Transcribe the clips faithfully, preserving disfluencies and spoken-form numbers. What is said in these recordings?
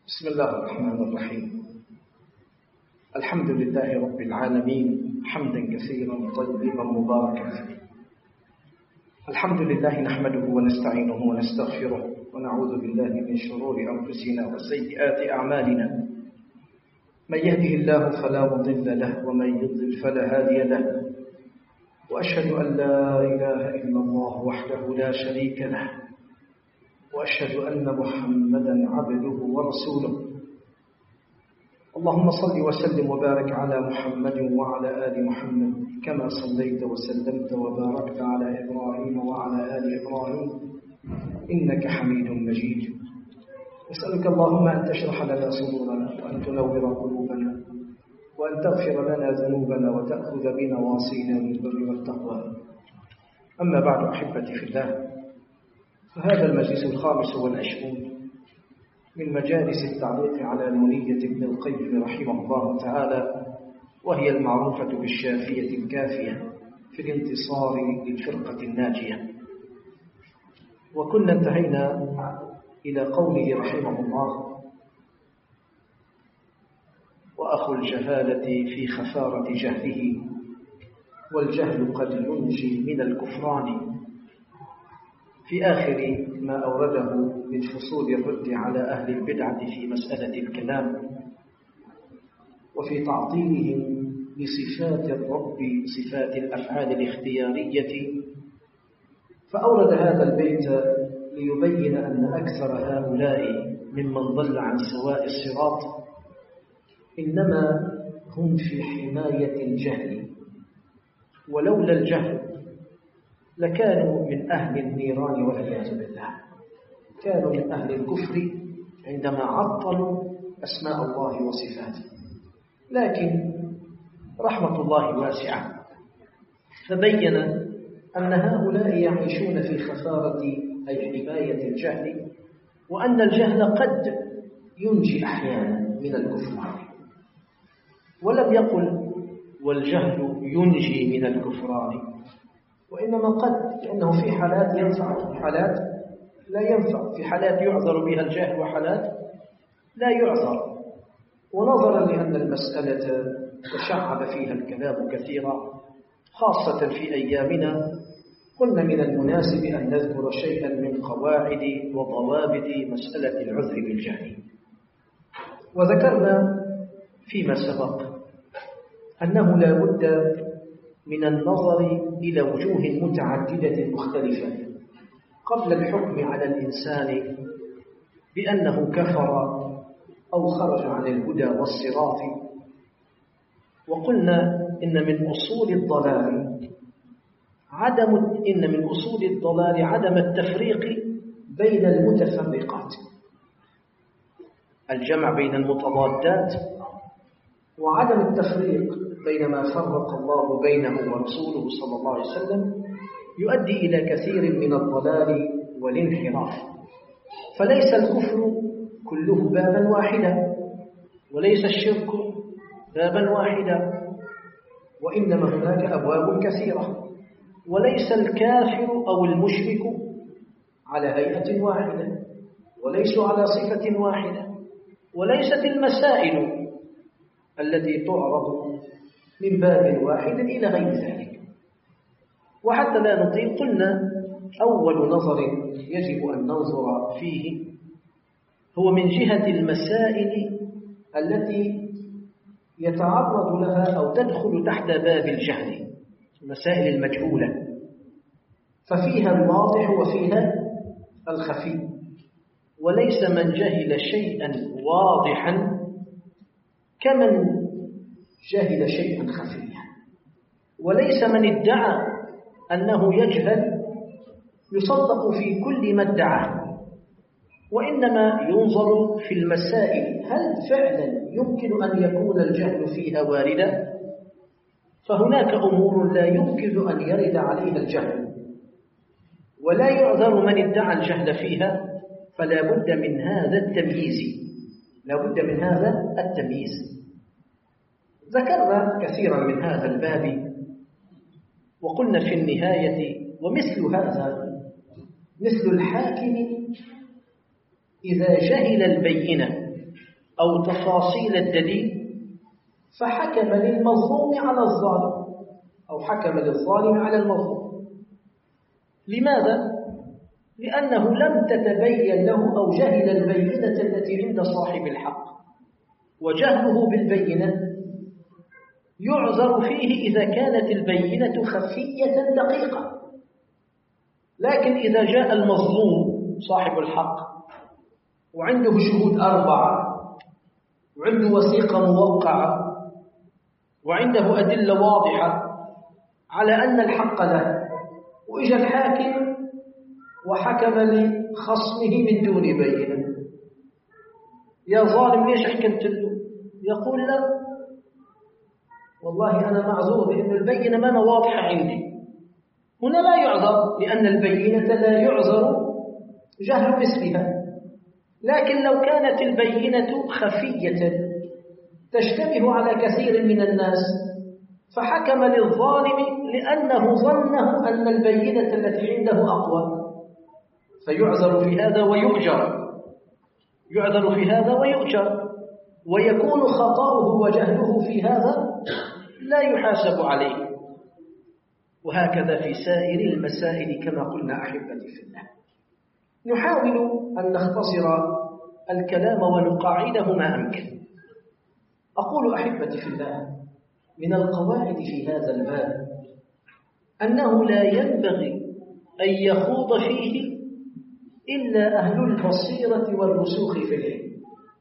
بسم الله الرحمن الرحيم. الحمد لله رب العالمين حمدا كثيرا طيبا مباركا فيه. الحمد لله نحمده ونستعينه ونستغفره ونعوذ بالله من شرور أنفسنا وسيئات أعمالنا. من يهده الله فلا مضل له ومن يضلل فلا هادي له، وأشهد أن لا إله إلا الله وحده لا شريك له، وأشهد أن محمدا عبده ورسوله. اللهم صل وسلم وبارك على محمد وعلى آل محمد كما صليت وسلمت وباركت على إبراهيم وعلى آل إبراهيم إنك حميد مجيد. نسألك اللهم أن تشرح لنا صدورنا وأن تنور قلوبنا وأن تغفر لنا ذنوبنا وتأخذ بنواصينا بالبر والتقوى. أما بعد، أحبتي في الله، فهذا المجلس الخامس والعشرون من مجالس التعليق على نونية ابن القيم رحمه الله تعالى، وهي المعروفة بالشافية الكافية في الانتصار للفرقة الناجية. وكنا انتهينا إلى قوله رحمه الله: وأخو الجهالة في خفارة جهله، والجهل قد ينجي من الكفران، في آخر ما أورده من فصول الرد على أهل البدعة في مسألة الكلام وفي تعطيلهم لصفات الرب صفات الأفعال الاختيارية. فأورد هذا البيت ليبين أن أكثر هؤلاء ممن ضل عن سواء الصراط إنما هم في حماية الجهل، ولولا الجهل لكانوا من أهل النيران والعياذ بالله، كانوا من أهل الكفر عندما عطلوا أسماء الله وصفاته. لكن رحمة الله واسعة، فبين أن هؤلاء يعيشون في خفارة أي حماية الجهل، وأن الجهل قد ينجي أحيانا من الكفران. ولم يقل والجهل ينجي من الكفران، وإنما قد، لأنه في حالات ينفع وفي حالات لا ينفع، في حالات يعذر بها الجهل وحالات لا يعذر. ونظرا لأن المسألة تشعب فيها الكلام كثيرا خاصة في أيامنا، قلنا من المناسب أن نذكر شيئا من قواعد وضوابط مسألة العذر بالجهل. وذكرنا فيما سبق أنه لا بد من النظر إلى وجوه متعددة مختلفة قبل الحكم على الإنسان بأنه كفر أو خرج عن الهدى والصراط. وقلنا إن من أصول الضلال عدم إن من أصول الضلال عدم التفريق بين المتفرقات، الجمع بين المتضادات، وعدم التفريق بين ما فرق الله بينه ورسوله صلى الله عليه وسلم يؤدي إلى كثير من الضلال والانحراف. فليس الكفر كله بابا واحدا، وليس الشرك بابا واحدا، وإنما هناك أبواب كثيرة. وليس الكافر أو المشرك على هيئة واحدة، وليسوا على صفة واحدة، وليست المسائل التي تعرض من باب واحد إلى غير ذلك. وحتى لا نطيل، قلنا أول نظر يجب أن ننظر فيه هو من جهة المسائل التي يتعرض لها أو تدخل تحت باب الجهل، المسائل المجهولة، ففيها الواضح وفيها الخفي. وليس من جهل شيئا واضحا كمن جهل شيئا خفيا، وليس من ادعى أنه يجهل يصدق في كل ما ادعاه، وإنما ينظر في المسائل هل فعلا يمكن أن يكون الجهل فيها واردا. فهناك أمور لا يمكن أن يرد عليها الجهل، ولا يعذر من ادعى الجهل فيها، فلا بد من هذا التمييز، لا بد من هذا التمييز. ذكرنا كثيرا من هذا الباب، وقلنا في النهاية ومثل هذا مثل الحاكم إذا جهل البينة أو تفاصيل الدليل فحكم للمظلوم على الظالم أو حكم للظالم على المظلوم. لماذا؟ لأنه لم تتبين له أو جهل البينة التي عند صاحب الحق، وجهله بالبينة يعذر فيه إذا كانت البينة خفية دقيقة. لكن إذا جاء المظلوم صاحب الحق وعنده شهود أربعة وعنده وثيقة موقعة وعنده أدلة واضحة على أن الحق له، وإجا الحاكم وحكم لخصمه من دون بينة، يا ظالم ليش حكمت له؟ يقول لا والله أنا معذور لأن البينة ما واضحة عندي. هنا لا يعذر لأن البينة لا يعذر جهل مثلها. لكن لو كانت البينة خفية تشتبه على كثير من الناس فحكم للظالم لأنه ظنه أن البينة التي عنده أقوى فيعذر في هذا ويؤجر، يعذر في هذا ويؤجر، ويكون خطأه وجهله في هذا لا يحاسب عليه. وهكذا في سائر المسائل كما قلنا أحبتي في الله. نحاول أن نختصر الكلام ونقاعده ما أمكن. أقول أحبتي في الله من القواعد في هذا الباب أنه لا ينبغي أن يخوض فيه إلا أهل البصيرة والرسوخ في العلم.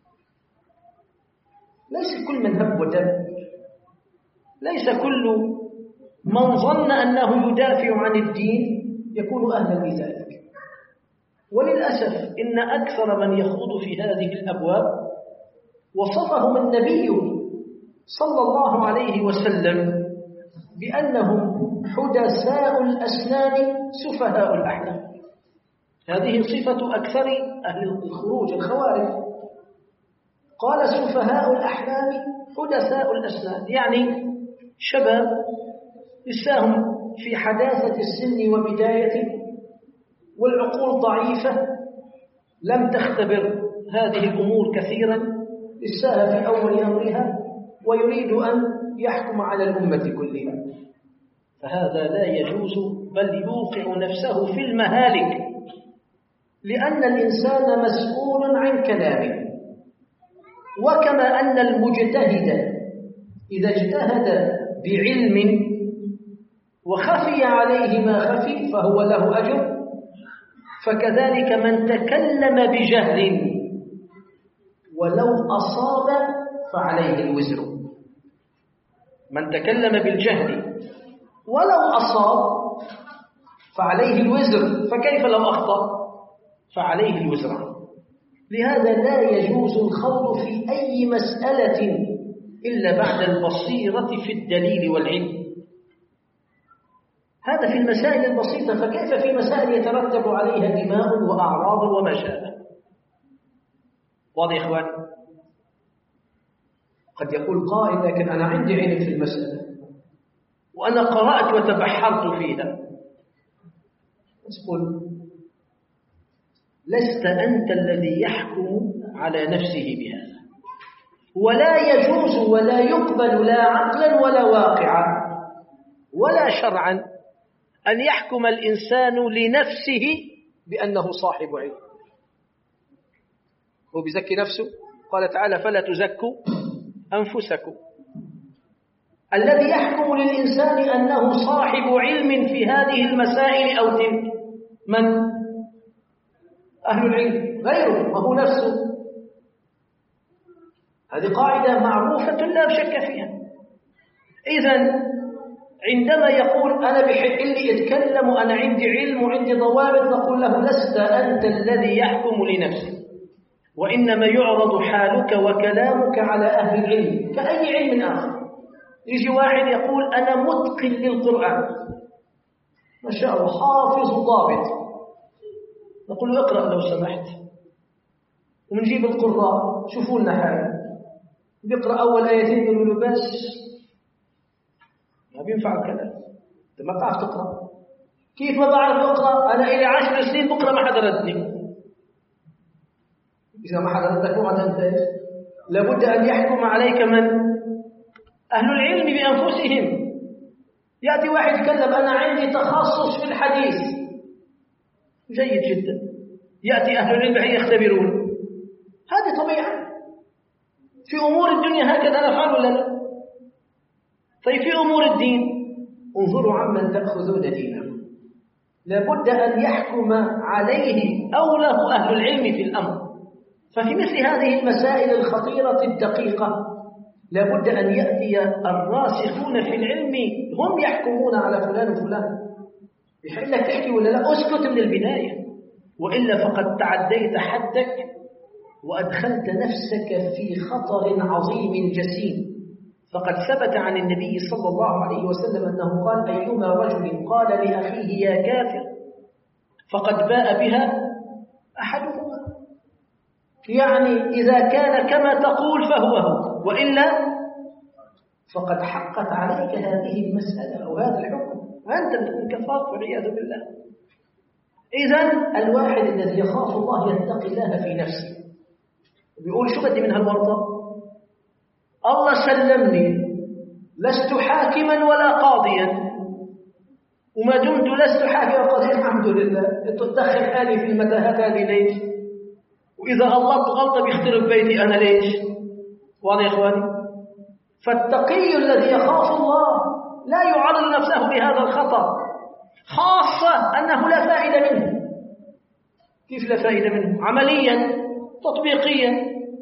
ليس كل من هب ودب، ليس كل من ظن أنه يدافع عن الدين يكون أهلا لذلك. وللأسف إن أكثر من يخوض في هذه الأبواب وصفهم النبي صلى الله عليه وسلم بأنهم حدثاء الأسنان سفهاء الأحلام. هذه صفة أكثر أهل الخروج الخوارج، قال سفهاء الأحلام حدثاء الأسنان، يعني شباب لساهم في حداثة السن وبدايته والعقول ضعيفة لم تختبر هذه الأمور كثيرا، لساها في أول أمرها ويريد أن يحكم على الأمة كلها. فهذا لا يجوز بل يوقع نفسه في المهالك، لأن الإنسان مسؤول عن كلامه. وكما أن المجتهد إذا اجتهد بعلم وخفي عليه ما خفي فهو له أجر، فكذلك من تكلم بجهل ولو أصاب فعليه الوزر. من تكلم بالجهل ولو أصاب فعليه الوزر، فكيف لو أخطأ؟ فعليه الوزر. لهذا لا يجوز الخوض في أي مسألة إلا بعد البصيرة في الدليل والعلم. هذا في المسائل البسيطة، فكيف في مسائل يترتب عليها دماء وأعراض وما شابه. واضح يا إخوان؟ قد يقول قائل لكن أنا عندي علم في المسألة وأنا قرأت وتبحرت فيها. تقول لست أنت الذي يحكم على نفسه بهذا، ولا يجوز ولا يقبل لا عقلا ولا واقعا ولا شرعا أن يحكم الإنسان لنفسه بأنه صاحب علم. هو بيزكي نفسه؟ قال تعالى فلا تزكوا أنفسكم. الذي يحكم للإنسان أنه صاحب علم في هذه المسائل أو تلك من؟ أهل العلم، غيره وهو نفسه. هذه قاعدة معروفة لا شك فيها. إذن عندما يقول أنا بحق لي أتكلم وأنا عندي علم وعندي ضوابط، نقول له لست أنت الذي يحكم لنفسك، وإنما يعرض حالك وكلامك على أهل العلم كأي علم آخر. يجي واحد يقول أنا متقن للقرآن ما شاء الله حافظ ضابط، نقول له اقرأ لو سمحت، ونجيب القراء شوفوا لنا حاجة، بيقرأ أول آيتين يقولوا له بس ما بينفع الكلام، أنت ما تعرف تقرأ. كيف ما بعرف أقرأ؟ أنا إلي عشر سنين بقرأ ما حدا ردني. إذا ما حدا ردك مو عاد أنت لابد أن يحكم عليك من؟ أهل العلم بأنفسهم. يأتي واحد يتكلم أنا عندي تخصص في الحديث، جيد جدا، يأتي أهل العلم يختبرون، هذه طبيعة في أمور الدنيا، هكذا نفعل ولا لا؟ طيب في أمور الدين انظروا عمن تأخذون دينكم، لابد أن يحكم عليه أوله أهل العلم في الأمر. ففي مثل هذه المسائل الخطيرة الدقيقة لابد أن يأتي الراسخون في العلم هم يحكمون على فلان وفلان. يحل لك تحكي ولا لا؟ أسكت من البداية، وإلا فقد تعديت حدك وأدخلت نفسك في خطر عظيم جسيم. فقد ثبت عن النبي صلى الله عليه وسلم أنه قال أيما رجل قال لأخيه يا كافر فقد باء بها أحدهما، يعني إذا كان كما تقول فهو هو، وإلا فقد حقت عليك هذه المسألة أو هذا الحكم، وأنت تكون كفرت والعياذ بالله. إذن الواحد الذي يخاف الله يتقي الله في نفسه، بيقول شو بدي من هالورطة؟ الله سلمني، لست حاكما ولا قاضيا، وما دمت لست حاكما قاضيا الحمد لله. انت تدخل حالي في المتاهات هذه ليش؟ وإذا غلطت غلطة بيخترب بيتي أنا ليش؟ واضح يا إخواني؟ فالتقي الذي يخاف الله لا يعرض نفسه بهذا الخطأ، خاصة أنه لا فائدة منه. كيف لا فائدة منه؟ عمليا تطبيقيا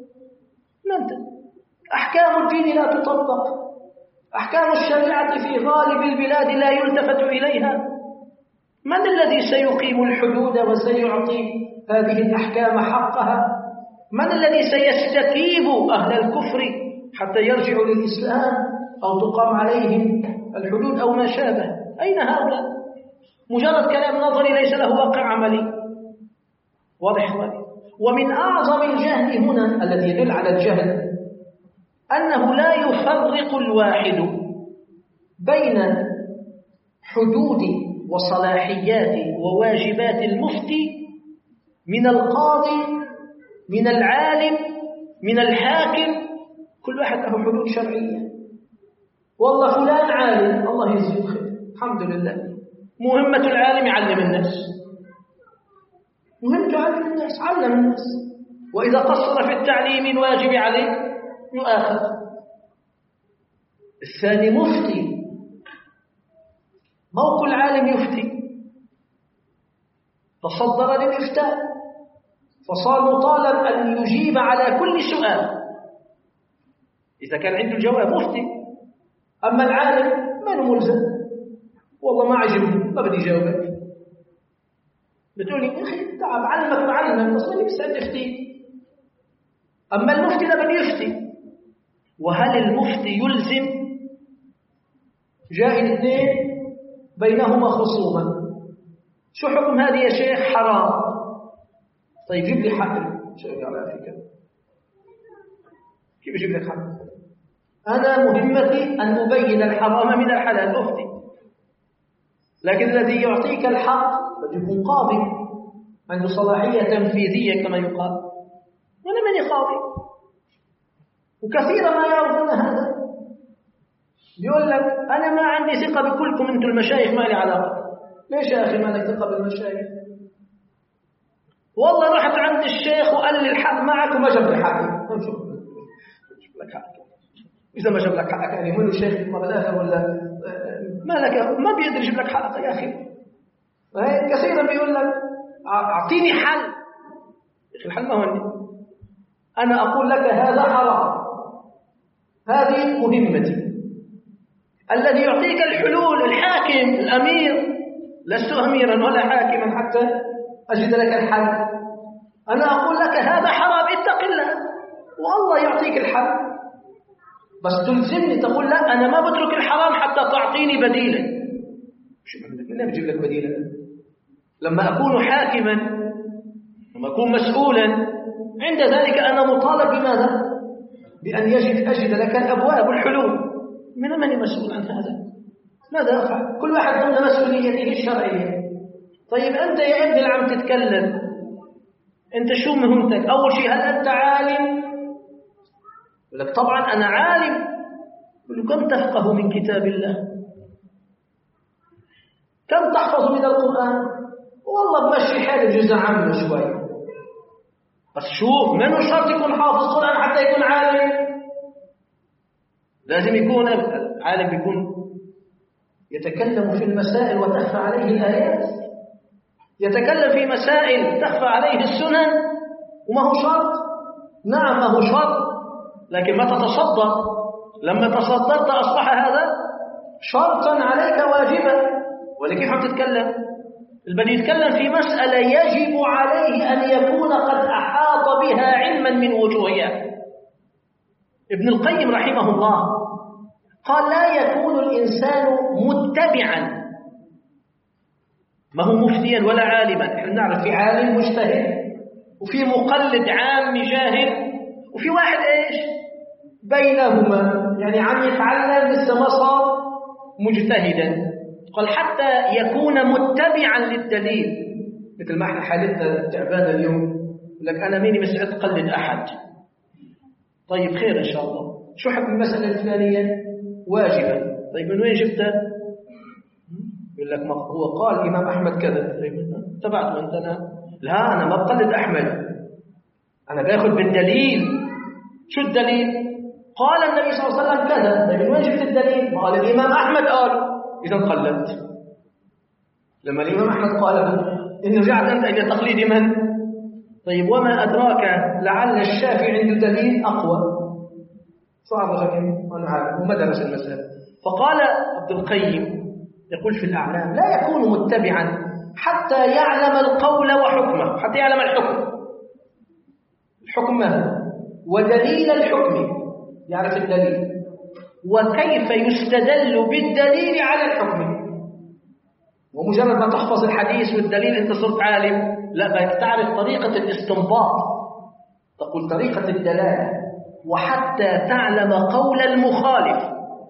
ما أحكام الدين لا تطبق، أحكام الشريعة في غالب البلاد لا يلتفت إليها. من الذي سيقيم الحدود وسيعطي هذه الأحكام حقها؟ من الذي سيستتيب أهل الكفر حتى يرجعوا للإسلام أو تقام عليهم الحدود أو ما شابه؟ أين هؤلاء؟ مجرد كلام نظري ليس له واقع عملي. واضح واضح. ومن أعظم الجهل هنا الذي يدل على الجهل أنه لا يفرق الواحد بين حدود وصلاحيات وواجبات المفتي من القاضي من العالم من الحاكم. كل واحد له حدود شرعية. والله فلان عالم الله يجزيه خير الحمد لله، مهمة العالم يعلم الناس، مهمته علم الناس، علم الناس، وإذا قصر في التعليم الواجب عليه يؤاخذ. الثاني مفتي، موقع العالم يفتي، تصدر للإفتاء فصار مطالب أن يجيب على كل سؤال إذا كان عنده الجواب مفتي. أما العالم ما له ملزم، والله ما عجبني ما بدي جاوبك، بتقولي يا أخي تعب علمك وعلمك بس ما بيستعد يفتي. أما المفتي لا بده يفتي. وهل المفتي يلزم؟ جاء الاثنين بينهما خصومة، شو حكم هذه يا شيخ؟ حرام. طيب جيب لي حق. شو على فكرة كيف اجيب لك حق؟ أنا مهمتي أن أبين الحرام من الحلال أفتي، لكن الذي يعطيك الحق بده يكون قاضي عنده صلاحية تنفيذية كما يقال. وأنا ماني قاضي، وكثيرا ما يعرفون هذا. يقول لك أنا ما عندي ثقة بكلكم أنتم المشايخ، ما لي علاقة. ليش يا أخي ما لك ثقة بالمشايخ؟ والله رحت عند الشيخ وقال لي الحق معك وما جاب لي حقي. شوف لك حقك، إذا ما جاب لك حقك يعني منه الشيخ مرة ولا ما لك، ما بيقدر يجيب لك حقك يا أخي. كثيرا بيقول لك أعطيني حل. الحل ما هو أنا أقول لك هذا حرام، هذه مهمتي. الذي يعطيك الحلول الحاكم الأمير، لست أميرا ولا حاكما حتى أجد لك الحل. أنا أقول لك هذا حرام اتق الله والله يعطيك الحل، بس تلزمني تقول لا أنا ما بترك الحرام حتى تعطيني بديلا. شو بدك مني بجيب لك بديلا؟ لما أكون حاكما لما أكون مسؤولا عند ذلك أنا مطالب بماذا؟ بأن يجد أجد لك الأبواب الحلول. من من مسؤول عن هذا؟ ماذا أفعل؟ كل واحد ضمن مسؤوليته الشرعية. طيب أنت يا ابني اللي عم تتكلم، أنت شو مهمتك؟ أول شيء هل أنت عالم لك طبعا أنا عالم. كم تفقه من كتاب الله؟ كم تحفظ من القرآن؟ والله بمشي حالي جزء عنه شوي. بس شوف، منو شرط يكون حافظ قرآن حتى يكون عالم؟ لازم يكون عالم، يكون يتكلم في المسائل وتخفى عليه الآيات، يتكلم في مسائل تخفى عليه السنن، وما هو شرط. نعم ما هو شرط، لكن ما تتصدر. لما تصدرت أصبح هذا شرطا عليك واجبا. ولا كيف عم تتكلم؟ البدي يتكلم في مسألة يجب عليه أن يكون قد أحاط بها علما من وجوهها. ابن القيم رحمه الله قال لا يكون الإنسان متبعا، ما هو مفتيا ولا عالما. نحن نعرف في عالم مجتهد، وفي مقلد عام جاهل، وفي واحد ايش بينهما، يعني عم يتعلم لسه ما صار مجتهدا. قال حتى يكون متبعا للدليل، مثل ما احنا حالتنا تعبانه اليوم، يقول لك انا ماني مستعد اقلد احد. طيب خير ان شاء الله، شو حكم المساله الفلانيه؟ واجبه. طيب من وين جبتها؟ يقول لك ما هو قال الامام احمد كذا. طيب تبعت انت؟ انا لا، انا ما بقلد احمد، انا باخذ بالدليل. شو الدليل؟ قال النبي صلى الله عليه وسلم كذا. طيب من وين جبت الدليل؟ قال الامام احمد قال، اذا قلدت. لما الامام احمد قال ان رجعت انت الى تقليد من؟ طيب وما ادراك لعل الشافعي عنده دليل اقوى. صعب لكن انا عارف وما درس المساله. فقال عبد القيم يقول في الاعلام لا يكون متبعا حتى يعلم القول وحكمه، حتى يعلم الحكم. الحكم ماذا؟ ودليل الحكم، يعرف الدليل، وكيف يستدل بالدليل على الحكم. ومجرد ما تحفظ الحديث والدليل انت صرت عالم، لا، بدك تعرف طريقة الاستنباط، تقول طريقة الدلالة، وحتى تعلم قول المخالف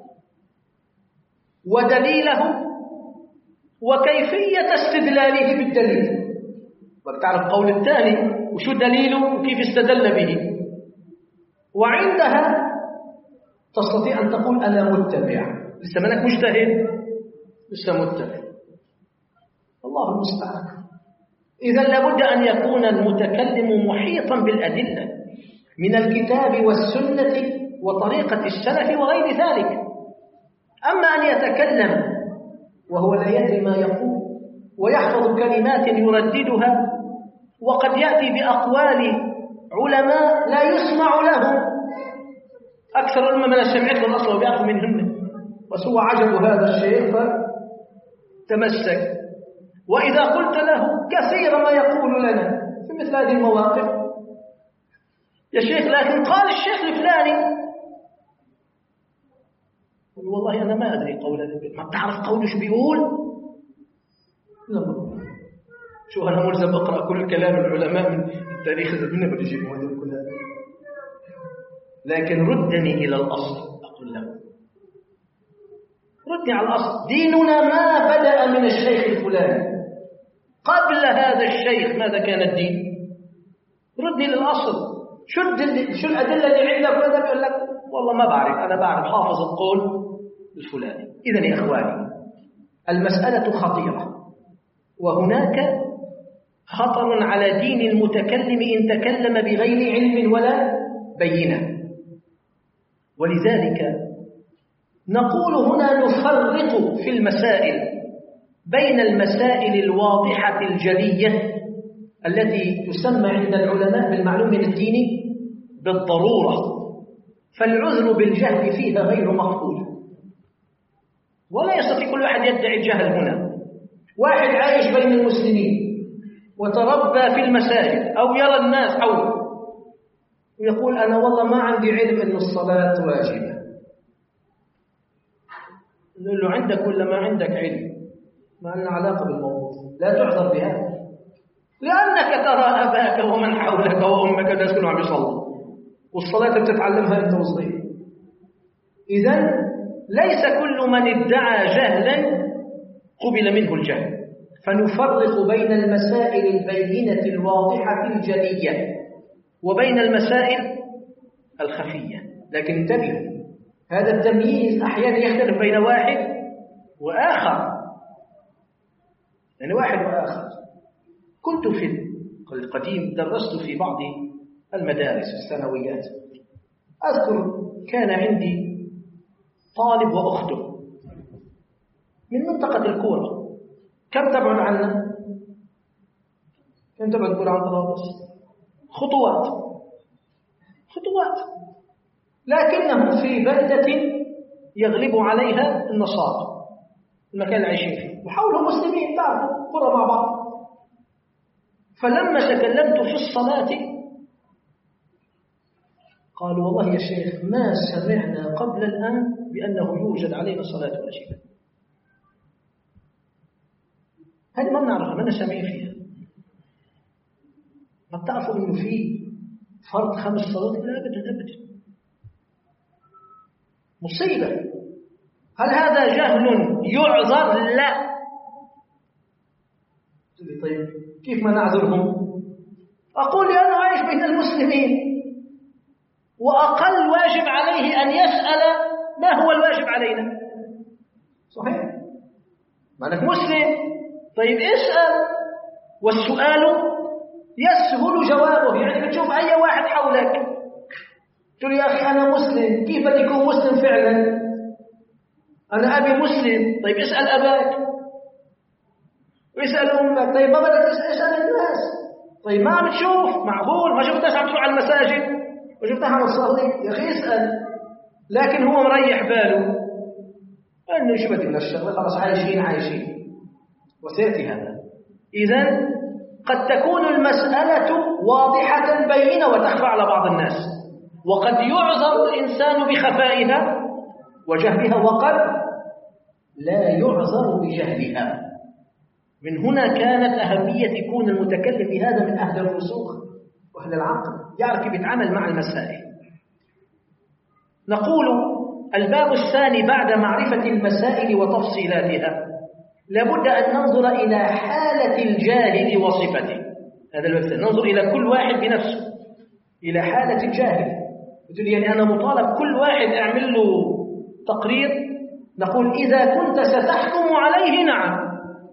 ودليله وكيفية استدلاله بالدليل. بدك تعرف قول الثاني وشو دليله وكيف استدل به، وعندها تستطيع أن تقول أنا متبع. لسه منك مجتهد، لسه متبع. الله المستعان. إذا لابد أن يكون المتكلم محيطا بالأدلة من الكتاب والسنة وطريقة السلف وغير ذلك. أما أن يتكلم وهو لا يدري ما يقول ويحفظ كلمات يرددها، وقد يأتي بأقوال علماء لا يسمع لهم، أكثر الأمة من سمعت الأصل وبيأخذ منهن، بس هو عجب هذا الشيء فتمسك. وإذا قلت له كثير ما يقول لنا في مثل هذه المواقف، يا شيخ لكن قال الشيخ الفلاني، والله أنا ما أدري قوله، ما بتعرف قوله شو بيقول؟ لا، شو أنا ملزم أقرأ كل كلام العلماء من التاريخ الزمني بدي أجيب هذا كلها؟ لكن ردني إلى الأصل. أقول له ردني على الأصل. ديننا ما بدأ من الشيخ الفلاني، قبل هذا الشيخ ماذا كان الدين؟ ردني للأصل. شو شو الأدلة اللي عندك؟ وهذا بيقول لك والله ما بعرف، أنا بعرف حافظ القول الفلاني. إذن يا إخواني المسألة خطيرة، وهناك خطر على دين المتكلم إن تكلم بغير علم ولا بينة. ولذلك نقول هنا نفرق في المسائل بين المسائل الواضحة الجلية التي تسمى عند العلماء بالمعلوم من الدين بالضرورة، فالعذر بالجهل فيها غير مقبول، ولا يستطيع كل واحد يدعي الجهل هنا. واحد عايش بين المسلمين وتربى في المساجد أو يرى الناس حوله ويقول أنا والله ما عندي علم أن الصلاة واجبة، نقول له عندك ولا ما عندك علم؟ ما لنا علاقة بالموضوع، لا تعذر بهذا، لأنك ترى أباك ومن حولك وأمك الناس كلهم عم يصلوا، والصلاة بتتعلمها أنت وصغير. إذن ليس كل من ادعى جهلا قبل منه الجهل، فنفرق بين المسائل البينة الواضحة الجلية وبين المسائل الخفية. لكن انتبهوا، هذا التمييز أحيانا يختلف بين واحد وآخر، يعني واحد وآخر. كنت في القديم درست في بعض المدارس الثانويات، أذكر كان عندي طالب وأخته من منطقة الكورة. كم تبعد عنا؟ كم تبعد الكورة عن طرابلس؟ خطوات خطوات، لكنهم في بلدة يغلب عليها النصارى، المكان اللي عايشين فيه، وحولهم مسلمين، تعرفوا قرى مع بعض. فلما تكلمت في الصلاة قالوا والله يا شيخ ما سمعنا قبل الآن بأنه يوجد علينا صلاة واجبة. هذه ما بنعرفها، ما نسمع فيها. ما بتعرفوا إنه في فرض خمس صلوات؟ لا أبدا أبدا، مصيبة. هل هذا جهل يعذر؟ لا. طيب كيف ما نعذرهم؟ أقول أنا عايش بين المسلمين، وأقل واجب عليه أن يسأل ما هو الواجب علينا. صحيح؟ ما أنك مسلم، طيب اسأل، والسؤال يسهل جوابه. يعني بتشوف أي واحد حولك تقول يا أخي أنا مسلم، كيف بدي يكون مسلم فعلا؟ أنا أبي مسلم. طيب اسأل أباك واسأل أمك. طيب ما بدك اسأل الناس. طيب ما عم تشوف، معقول ما شفت ناس عم تروح على المساجد وشفتها عم تصلي؟ يا أخي اسأل. لكن هو مريح باله أنه شو بدي من الشغلة، خلاص عايشين عايشين وسيأتي هذا. إذن قد تكون المسألة واضحة بينة وتخفى على بعض الناس، وقد يعذر الإنسان بخفائها وجهلها، وقد لا يعذر بجهلها. من هنا كانت أهمية يكون المتكلم بهذا من أهل الرسوخ وأهل العقل، يعرف كيف يتعامل مع المسائل. نقول الباب الثاني بعد معرفة المسائل وتفصيلاتها لابد أن ننظر إلى حالة الجاهل وصفته. هذا الباب الثاني، ننظر إلى كل واحد بنفسه، إلى حالة الجاهل. يقول يعني أنا مطالب كل واحد أعمل له تقرير. نقول إذا كنت ستحكم عليه نعم،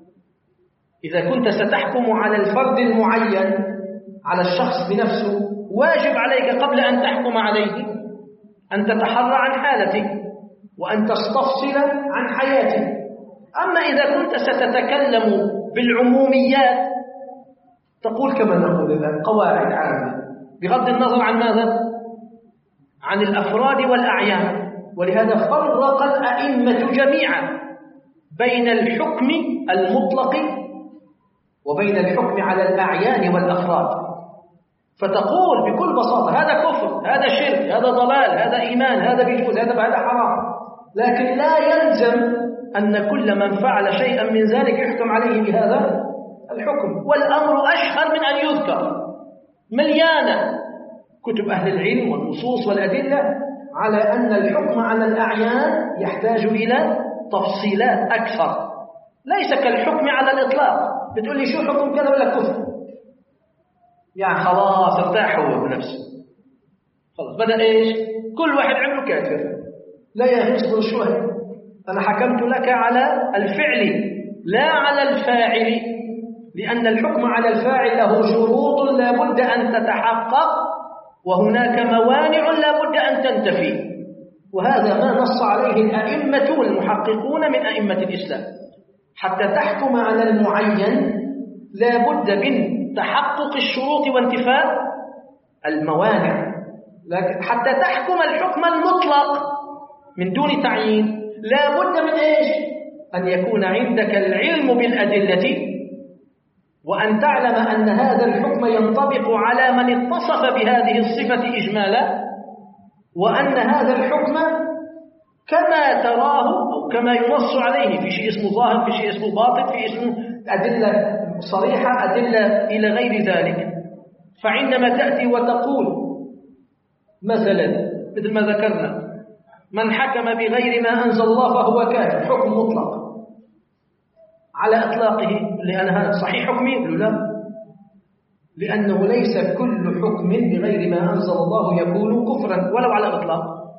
إذا كنت ستحكم على الفرد المعين، على الشخص بنفسه، واجب عليك قبل أن تحكم عليه أن تتحرى عن حالته وأن تستفصل عن حياته. أما إذا كنت ستتكلم بالعموميات تقول كما نقول الآن قواعد عامة بغض النظر عن ماذا؟ عن الأفراد والأعيان. ولهذا فرق الأئمة جميعا بين الحكم المطلق وبين الحكم على الأعيان والأفراد. فتقول بكل بساطة هذا كفر، هذا شرك، هذا ضلال، هذا إيمان، هذا بيجوز، هذا هذا حرام. لكن لا يلزم أن كل من فعل شيئا من ذلك يحكم عليه بهذا الحكم. والأمر أشهر من أن يذكر، مليانة كتب أهل العلم والنصوص والأدلة على أن الحكم على الأعيان يحتاج إلى تفصيلات أكثر، ليس كالحكم على الإطلاق. بتقول لي شو حكم كذا ولا كفر، يعني خلاص ارتاح هو بنفسه، خلاص بدأ إيش؟ كل واحد عمله كافر. لا يا اصبر شوي، أنا حكمت لك على الفعل لا على الفاعل، لأن الحكم على الفاعل له شروط لا بد أن تتحقق، وهناك موانع لا بد أن تنتفي. وهذا ما نص عليه الأئمة والمحققون من أئمة الإسلام. حتى تحكم على المعين لا بد من تحقق الشروط وانتفاء الموانع. لكن حتى تحكم الحكم المطلق من دون تعيين لا بد من إيش؟ أن يكون عندك العلم بالأدلة، وأن تعلم أن هذا الحكم ينطبق على من اتصف بهذه الصفة إجمالا، وأن هذا الحكم كما تراه أو كما ينص عليه في شيء اسمه ظاهر، في شيء اسمه باطن، في اسمه أدلة صريحة، أدلة إلى غير ذلك. فعندما تأتي وتقول مثلا مثل ما ذكرنا من حكم بغير ما أنزل الله فهو كافر، حكم مطلق على إطلاقه، لأن هذا صحيح حكمي؟ لا، لأنه ليس كل حكم بغير ما أنزل الله يكون كفرا ولو على إطلاق.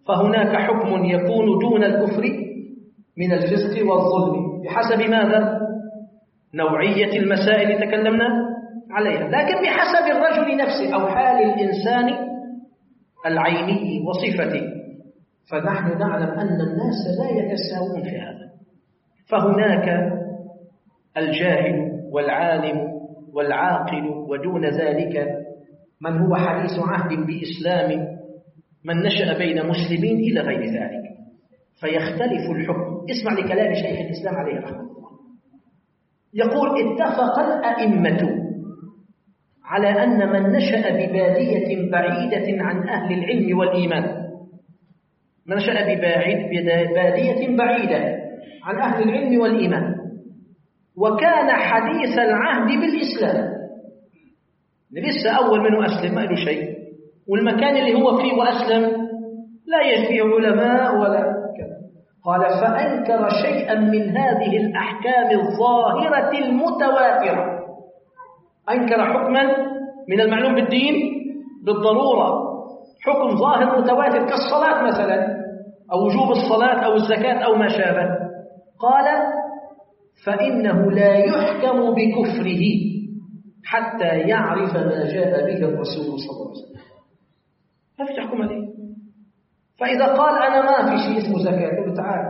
فهناك حكم يكون دون الكفر من الفسق والظلم بحسب ماذا؟ نوعية المسائل اللي تكلمنا عليها، لكن بحسب الرجل نفسه أو حال الإنسان العيني وصفته. فنحن نعلم أن الناس لا يتساوون في هذا، فهناك الجاهل والعالم والعاقل، ودون ذلك من هو حديث عهد بإسلام، من نشأ بين مسلمين إلى غير ذلك، فيختلف الحكم. اسمع لكلام شيخ الإسلام عليه رحمه الله، يقول: اتفق الأئمة على أن من نشأ ببادية بعيدة عن أهل العلم والإيمان، من نشأ ببادية بعيدة عن أهل العلم والإيمان وكان حديث العهد بالإسلام، لسه أول منه أسلم ما له شيء، والمكان اللي هو فيه وأسلم لا يجفيه علماء ولا كذا، قال: فأنكر شيئا من هذه الأحكام الظاهرة المتواترة، أنكر حكما من المعلوم بالدين بالضرورة، حكم ظاهر متواتر كالصلاة مثلا، أو وجوب الصلاة أو الزكاة أو ما شابه، قال: فإنه لا يحكم بكفره حتى يعرف ما جاء به الرسول صلى الله عليه وسلم. ما في تحكم عليه. فإذا قال أنا ما في شيء اسمه زكاة، يقول تعال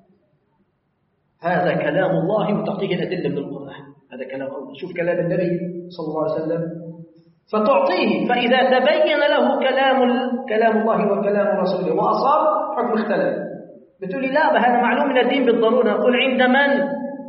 هذا كلام الله وتعطيه الأدلة من القرآن، هذا كلام الله، شوف كلام النبي صلى الله عليه وسلم فتعطيه. فإذا تبين له كلام كلام الله وكلام رسوله وأصاب حكم اختلف، بتقول لي لا هذا معلوم من الدين بالضرورة، أقول عند من؟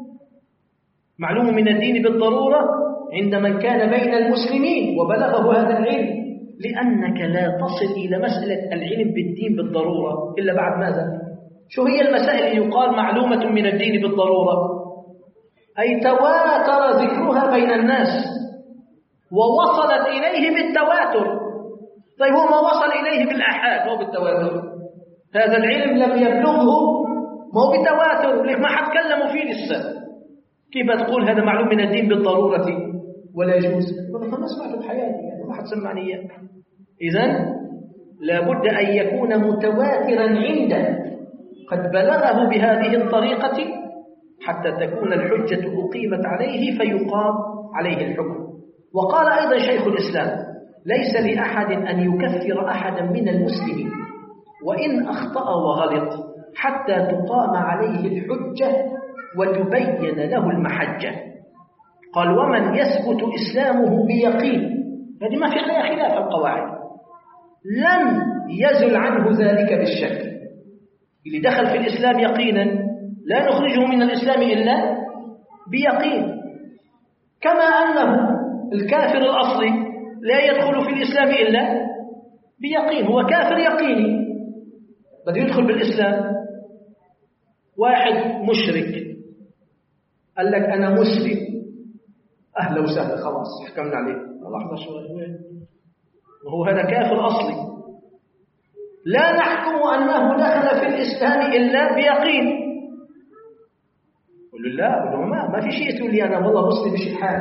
معلوم من الدين بالضرورة عند من كان بين المسلمين وبلغه هذا العلم، لأنك لا تصل إلى مسألة العلم بالدين بالضرورة إلا بعد ماذا؟ شو هي المسائل اللي يقال معلومة من الدين بالضرورة؟ أي تواتر ذكرها بين الناس ووصلت إليه بالتواتر. طيب هو ما وصل إليه بالآحاد، مو بالتواتر، هذا العلم لم يبلغه، مو بالتواتر، لك ما حد كلموا فيه لسه، كيف تقول هذا معلوم من الدين بالضرورة ولا يجوز؟ والله ما سمعت بحياتي، يعني ما حد سمعني إياه. إذن لابد أن يكون متواترا عنده قد بلغه بهذه الطريقة حتى تكون الحجة أقيمت عليه فيقام عليه الحكم. وقال أيضا شيخ الإسلام: ليس لأحد أن يكفر أحدا من المسلمين وإن أخطأ وغلط حتى تقام عليه الحجة وتبين له المحجة. قال: ومن يثبت إسلامه بيقين، هذه ما في عليها خلاف القواعد، لم يزل عنه ذلك بالشك. اللي دخل في الإسلام يقينا لا نخرجه من الإسلام إلا بيقين، كما أنه الكافر الأصلي لا يدخل في الإسلام إلا بيقين، هو كافر يقيني بده يدخل بالإسلام. واحد مشرك قال لك أنا مسلم، أهلا وسهلا، خلاص حكمنا عليه. لحظة شوي، وهو هذا كافر أصلي، لا نحكم أنه دخل في الإسلام إلا بيقين. قل له لا، قل له ما, ما في شيء تقول لي أنا والله مسلم بشي حال،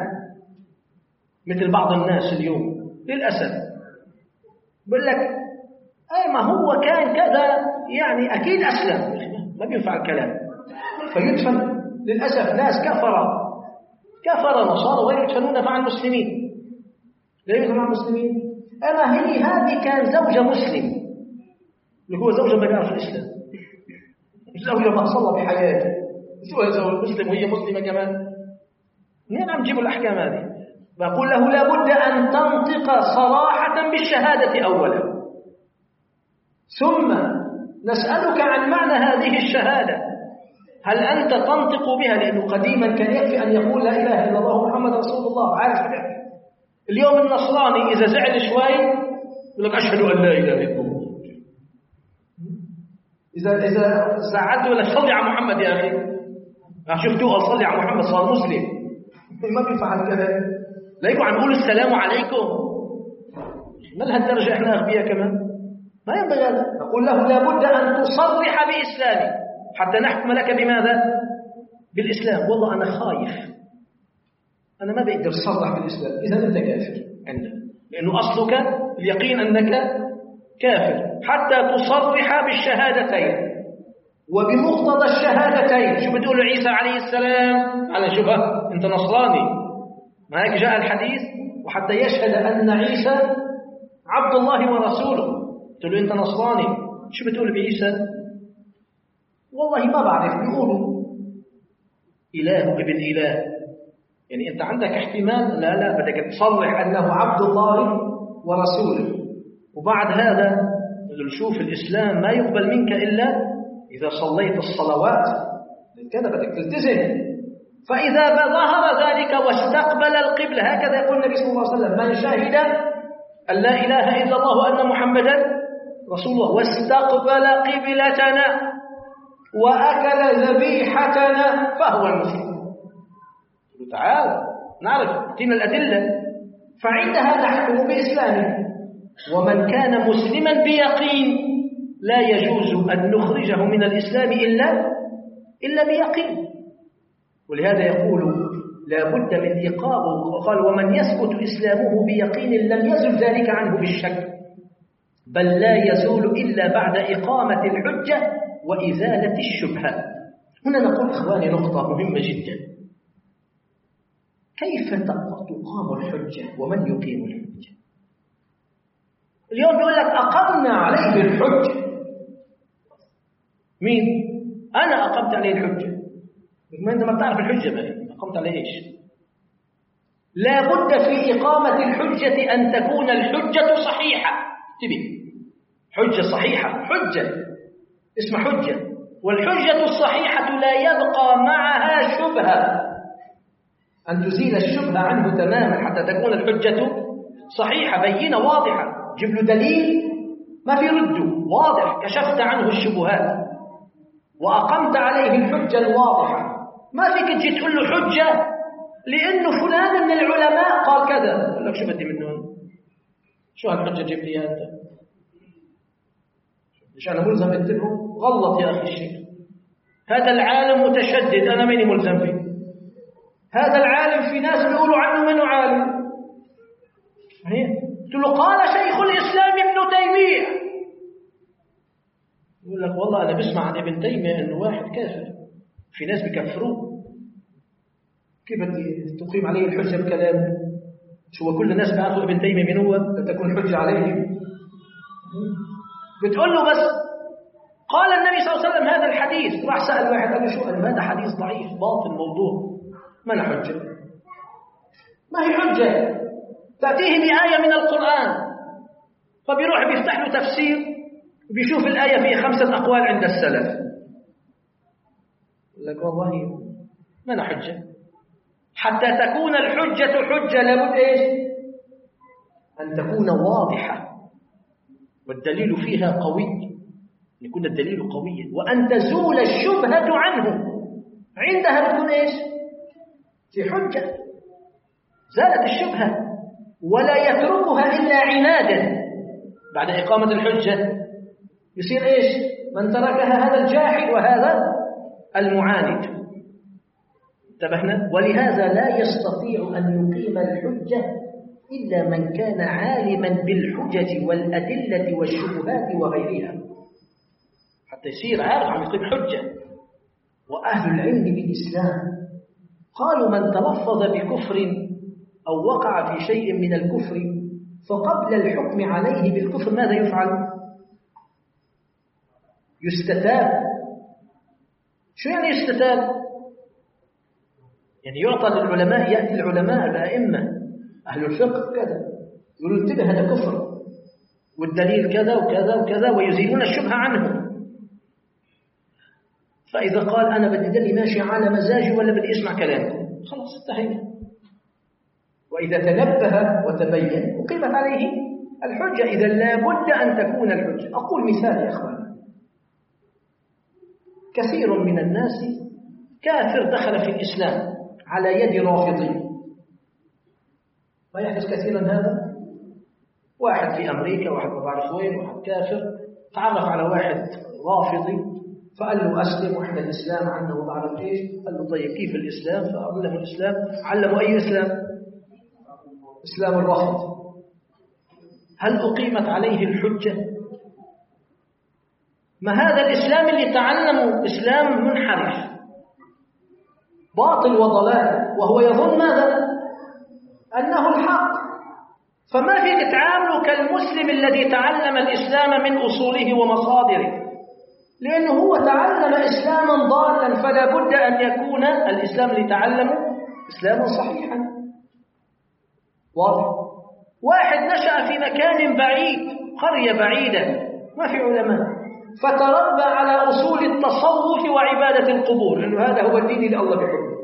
مثل بعض الناس اليوم للأسف بقول لك أي ما هو كان كذا، يعني أكيد أسلم، ما بينفع الكلام، فيدفن. للأسف ناس كفر كفر نصارى ويدفنون مع المسلمين. لا يدفن مع المسلمين، أما هي هذه كان زوجة مسلم، اللي هو زوجة ما كان في الإسلام، زوجة ما صلى بحياته، سوى زوجة مسلم وهي مسلمة كمان. منين عم تجيبوا الأحكام هذه؟ بقول له لابد أن تنطق صراحة بالشهادة أولا، ثم نسألك عن معنى هذه الشهادة، هل أنت تنطق بها؟ لأنه قديما كان يكفي أن يقول لا إله إلا الله محمد رسول الله، عارف بها. اليوم النصراني إذا زعل شوي يقول لك أشهد أن لا إله إلا الله، إذا إذا زعلت ولا صلي على محمد يا أخي، شفتوا صلي على محمد صار مسلم، ما بيفعل كذا، لا يقول عم نقول السلام عليكم، ما لهالدرجة إحنا أغبياء كمان؟ ما ينبغي هذا. نقول له لابد أن تصرح بإسلامك حتى نحكم لك بماذا؟ بالإسلام. والله أنا خايف، أنا ما بقدر أصرح بالإسلام، إذا أنت كافر عندنا، لأنه أصلك اليقين أنك كافر حتى تصرح بالشهادتين وبمقتضى الشهادتين. شو بتقول عيسى عليه السلام؟ على شبهة أنت نصراني، ما هيك جاء الحديث؟ وحتى يشهد أن عيسى عبد الله ورسوله تقول له أنت نصراني، شو بتقول بعيسى؟ والله ما بعرف، بيقولوا إله ابن إله. يعني أنت عندك احتمال؟ لا لا، بدك تصرح أنه عبد الله ورسوله. وبعد هذا شوف الإسلام ما يقبل منك إلا إذا صليت الصلوات، كذا بدك تلتزم. فإذا ظهر ذلك واستقبل القبلة، هكذا يقول النبي صلى الله عليه وسلم: من شهد أن لا إله إلا الله وأن محمدا رسول الله واستقبل قبلتنا وأكل ذبيحتنا فهو المسلم. تعال نعرف أعطينا الأدلة، فعندها نحكم بإسلامه. ومن كان مسلما بيقين لا يجوز أن نخرجه من الإسلام إلا إلا بيقين. ولهذا يقول لا بد من إقامه، قال: ومن يثبت إسلامه بيقين لم يزل ذلك عنه بالشك، بل لا يزول إلا بعد إقامة الحجة وإزالة الشبهة. هنا نقول إخواني نقطة مهمة جدا: كيف تقام الحجة ومن يقيم الحجة؟ اليوم بيقول لك أقمنا عليه الحجة. مين؟ أنا أقمت عليه الحجة. ما أنت ما بتعرف الحجة بقى أقمت عليه إيش؟ لا بد في إقامة الحجة أن تكون الحجة صحيحة. تبي حجة صحيحة، حجة اسمها حجة، والحجة الصحيحة لا يبقى معها شبهة، أن تزيل الشبهة عنه تماما حتى تكون الحجة صحيحة بينة واضحة. جيب له دليل ما في رده، واضح، كشفت عنه الشبهات وأقمت عليه الحجة الواضحة. ما فيك تجي تقول له حجة لأنه فلان من العلماء قال كذا، يقول لك شو بدي منه؟ شو هالحجة جيب لي أنت؟ مش أنا ملزم أتبعه؟ غلط يا أخي الشيخ. هذا العالم متشدد، أنا ماني ملزم فيه. هذا العالم في ناس بيقولوا عنه منه عالم. قلت له قال شيخ الإسلام ابن تيمية، يقول لك والله أنا بسمع عن ابن تيمية أنه واحد كافر، في ناس بكفروه. كيف بدي تقيم عليه الحجة بكلام؟ شو كل الناس بيعرفوا ابن تيمية من هو تكون حجة عليه؟ بتقول له بس قال النبي صلى الله عليه وسلم هذا الحديث. راح سأل واحد قال له شو؟ قال هذا حديث ضعيف باطل موضوع، ما له حجة. ما هي حجة، تأتيه بآية من القرآن فبيروح بيفتح له تفسير بيشوف الآية فيها خمسة أقوال عند السلف، يقول لك والله ما له حجة. حتى تكون الحجة حجة لابد إيش؟ أن تكون واضحة والدليل فيها قوي، يكون الدليل قويا، وأن تزول الشبهة عنه. عندها تكون إيش؟ في حجة زالت الشبهة، ولا يتركها إلا عنادا. بعد إقامة الحجة يصير إيش؟ من تركها هذا الجاحد وهذا المعاند. انتبهنا؟ ولهذا لا يستطيع أن يقيم الحجة إلا من كان عالما بالحجج والأدلة والشبهات وغيرها، حتى يصير عارف عم يقيم حجة. وأهل العلم بالإسلام قالوا من تلفظ بكفر أو وقع في شيء من الكفر فقبل الحكم عليه بالكفر ماذا يفعل؟ يستتاب. شو يعني يستتاب؟ يعني يعطى للعلماء، يأتي العلماء الأئمة أهل الفقه كذا يقولوا انتبه هذا كفر والدليل كذا وكذا وكذا، ويزيلون الشبهة عنه. فإذا قال أنا بدي دلي ماشي على مزاجي ولا بدي أسمع كلامكم، خلاص انتهينا. وإذا تنبه وتبين أقيمت عليه الحجة. إذا لا بد أن تكون الحجة. أقول مثال يا أخوان: كثير من الناس كافر دخل في الإسلام على يد رافضي، ما يحدث كثيرا هذا. واحد في أمريكا، واحد ما بعرف وين، واحد كافر تعرف على واحد رافضي فقال له أسلم وإحنا الإسلام عنا وما بعرف إيش. قال له طيب كيف الإسلام؟ فعلمه الإسلام. علموا أي إسلام؟ إسلام الرفض. هل أقيمت عليه الحجة؟ ما هذا الإسلام اللي تعلموا إسلام منحرف باطل وضلال، وهو يظن ماذا؟ أنه الحق. فما فيك تعامله كالمسلم الذي تعلم الإسلام من أصوله ومصادره، لأنه هو تعلم إسلاما ضالا، فلا بد أن يكون الإسلام اللي تعلمه إسلاما صحيحا. واضح؟ واحد نشأ في مكان بعيد، قرية بعيدة ما في علماء، فتربى على أصول التصوف وعبادة القبور، لأنه هذا هو الدين اللي الله بيحبه.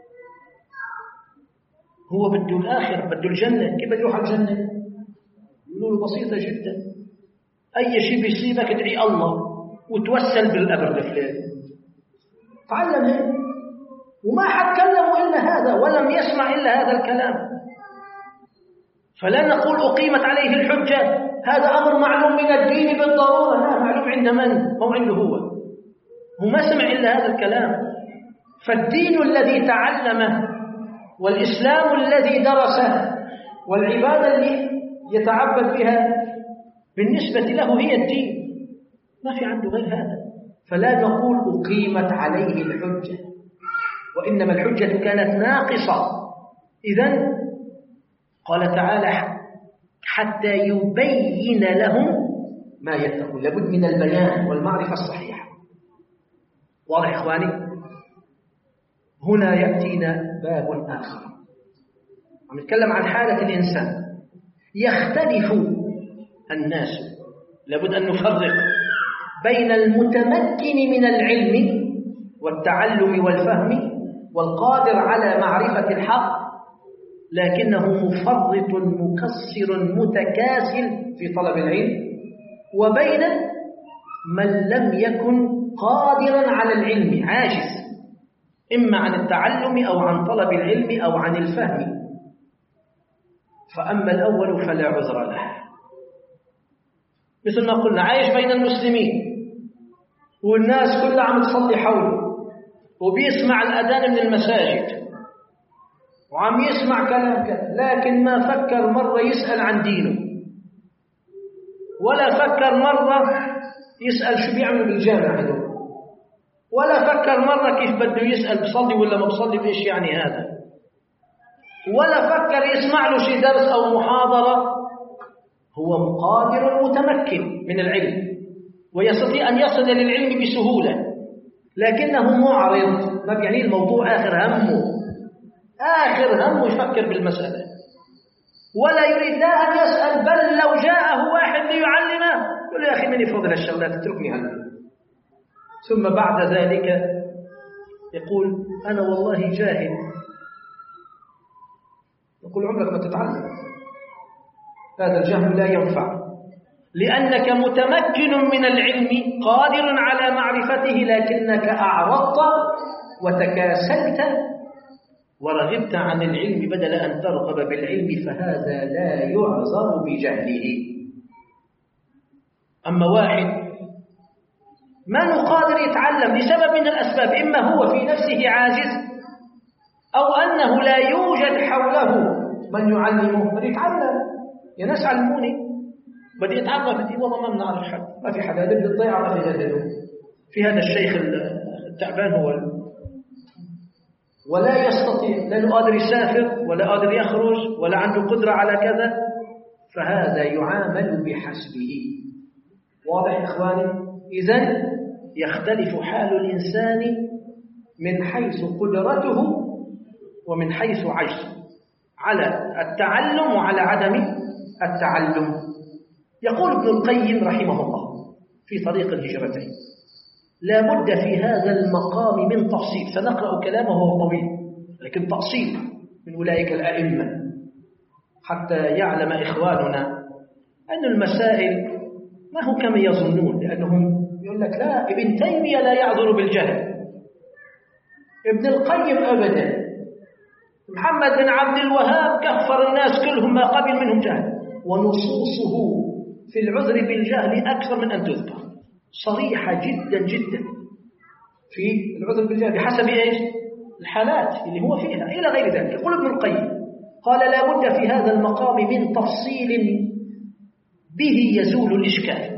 هو بده الآخرة، بده الجنة. كيف بده يروح على الجنة؟ يقولوا له بسيطة جدا، أي شيء بيصيبك ادعي الله وتوسل بالأبر فلان. تعلم هيك، وما حد كلمه إلا هذا ولم يسمع إلا هذا الكلام. فلا نقول أقيمت عليه الحجة، هذا أمر معلوم من الدين بالضرورة، لا، معلوم عند من؟ مو عنده هو. هو ما سمع إلا هذا الكلام. فالدين الذي تعلمه والإسلام الذي درسه والعبادة اللي يتعبد بها بالنسبة له هي الدين، ما في عنده غير هذا. فلا نقول أقيمت عليه الحجة، وإنما الحجة كانت ناقصة. إذن قال تعالى حتى يبين لهم ما يتقون، لابد من البيان والمعرفة الصحيحة. واضح إخواني؟ هنا يأتينا باب آخر، عم نتكلم عن حالة الإنسان. يختلف الناس، لابد أن نفرق بين المتمكن من العلم والتعلم والفهم والقادر على معرفة الحق لكنه مفرط مكسر متكاسل في طلب العلم، وبين من لم يكن قادرا على العلم، عاجز إما عن التعلم أو عن طلب العلم أو عن الفهم. فأما الأول فلا عذر له، مثل ما قلنا عايش بين المسلمين والناس كلها عم تصلي حوله وبيسمع الأذان من المساجد وعم يسمع كلام كذا، لكن ما فكر مرة يسأل عن دينه، ولا فكر مرة يسأل شو بيعملوا بالجامع هذول، ولا فكر مرة كيف بده يسأل بصلي ولا ما بصلي، بإيش يعني هذا، ولا فكر يسمع له شي درس أو محاضرة. هو قادر متمكن من العلم ويستطيع أن يصل للعلم بسهولة، لكنه معرض، ما بيعني الموضوع آخر همه، آخر همه يفكر بالمسألة ولا يريد لا أن يسأل، بل لو جاءه واحد ليعلمه يقول يا أخي من يفضل الشغلات اتركني عنها. ثم بعد ذلك يقول أنا والله جاهل. نقول عمرك ما تتعلم، هذا الجهل لا ينفع، لأنك متمكن من العلم قادر على معرفته، لكنك أعرضت وتكاسلت ورغبت عن العلم بدل أن ترغب بالعلم، فهذا لا يعذر بجهله. أما واحد ما قادر يتعلم لسبب من الأسباب، إما هو في نفسه عاجز أو أنه لا يوجد حوله من يعلمه، بدي يتعلم، يا ناس علموني، بدي يتعلم، بدي والله ما بنعرف حد، ما في حدا، بدي الضيعة ما في هذا في هذا الشيخ التعبان هو ولا يستطيع، لأنه قادر يسافر ولا قادر يخرج ولا عنده قدرة على كذا، فهذا يعامل بحسبه. واضح إخواني؟ إذن يختلف حال الإنسان من حيث قدرته ومن حيث عجزه على التعلم وعلى عدم التعلم. يقول ابن القيم رحمه الله في طريق الهجرتين لا بد في هذا المقام من تفصيل، سنقرأ كلامه وهو طويل لكن تأصيل من أولئك الأئمة حتى يعلم إخواننا أن المسائل ما هو كما يظنون، لأنهم يقول لك لا ابن تيمية لا يعذر بالجهل، ابن القيم أبدا، محمد بن عبد الوهاب كفر الناس كلهم ما قبل منهم جهل، ونصوصه في العذر بالجهل أكثر من أن تذكر، صريحة جدا جدا في العذر بالجهل بحسب إيش؟ الحالات اللي هو فيها إلى غير ذلك. يقول ابن القيم قال لا بد في هذا المقام من تفصيل به يزول الإشكال.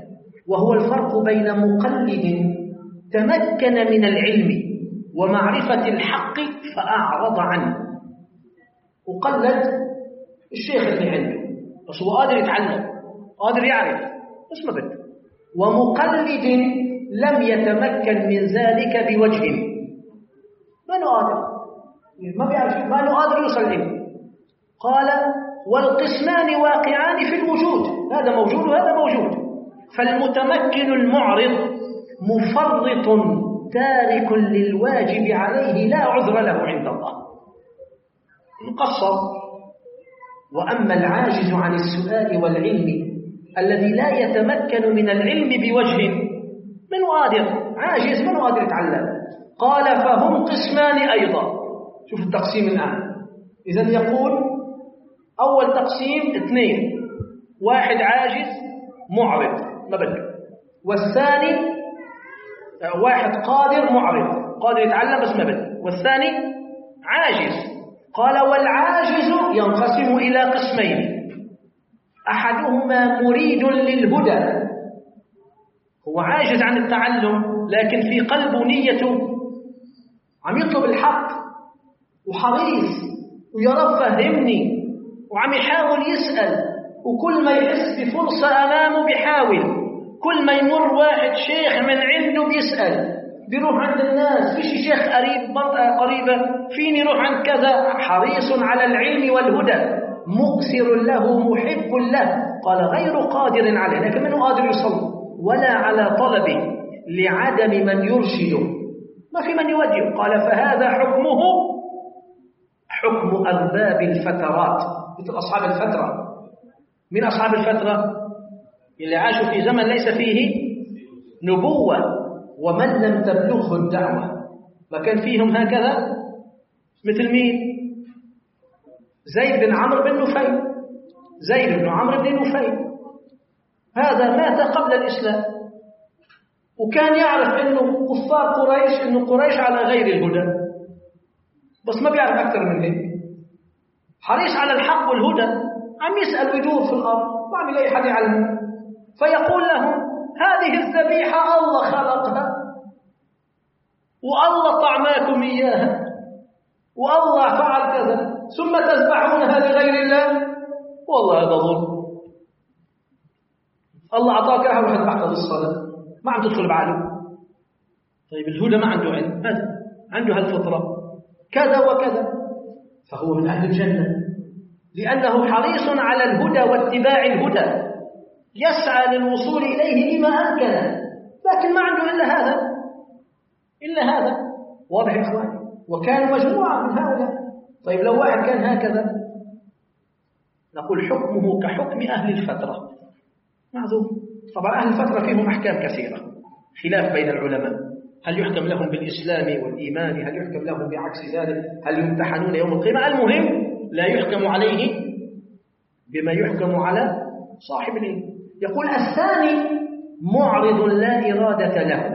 وهو الفرق بين مقلد تمكن من العلم ومعرفة الحق فأعرض عنه، وقلد الشيخ اللي عنده بس هو قادر يتعلم قادر يعرف بس ما بده، ومقلد لم يتمكن من ذلك بوجه، ما له قادر ما بيعرف ما له قادر يوصل إليه. قال والقسمان واقعان في الوجود، هذا موجود وهذا موجود. فالمتمكن المعرض مفرط تارك للواجب عليه لا عذر له عند الله، مقصر. وأما العاجز عن السؤال والعلم الذي لا يتمكن من العلم بوجه، من قادر عاجز من قادر يتعلم، قال فهم قسمان أيضا. شوف التقسيم الآن. إذن يقول أول تقسيم اثنين، واحد عاجز معرض ما بده، والثاني واحد قادر معرض قادر يتعلم بس ما بده، والثاني عاجز. قال والعاجز ينقسم إلى قسمين، أحدهما مريد للهدى، هو عاجز عن التعلم لكن في قلبه نيته عم يطلب الحق وحريص ويرى فهمني وعم يحاول يسأل، وكل ما يحس بفرصة أمامه بيحاول، كل ما يمر واحد شيخ من عنده بيسأل، بيروح عند الناس فيش شيخ قريب منطقة قريبة فيني يروح عند كذا، حريص على العلم والهدى مؤثر له محب له. قال غير قادر عليه لكن منه قادر يصل ولا على طلبه لعدم من يرشده، ما في من يوجه. قال فهذا حكمه حكم أرباب الفترات، مثل أصحاب الفترة. من أصحاب الفترة؟ اللي عاشوا في زمن ليس فيه نبوة ومن لم تبلغه الدعوة، ما كان فيهم هكذا. مثل مين؟ زيد بن عمرو بن نفيل، زيد بن عمرو بن نفيل هذا مات قبل الإسلام، وكان يعرف أنه كفار قريش أنه قريش على غير الهدى، بس ما بيعرف أكثر من هيك، حريص على الحق والهدى، عم يسأل ويدور في الأرض ما عم يلاقي حد يعلمه، فيقول لهم هذه الذبيحة الله خلقها والله طعماكم إياها والله فعل كذا، ثم تذبحونها لغير الله، والله هذا ظلم. الله أعطاك أهل واحد بعد الصلاة ما عم تدخل بعقله. طيب الهدى ما عنده علم، هذا عنده هالفطرة كذا وكذا، فهو من أهل الجنة لأنه حريص على الهدى واتباع الهدى، يسعى للوصول إليه بما أمكن، لكن ما عنده إلا هذا إلا هذا. واضح يا إخواني؟ وكانوا مجموعة من هؤلاء. طيب لو واحد كان هكذا نقول حكمه كحكم أهل الفترة معذور. طبعا أهل الفترة فيهم أحكام كثيرة، خلاف بين العلماء، هل يحكم لهم بالإسلام والإيمان، هل يحكم لهم بعكس ذلك، هل يمتحنون يوم القيامة. المهم لا يحكم عليه بما يحكم على صاحب العلم. يقول الثاني معرض لا إرادة له،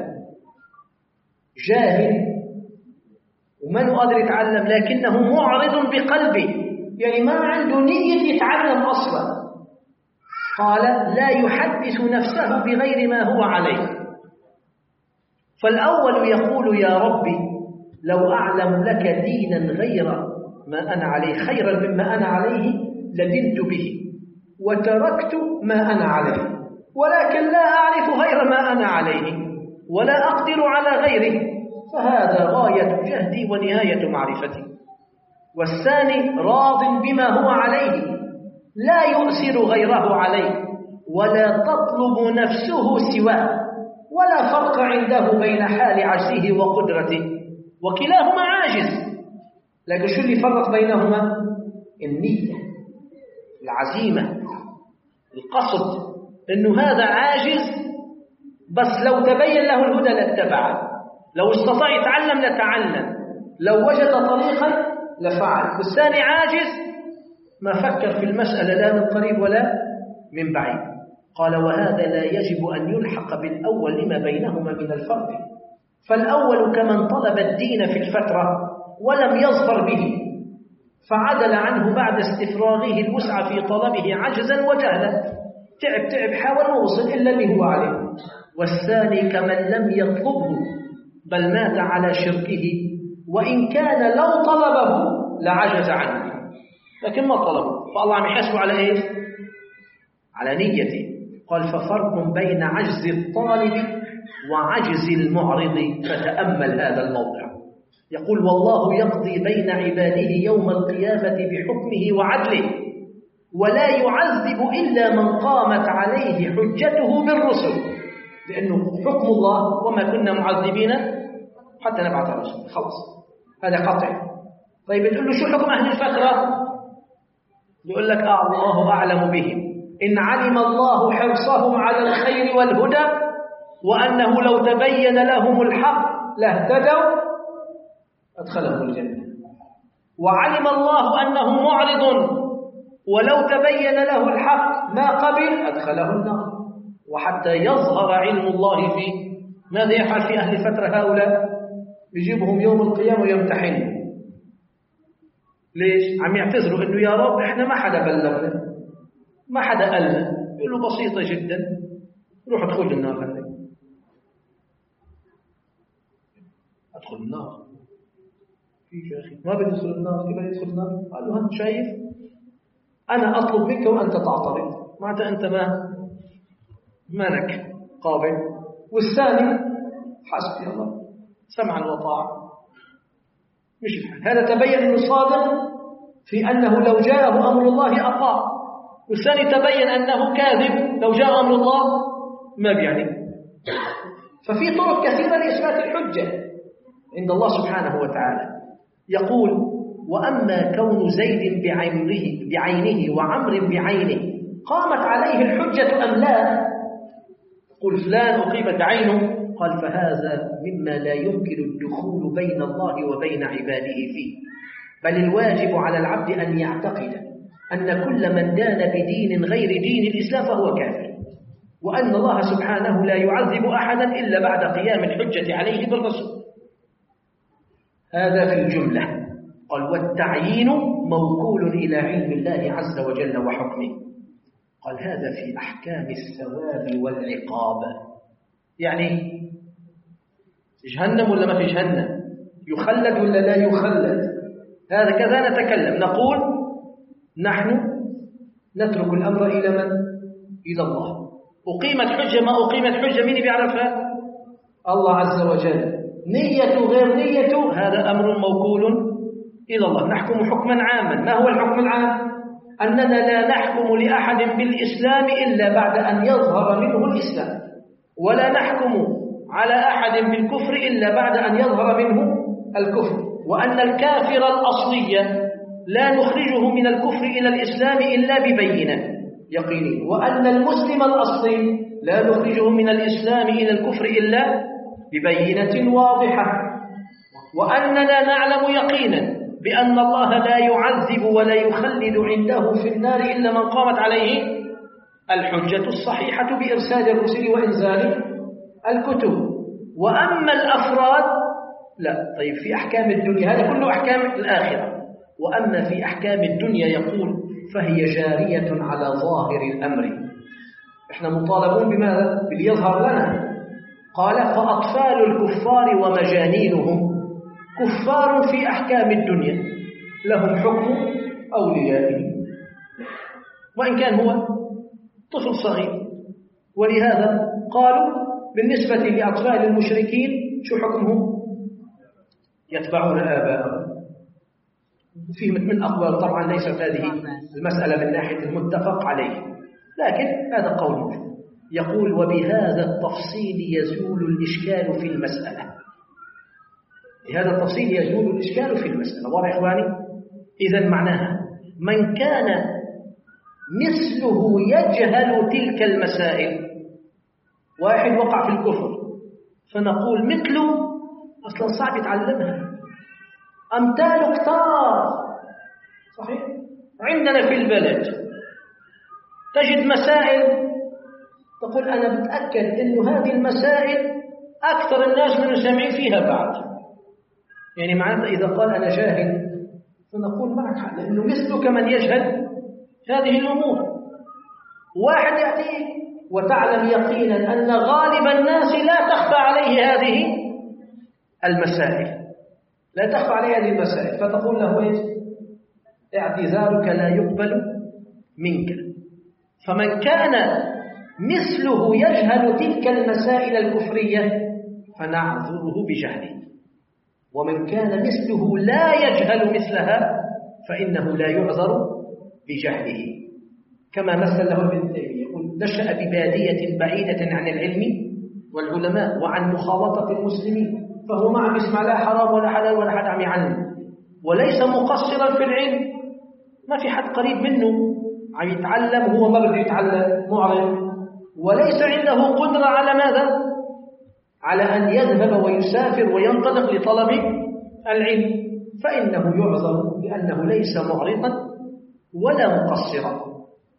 جاهل ومن قادر يتعلم لكنه معرض بقلبه، يعني ما عنده نية يتعلم أصلا. قال لا يحدث نفسه بغير ما هو عليه. فالأول يقول يا ربي لو أعلم لك دينا غير ما أنا عليه خيرا مما أنا عليه لدنت به وتركت ما أنا عليه، ولكن لا أعرف غير ما أنا عليه ولا أقدر على غيره، فهذا غاية جهدي ونهاية معرفتي. والثاني راض بما هو عليه لا يؤثر غيره عليه ولا تطلب نفسه سواه، ولا فرق عنده بين حال عجزه وقدرته، وكلاهما عاجز. لكن شو اللي فرق بينهما؟ النية، العزيمة، القصد، إنه هذا عاجز بس لو تبين له الهدى لاتبعه، لو استطاع يتعلم لتعلم، لو وجد طريقا لفعل. والثاني عاجز ما فكر في المسألة لا من قريب ولا من بعيد. قال وهذا لا يجب أن يلحق بالأول لما بينهما من الفرق، فالأول كمن طلب الدين في الفترة ولم يظفر به فعدل عنه بعد استفراغه الوسع في طلبه عجزا وجهلا، تعب تعب حاول ما وصل إلا اللي هو عليه. والثاني كمن لم يطلبه بل مات على شركه، وإن كان لو طلبه لعجز عنه، لكن ما طلبه، فالله عم يحاسبه على إيش؟ على نيته. قال ففرق بين عجز الطالب وعجز المعرض، فتأمل هذا الموضع. يقول والله يقضي بين عباده يوم القيامة بحكمه وعدله، ولا يعذب إلا من قامت عليه حجته بالرسل، لأنه حكم الله وما كنا معذبين حتى نبعث رسول، خلاص هذا قطع. طيب تقول له شو حكم أهل الفترة؟ يقول لك آه الله أعلم بهم، إن علم الله حرصهم على الخير والهدى وأنه لو تبين لهم الحق لاهتدوا أدخلهم الجنة، وعلم الله أنه معرض ولو تبين له الحق ما قبل أدخله النار. وحتى يظهر علم الله فيه، ماذا يفعل في أهل فترة هؤلاء؟ يجيبهم يوم القيامة ويمتحنهم. ليش؟ عم يعتذروا إنه يا رب إحنا ما حدا بلغنا، ما حدا قالنا. يقول له بسيطة جدا، روح ادخل النار. هذا ادخل النار في يا أخي ما بدي أدخل النار، كيف يدخل النار؟ قال له أنت شايف أنا أطلب منك وأنت تعترض، معناته أنت ما مالك قابل. والثاني حسبي الله سمعا وطاعة، مش الحال. هذا تبين أنه صادق في أنه لو جاءه أمر الله أطاع، والثاني تبين أنه كاذب لو جاء أمر الله ما بيعني. ففي طرق كثيرة لإثبات الحجة عند الله سبحانه وتعالى. يقول وأما كون زيد بعينه, بعينه وعمر بعينه قامت عليه الحجة أم لا؟ قل فلان أقيمت عينه، قال فهذا مما لا يمكن الدخول بين الله وبين عباده فيه، بل الواجب على العبد أن يعتقد أن كل من دان بدين غير دين الإسلام فهو كافر، وأن الله سبحانه لا يعذب أحدا إلا بعد قيام الحجة عليه بالرسول. هذا في الجملة. قال والتعيين موكول إلى علم الله عز وجل وحكمه. قال هذا في أحكام الثواب والعقاب، يعني جهنم ولا ما في جهنم، يخلد ولا لا يخلد، هذا كذا نتكلم. نقول نحن نترك الأمر إلى من؟ إلى الله. أقيمت حجة ما أقيمت حجة مين بيعرفها؟ الله عز وجل. نية غير نية هذا أمر موكول إلى الله. نحكم حكما عاما. ما هو الحكم العام؟ أننا لا نحكم لأحد بالإسلام إلا بعد أن يظهر منه الإسلام، ولا نحكم على أحد بالكفر إلا بعد أن يظهر منه الكفر، وأن الكافر الأصلي لا نخرجه من الكفر إلى الإسلام إلا ببينة يقينية، وأن المسلم الأصلي لا نخرجه من الإسلام إلى الكفر إلا ببينة واضحة، وأننا نعلم يقينا بأن الله لا يعذب ولا يخلد عنده في النار إلا من قامت عليه الحجة الصحيحة بإرسال الرسل وإنزال الكتب. وأما الأفراد لا. طيب في أحكام الدنيا، هذا كله أحكام الآخرة. وأما في أحكام الدنيا يقول فهي جارية على ظاهر الأمر. إحنا مطالبون بماذا؟ باليظهر لنا. قال فأطفال الكفار ومجانينهم كفار في أحكام الدنيا لهم حكم أوليائهم، وإن كان هو طفل صغير. ولهذا قالوا بالنسبة لأطفال المشركين شو حكمهم؟ يتبعون آباءهم. فيه من أقوال طبعا ليست هذه المسألة من ناحية المتفق عليه، لكن هذا قول موجود. يقول وبهذا التفصيل يزول الإشكال في المسألة. بهذا التفصيل يزول الإشكال في المسألة. واضح إخواني؟ إذن معناها من كان مثله يجهل تلك المسائل، واحد وقع في الكفر فنقول مثله أصلا صعب يتعلمها، أمثاله كتار صحيح. عندنا في البلد تجد مسائل تقول أنا بتأكد أنه هذه المسائل أكثر الناس من سامعين فيها بعد. يعني معناته إذا قال أنا جاهل فنقول معك حق، لأنه مثلك من يجهل هذه الأمور. واحد يأتيك وتعلم يقينا أن غالب الناس لا تخفى عليه هذه المسائل، لا تخفى عليه هذه المسائل، فتقول له إيش؟ اعتذارك لا يقبل منك. فمن كان مثله يجهل تلك المسائل الكفرية فنعذره بجهله، ومن كان مثله لا يجهل مثلها فإنه لا يعذر بجهله. كما مثل له ابن تيمية يقول: نشأ ببادية بعيدة عن العلم والعلماء وعن مخالطة المسلمين، فهو ما عم يسمع لا حرام ولا حلال ولا حد عم يعلم، وليس مقصرا في العلم، ما في حد قريب منه عم يتعلم وهو ما بده يتعلم، معرض، وليس عنده قدرة على ماذا؟ على أن يذهب ويسافر وينطلق لطلب العلم، فإنه يعذر لأنه ليس معرضا ولا مقصرا.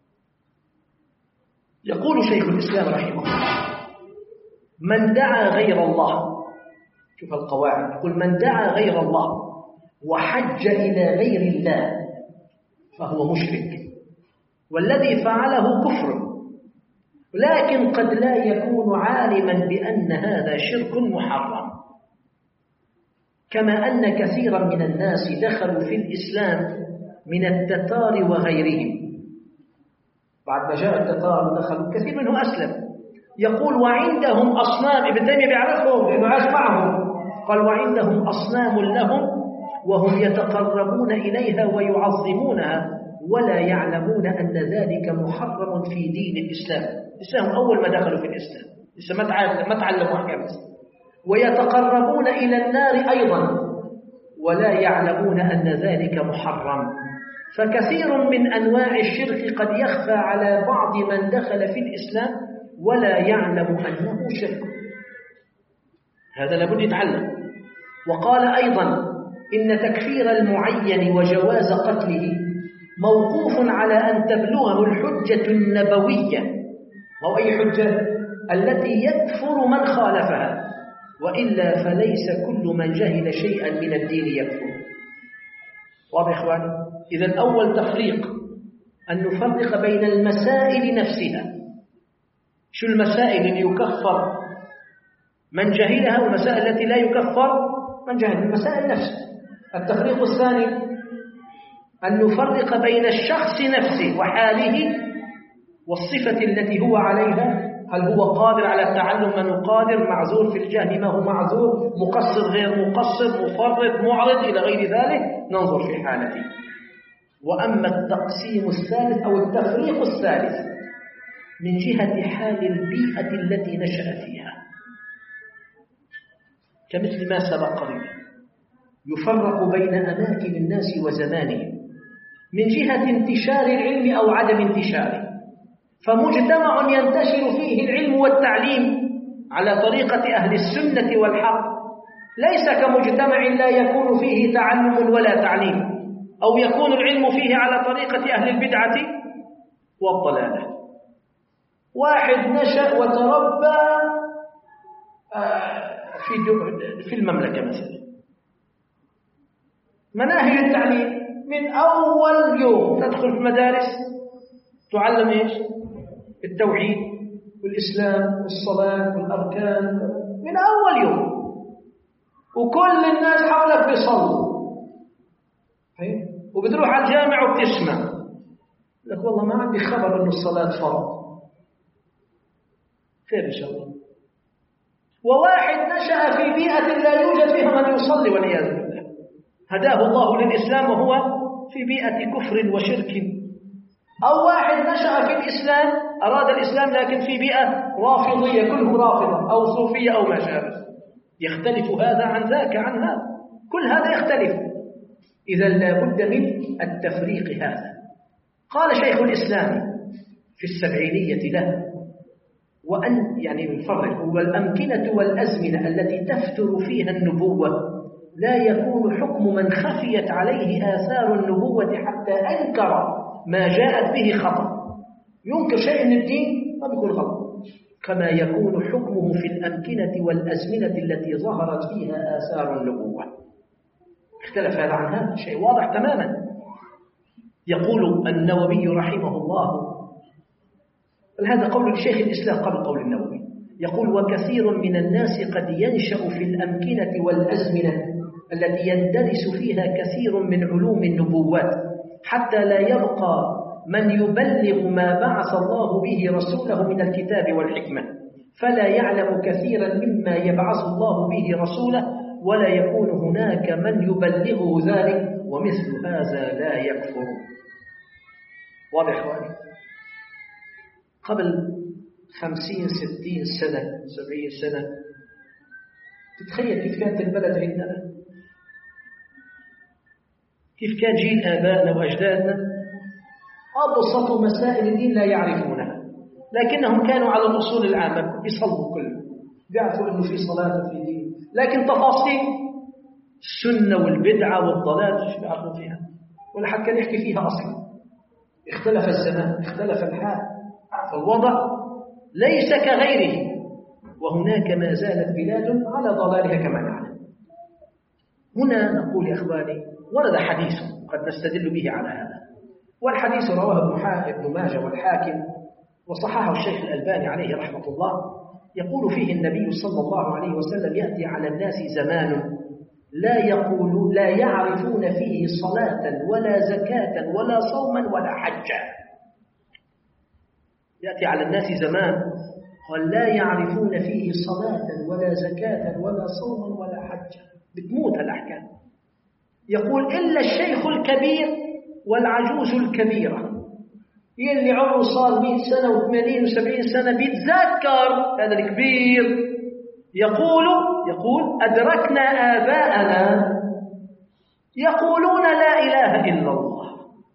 يقول شيخ الإسلام رحمه الله: من دعا غير الله، شوف القواعد، يقول: من دعا غير الله وحج إلى غير الله فهو مشرك، والذي فعله كفر، لكن قد لا يكون عالما بأن هذا شرك محرم. كما أن كثيرا من الناس دخلوا في الإسلام من التتار وغيرهم، بعد ما جاء التتار ودخلوا كثير منهم أسلم. يقول: وعندهم أصنام، ابن تيمية بيعرفهم لأنه عاش معهم، قال: وعندهم أصنام لهم وهم يتقربون إليها ويعظمونها ولا يعلمون أن ذلك محرم في دين الإسلام. الإسلام أول ما دخلوا في الإسلام لسه ما تعلموا أحكام الإسلام، ويتقربون إلى النار أيضا ولا يعلمون أن ذلك محرم. فكثير من أنواع الشرك قد يخفى على بعض من دخل في الإسلام ولا يعلم أنه شرك، هذا لابد يتعلم. وقال أيضا: إن تكفير المعين وجواز قتله موقوف على أن تبلغه الحجة النبوية، أو أي حجة؟ التي يكفر من خالفها، وإلا فليس كل من جهل شيئا من الدين يكفر. واضح إخواني؟ إذن أول تفريق أن نفرق بين المسائل نفسها، شو المسائل اللي يكفر من جهلها والمسائل التي لا يكفر من جهل، المسائل نفسها. التفريق الثاني أن نفرق بين الشخص نفسه وحاله والصفة التي هو عليها، هل هو قادر على التعلم من قادر، معذور في الجهل ما هو معذور، مقصر غير مقصر، مفرط معرض إلى غير ذلك، ننظر في حالته. وأما التقسيم الثالث أو التفريق الثالث من جهة حال البيئة التي نشأ فيها، كمثل ما سبق قريبا، يفرق بين أماكن الناس وزمانهم من جهة انتشار العلم أو عدم انتشاره. فمجتمع ينتشر فيه العلم والتعليم على طريقة أهل السنة والحق ليس كمجتمع لا يكون فيه تعلم ولا تعليم، أو يكون العلم فيه على طريقة أهل البدعة والضلالة. واحد نشأ وتربى في المملكة مثلا، مناهج التعليم من أول يوم تدخل في المدارس تعلم إيش؟ التوحيد والإسلام والصلاة والأركان من أول يوم، وكل الناس حولك بيصلوا، وبتروح على الجامع وبتسمع لك والله ما عندي خبر أن الصلاة فرض، خير إن شاء الله. وواحد نشأ في بيئة لا يوجد فيها من يصلي والعياذ بالله، هداه الله للإسلام وهو في بيئة كفر وشرك. أو واحد نشأ في الإسلام، أراد الإسلام لكن في بيئة رافضية، كله رافضة أو صوفية أو ما شابه، يختلف هذا عن ذاك عن هذا، كل هذا يختلف. إذا لا بد من التفريق هذا. قال شيخ الإسلام في السبعينية له: وأن يعني نفرق، والأمكنة والأزمنة التي تفتر فيها النبوة لا يكون حكم من خفيت عليه آثار النبوة حتى أنكر ما جاءت به خطأ. ينكر شيء من الدين ما بيكون غلط، كما يكون حكمه في الأمكنة والأزمنة التي ظهرت فيها آثار النبوة. اختلف هذا عن هذا، شيء واضح تماما. يقول النووي رحمه الله: بل هذا قول شيخ الإسلام قبل قول النووي، يقول: وكثير من الناس قد ينشأ في الأمكنة والأزمنة التي يندرس فيها كثير من علوم النبوات حتى لا يبقى من يبلغ ما بعث الله به رسوله من الكتاب والحكمة، فلا يعلم كثيرا مما يبعث الله به رسوله، ولا يكون هناك من يبلغه ذلك، ومثل هذا لا يكفر. واضح واضح؟ قبل خمسين ستين سنة سبعين سنة تتخيل كيف كانت البلد عندنا، كيف كان جيل آبائنا وأجدادنا أبسط مسائل الدين لا يعرفونها، لكنهم كانوا على الأصول العامة، بيصلوا كله، بيعرفوا أنه في صلاة وفي دين، لكن تفاصيل السنة والبدعة والضلال مش بيعرفوا فيها، ولا حد كان يحكي فيها أصلا. اختلف الزمان، اختلف الحال، فالوضع ليس كغيره، وهناك ما زالت بلاد على ضلالها كما نعلم. هنا نقول يا إخواني: ورد حديث قد نستدل به على هذا، والحديث رواه ابن ماجه والحاكم وصححه الشيخ الألباني عليه رحمة الله. يقول فيه النبي صلى الله عليه وسلم: يأتي على الناس زمان لا يقول لا يعرفون فيه صلاة ولا زكاة ولا صوما ولا حجا. يأتي على الناس زمان قال لا يعرفون فيه صلاة ولا زكاة ولا صوما ولا حجا، بتموت الأحكام. يقول: إلا الشيخ الكبير والعجوز الكبيرة، يلي عمره صار مئة سنة وثمانين وسبعين سنة بيتذكر، هذا الكبير. يقول يقول أدركنا آباءنا يقولون لا إله إلا الله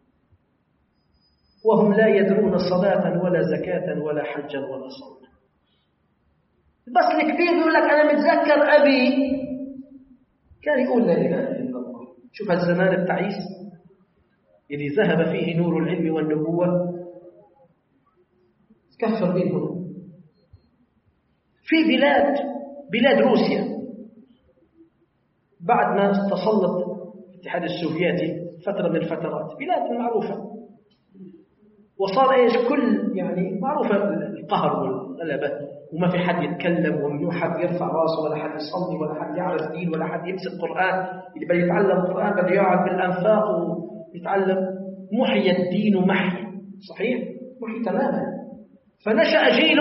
وهم لا يدرون صلاة ولا زكاة ولا حجا ولا صوما. بس الكبير يقول لك أنا متذكر أبي كان يقول لا إله إلا الله. شوف هالزمان التعيس اللي ذهب فيه نور العلم والنبوة، كفر منهم. في بلاد بلاد روسيا بعد ما تسلط الاتحاد السوفيتي فترة من الفترات، بلاد معروفة، وصار ايش كل يعني معروفة القهر والغلبة، وما في حد يتكلم، وممنوع حد يرفع راسه، ولا حد يصلي، ولا حد يعرف دين، ولا حد يمسك قرآن. اللي بده يتعلم القرآن بده يقعد بالأنفاق ويتعلم. محي الدين محي، صحيح، محي تماما. فنشأ جيل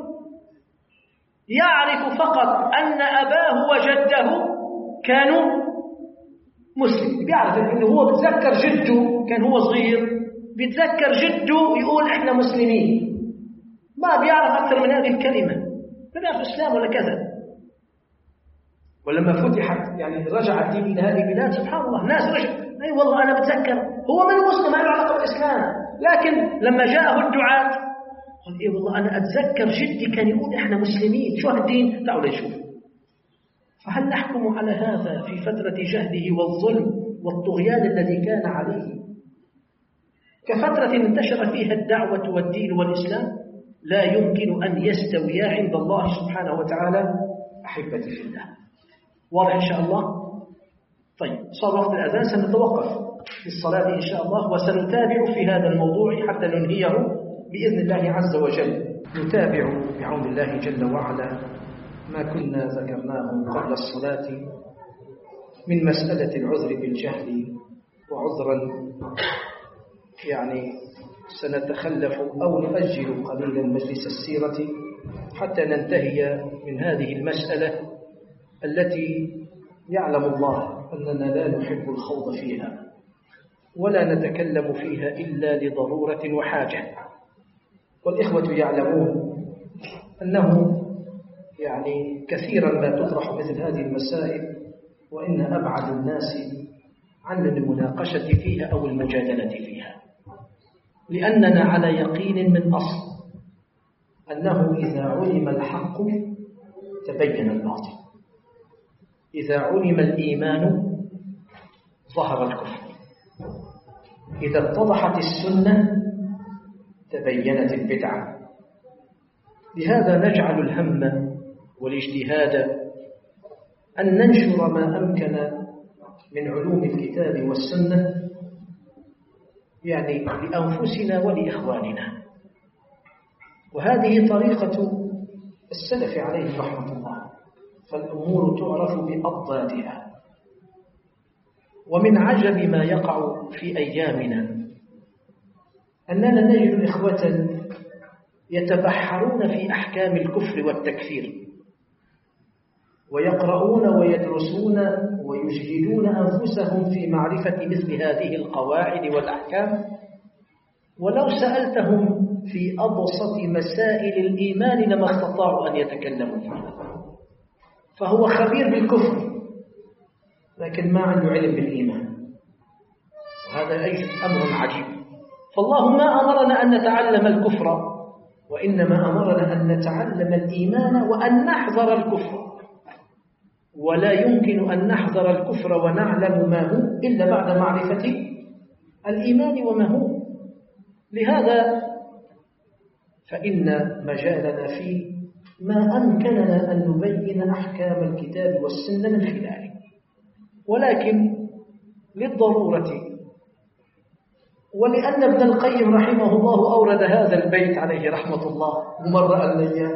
يعرف فقط أن أباه وجده كانوا مسلم، بيعرف أنه هو بتذكر جده كان هو صغير، بيتذكر جده يقول إحنا مسلمين، ما بيعرف أكثر من هذه الكلمة، ما بيعرف إسلام ولا كذا. ولما فتحت يعني رجع الدين إلى هذه البلاد، سبحان الله، ناس رجع أي أيوة والله أنا بتذكر هو من مسلم، ما له علاقة بالإسلام، لكن لما جاءه الدعاة قال إيه والله أنا أتذكر جدي كان يقول إحنا مسلمين، شو هالدين؟ تعالوا نشوف. فهل نحكم على هذا في فترة جهله والظلم والطغيان الذي كان عليه كفترة انتشر فيها الدعوة والدين والإسلام؟ لا يمكن أن يستويا عند الله سبحانه وتعالى. أحبتي في الله، واضح إن شاء الله؟ طيب، صار وقت الأذان، سنتوقف في الصلاة إن شاء الله، وسنتابع في هذا الموضوع حتى ننهيه بإذن الله عز وجل. نتابع بعون الله جل وعلا ما كنا ذكرناه قبل الصلاة من مسألة العذر بالجهل، وعذرا يعني سنتخلف أو نؤجل قليلا مجلس السيرة حتى ننتهي من هذه المسألة التي يعلم الله أننا لا نحب الخوض فيها ولا نتكلم فيها إلا لضرورة وحاجة. والإخوة يعلمون أنه يعني كثيرا ما تطرح مثل هذه المسائل، وإن أبعد الناس عن المناقشة فيها أو المجادلة فيها، لأننا على يقين من أصل أنه إذا علم الحق تبين الباطل، إذا علم الإيمان ظهر الكفر، إذا اتضحت السنة تبينت البدعة. لهذا نجعل الهم والاجتهاد أن ننشر ما أمكن من علوم الكتاب والسنة يعني لأنفسنا ولإخواننا، وهذه طريقة السلف عليه رحمة الله، فالأمور تعرف بأضدادها. ومن عجب ما يقع في أيامنا أننا نجد إخوة يتبحرون في أحكام الكفر والتكفير، ويقرؤون ويدرسون ويجهدون أنفسهم في معرفة مثل هذه القواعد والأحكام، ولو سألتهم في أبسط مسائل الإيمان لما استطاعوا أن يتكلموا فيها. فهو خبير بالكفر لكن ما عنده علم بالإيمان، وهذا أي أمر عجيب. فالله ما أمرنا أن نتعلم الكفر، وإنما أمرنا أن نتعلم الإيمان وأن نحذر الكفر، ولا يمكن أن نحذر الكفر ونعلم ما هو إلا بعد معرفة الإيمان وما هو. لهذا فإن مجالنا فيه ما أمكننا أن نبين أحكام الكتاب والسنة من خلاله، ولكن للضرورة ولأن ابن القيم رحمه الله أورد هذا البيت عليه رحمة الله ممرأ الأيام،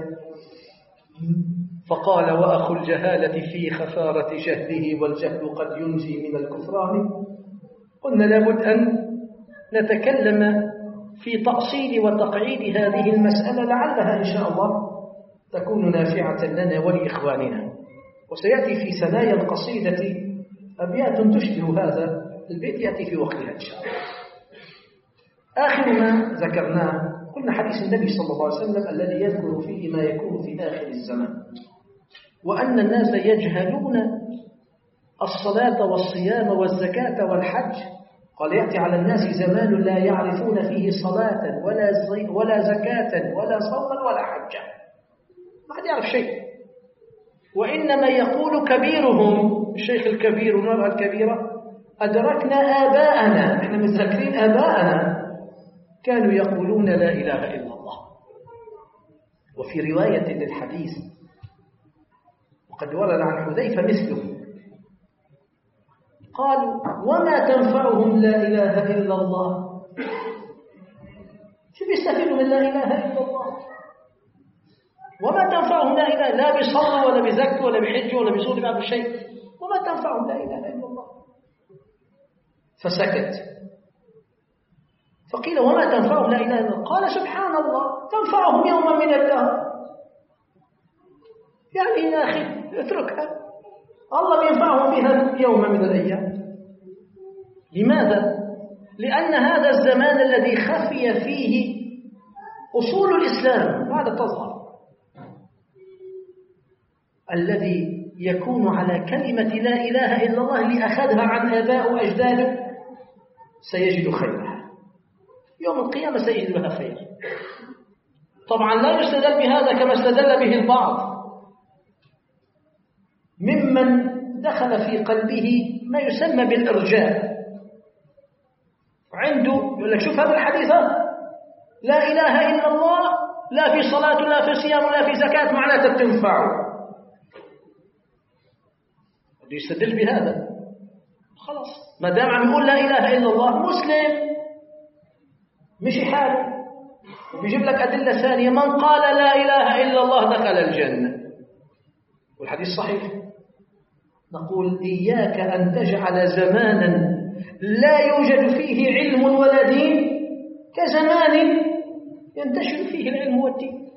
فقال: وأخو الجهالة في خفارة جهله، والجهل قد ينجي من الكفران. قلنا لابد أن نتكلم في تأصيل وتقعيد هذه المسألة، لعلها إن شاء الله تكون نافعة لنا ولإخواننا. وسيأتي في ثنايا القصيدة أبيات تشبه هذا البيت، يأتي في وقتها إن شاء الله. آخر ما ذكرناه قلنا حديث النبي صلى الله عليه وسلم الذي يذكر فيه ما يكون في آخر الزمان، وأن الناس يجهلون الصلاة والصيام والزكاة والحج. قال: يأتي على الناس زمان لا يعرفون فيه صلاة ولا ولا زكاة ولا صوما ولا حجا، ما حد يعرف شيء. وإنما يقول كبيرهم، الشيخ الكبير والمرأة الكبيرة: أدركنا آباءنا، إحنا متذكرين آباءنا كانوا يقولون لا إله إلا الله. وفي رواية للحديث وقد ورد عن حذيفة مثله، قالوا: وما تنفعهم لا إله إلا الله؟ شو بيستفيدوا من لا إله إلا الله؟ وما تنفعهم لا إله، لا بيصلوا ولا بيزكوا ولا بيحجوا ولا بيصلوا بعض الشيء، وما تنفعهم لا إله إلا الله. فسكت، فقيل: وما تنفعهم لا إله إلا الله؟ قال: سبحان الله، تنفعهم يوما من الدهر. يعني يا أخي اتركها، الله بينفعهم بها يوما من الأيام. لماذا؟ لأن هذا الزمان الذي خفي فيه أصول الإسلام بعد تظهر، الذي يكون على كلمة لا إله إلا الله لأخذها عن آباء وأجداده سيجد خيرها يوم القيامة، سيجد لها خير. طبعا لا يستدل بهذا كما استدل به البعض ممن دخل في قلبه ما يسمى بالإرجاء، عنده يقول لك: شوف هذا الحديث، لا إله إلا الله لا في صلاة لا في صيام لا في زكاة، معناتها بتنفعه. يستدل بهذا، خلاص ما دام عم يقول لا إله إلا الله مسلم مشي حاله. وبيجيب لك أدلة ثانية: من قال لا إله إلا الله دخل الجنة، والحديث صحيح. نقول: إياك أن تجعل زمانا لا يوجد فيه علم ولا دين كزمان ينتشر فيه العلم والدين.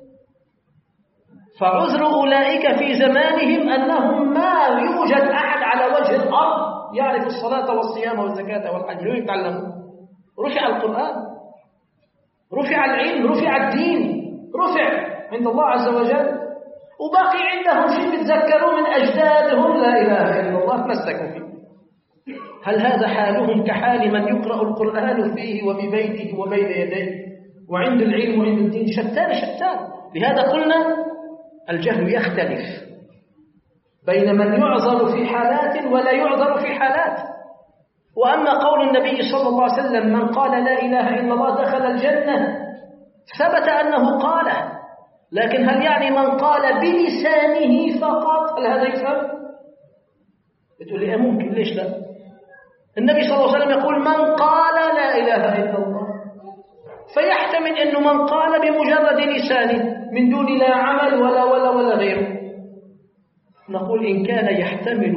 فعذر أولئك في زمانهم أنهم ما يوجد أحد على وجه الأرض يعرف الصلاة والصيام والزكاة والحج، لو يتعلموا. رفع القرآن، رفع العلم، رفع الدين، رفع عند الله عز وجل، وباقي عندهم شيء يتذكروا من أجدادهم لا إله إلا الله تمسكوا فيه. هل هذا حالهم كحال من يقرأ القرآن فيه وببيته وبين يديه وعند العلم وعند الدين؟ شتان شتان. لهذا قلنا الجهل يختلف بين من يعذر في حالات ولا يعذر في حالات. وأما قول النبي صلى الله عليه وسلم: من قال لا إله إلا الله دخل الجنة، ثبت أنه قاله، لكن هل يعني من قال بلسانه فقط؟ هل هذا يفهم؟ بتقول لي: ممكن، ليش لا؟ النبي صلى الله عليه وسلم يقول: من قال لا إله إلا الله، فيحتمل أنه من قال بمجرد لسانه من دون لا عمل ولا ولا ولا غيره. نقول إن كان يحتمل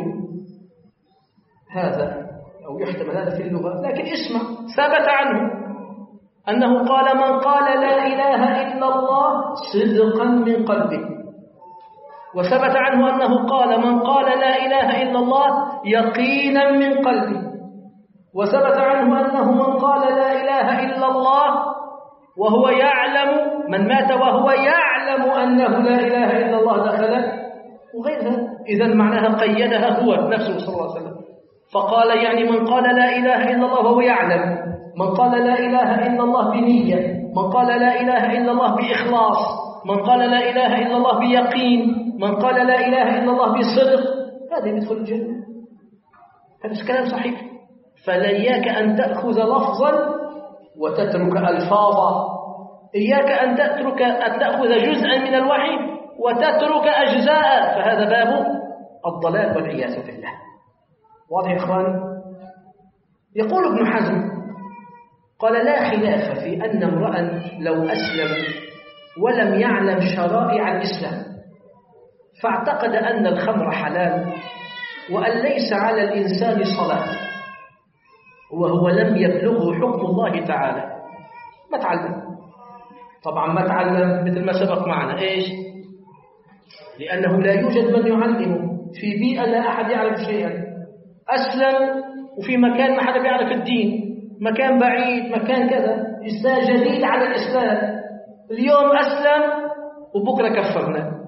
هذا أو يحتمل هذا في اللغة، لكن اسمع، ثبت عنه أنه قال من قال لا إله إلا الله صدقا من قلبه، وثبت عنه أنه قال من قال لا إله إلا الله يقينا من قلبه، وثبت عنه أنه من قال لا إله إلا الله وهو يعلم، من مات وهو يعلم أنه لا إله إلا الله دخل، وغيرها. إذن معناها قيدها هو نفسه صلى الله عليه وسلم، فقال يعني من قال لا إله إلا الله وهو يعلم، من قال لا إله إلا الله بنية، من قال لا إله إلا الله بإخلاص، من قال لا إله إلا الله بيقين، من قال لا إله إلا الله بصدق، هذا يدخل الجنة. هذا كلام صحيح. فلياك أن تأخذ لفظا وتترك ألفاظا، إياك أن تترك أن تأخذ جزءا من الوحي وتترك أجزاء، فهذا باب الضلال والعياذ بالله. واضح يا إخواني؟ يقول ابن حزم قال لا خلاف في أن امرأ لو أسلم ولم يعلم شرائع الإسلام فاعتقد أن الخمر حلال وأن ليس على الإنسان صلاة وهو لم يبلغه حكم الله تعالى، ما تعلم. طبعا ما تعلم مثل ما سبق معنا إيش؟ لأنه لا يوجد من يعلمه في بيئة لا أحد يعرف شيئا. أسلم وفي مكان ما حدا بيعرف الدين، مكان بعيد، مكان كذا، إنسان جديد على الإسلام. اليوم أسلم وبكرة كفرنا.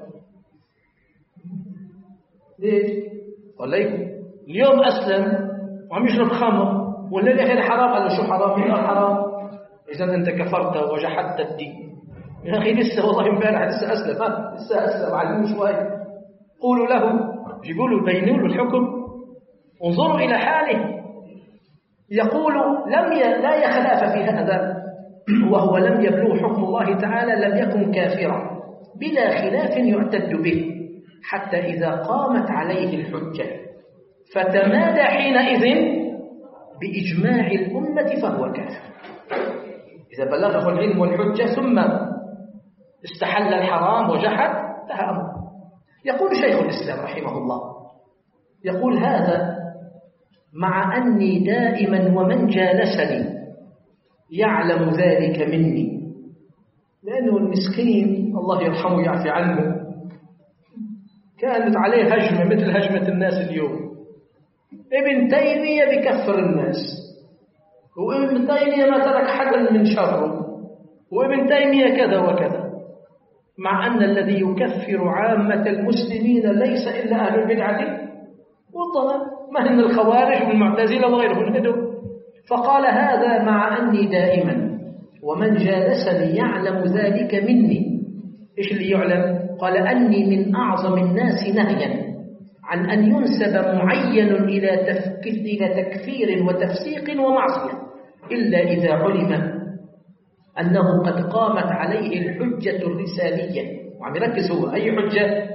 ليش؟ والله اليوم أسلم وعم يشرب خمر والليلة غير حرام، قال له شو حرام؟ مين قال حرام؟ إذا أنت كفرت وجحدت الدين. يا أخي لسه والله امبارح لسه أسلم، ها لسه أسلم، علموه شوي، قولوا له، جيبوا له بينوا له الحكم، انظروا إلى حاله. يقول لم ي... لا يخلاف في هذا وهو لم يبلغ حكم الله تعالى لم يكن كافرا بلا خلاف يعتد به حتى إذا قامت عليه الحجة فتمادى حينئذ بإجماع الأمة فهو كافر. إذا بلغه العلم والحجة ثم استحل الحرام وجحد انتهى أمره. يقول شيخ الإسلام رحمه الله، يقول هذا مع أني دائما ومن جالسني يعلم ذلك مني، لأنه المسكين الله يرحمه يعفي عنه كانت عليه هجمة مثل هجمة الناس اليوم. ابن تيمية بكفر الناس، وابن تيمية ما ترك حدا من شره، وابن تيمية كذا وكذا، مع أن الذي يكفر عامة المسلمين ليس إلا أهل البدعة والضلال، ما هم الخوارج والمعتزلة وغيرهم هدوا. فقال هذا مع أني دائما ومن جالسني يعلم ذلك مني. إيش اللي يعلم؟ قال أني من أعظم الناس نهيا عن أن ينسب معين إلى إلى تكفير وتفسيق ومعصية إلا إذا علم أنه قد قامت عليه الحجة الرسالية. وعم يركز هو أي حجة؟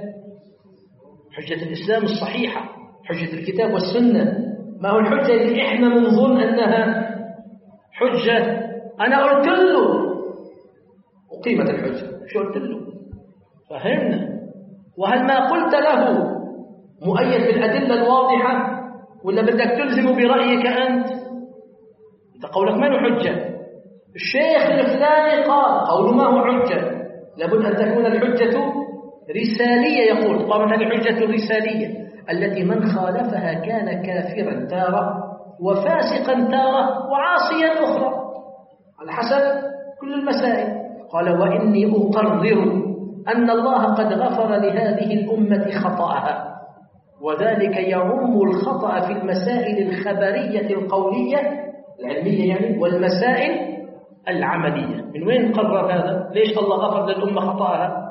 حجة الإسلام الصحيحة، حجة الكتاب والسنة. ما هو الحجة اللي إحنا نظن أنها حجة؟ أنا قلت له وقيمة الحجة شو قلت له؟ فهمنا. وهل ما قلت له مؤيد بالأدلة الواضحة ولا بدك تلزم برأيك أنت؟ أنت قولك ما هو حجة. الشيخ الفلاني قال قوله ما هو حجة، لابد أن تكون الحجة رسالية. يقول قامت هذه الحجة الرسالية التي من خالفها كان كافرا تارة وفاسقا تارة وعاصيا أخرى على حسب كل المسائل. قال وإني أقرر أن الله قد غفر لهذه الأمة خطأها، وذلك يعم الخطأ في المسائل الخبرية القولية العلمية يعني والمسائل العملية. من وين قرر هذا؟ ليش الله غفر للأمة خطأها؟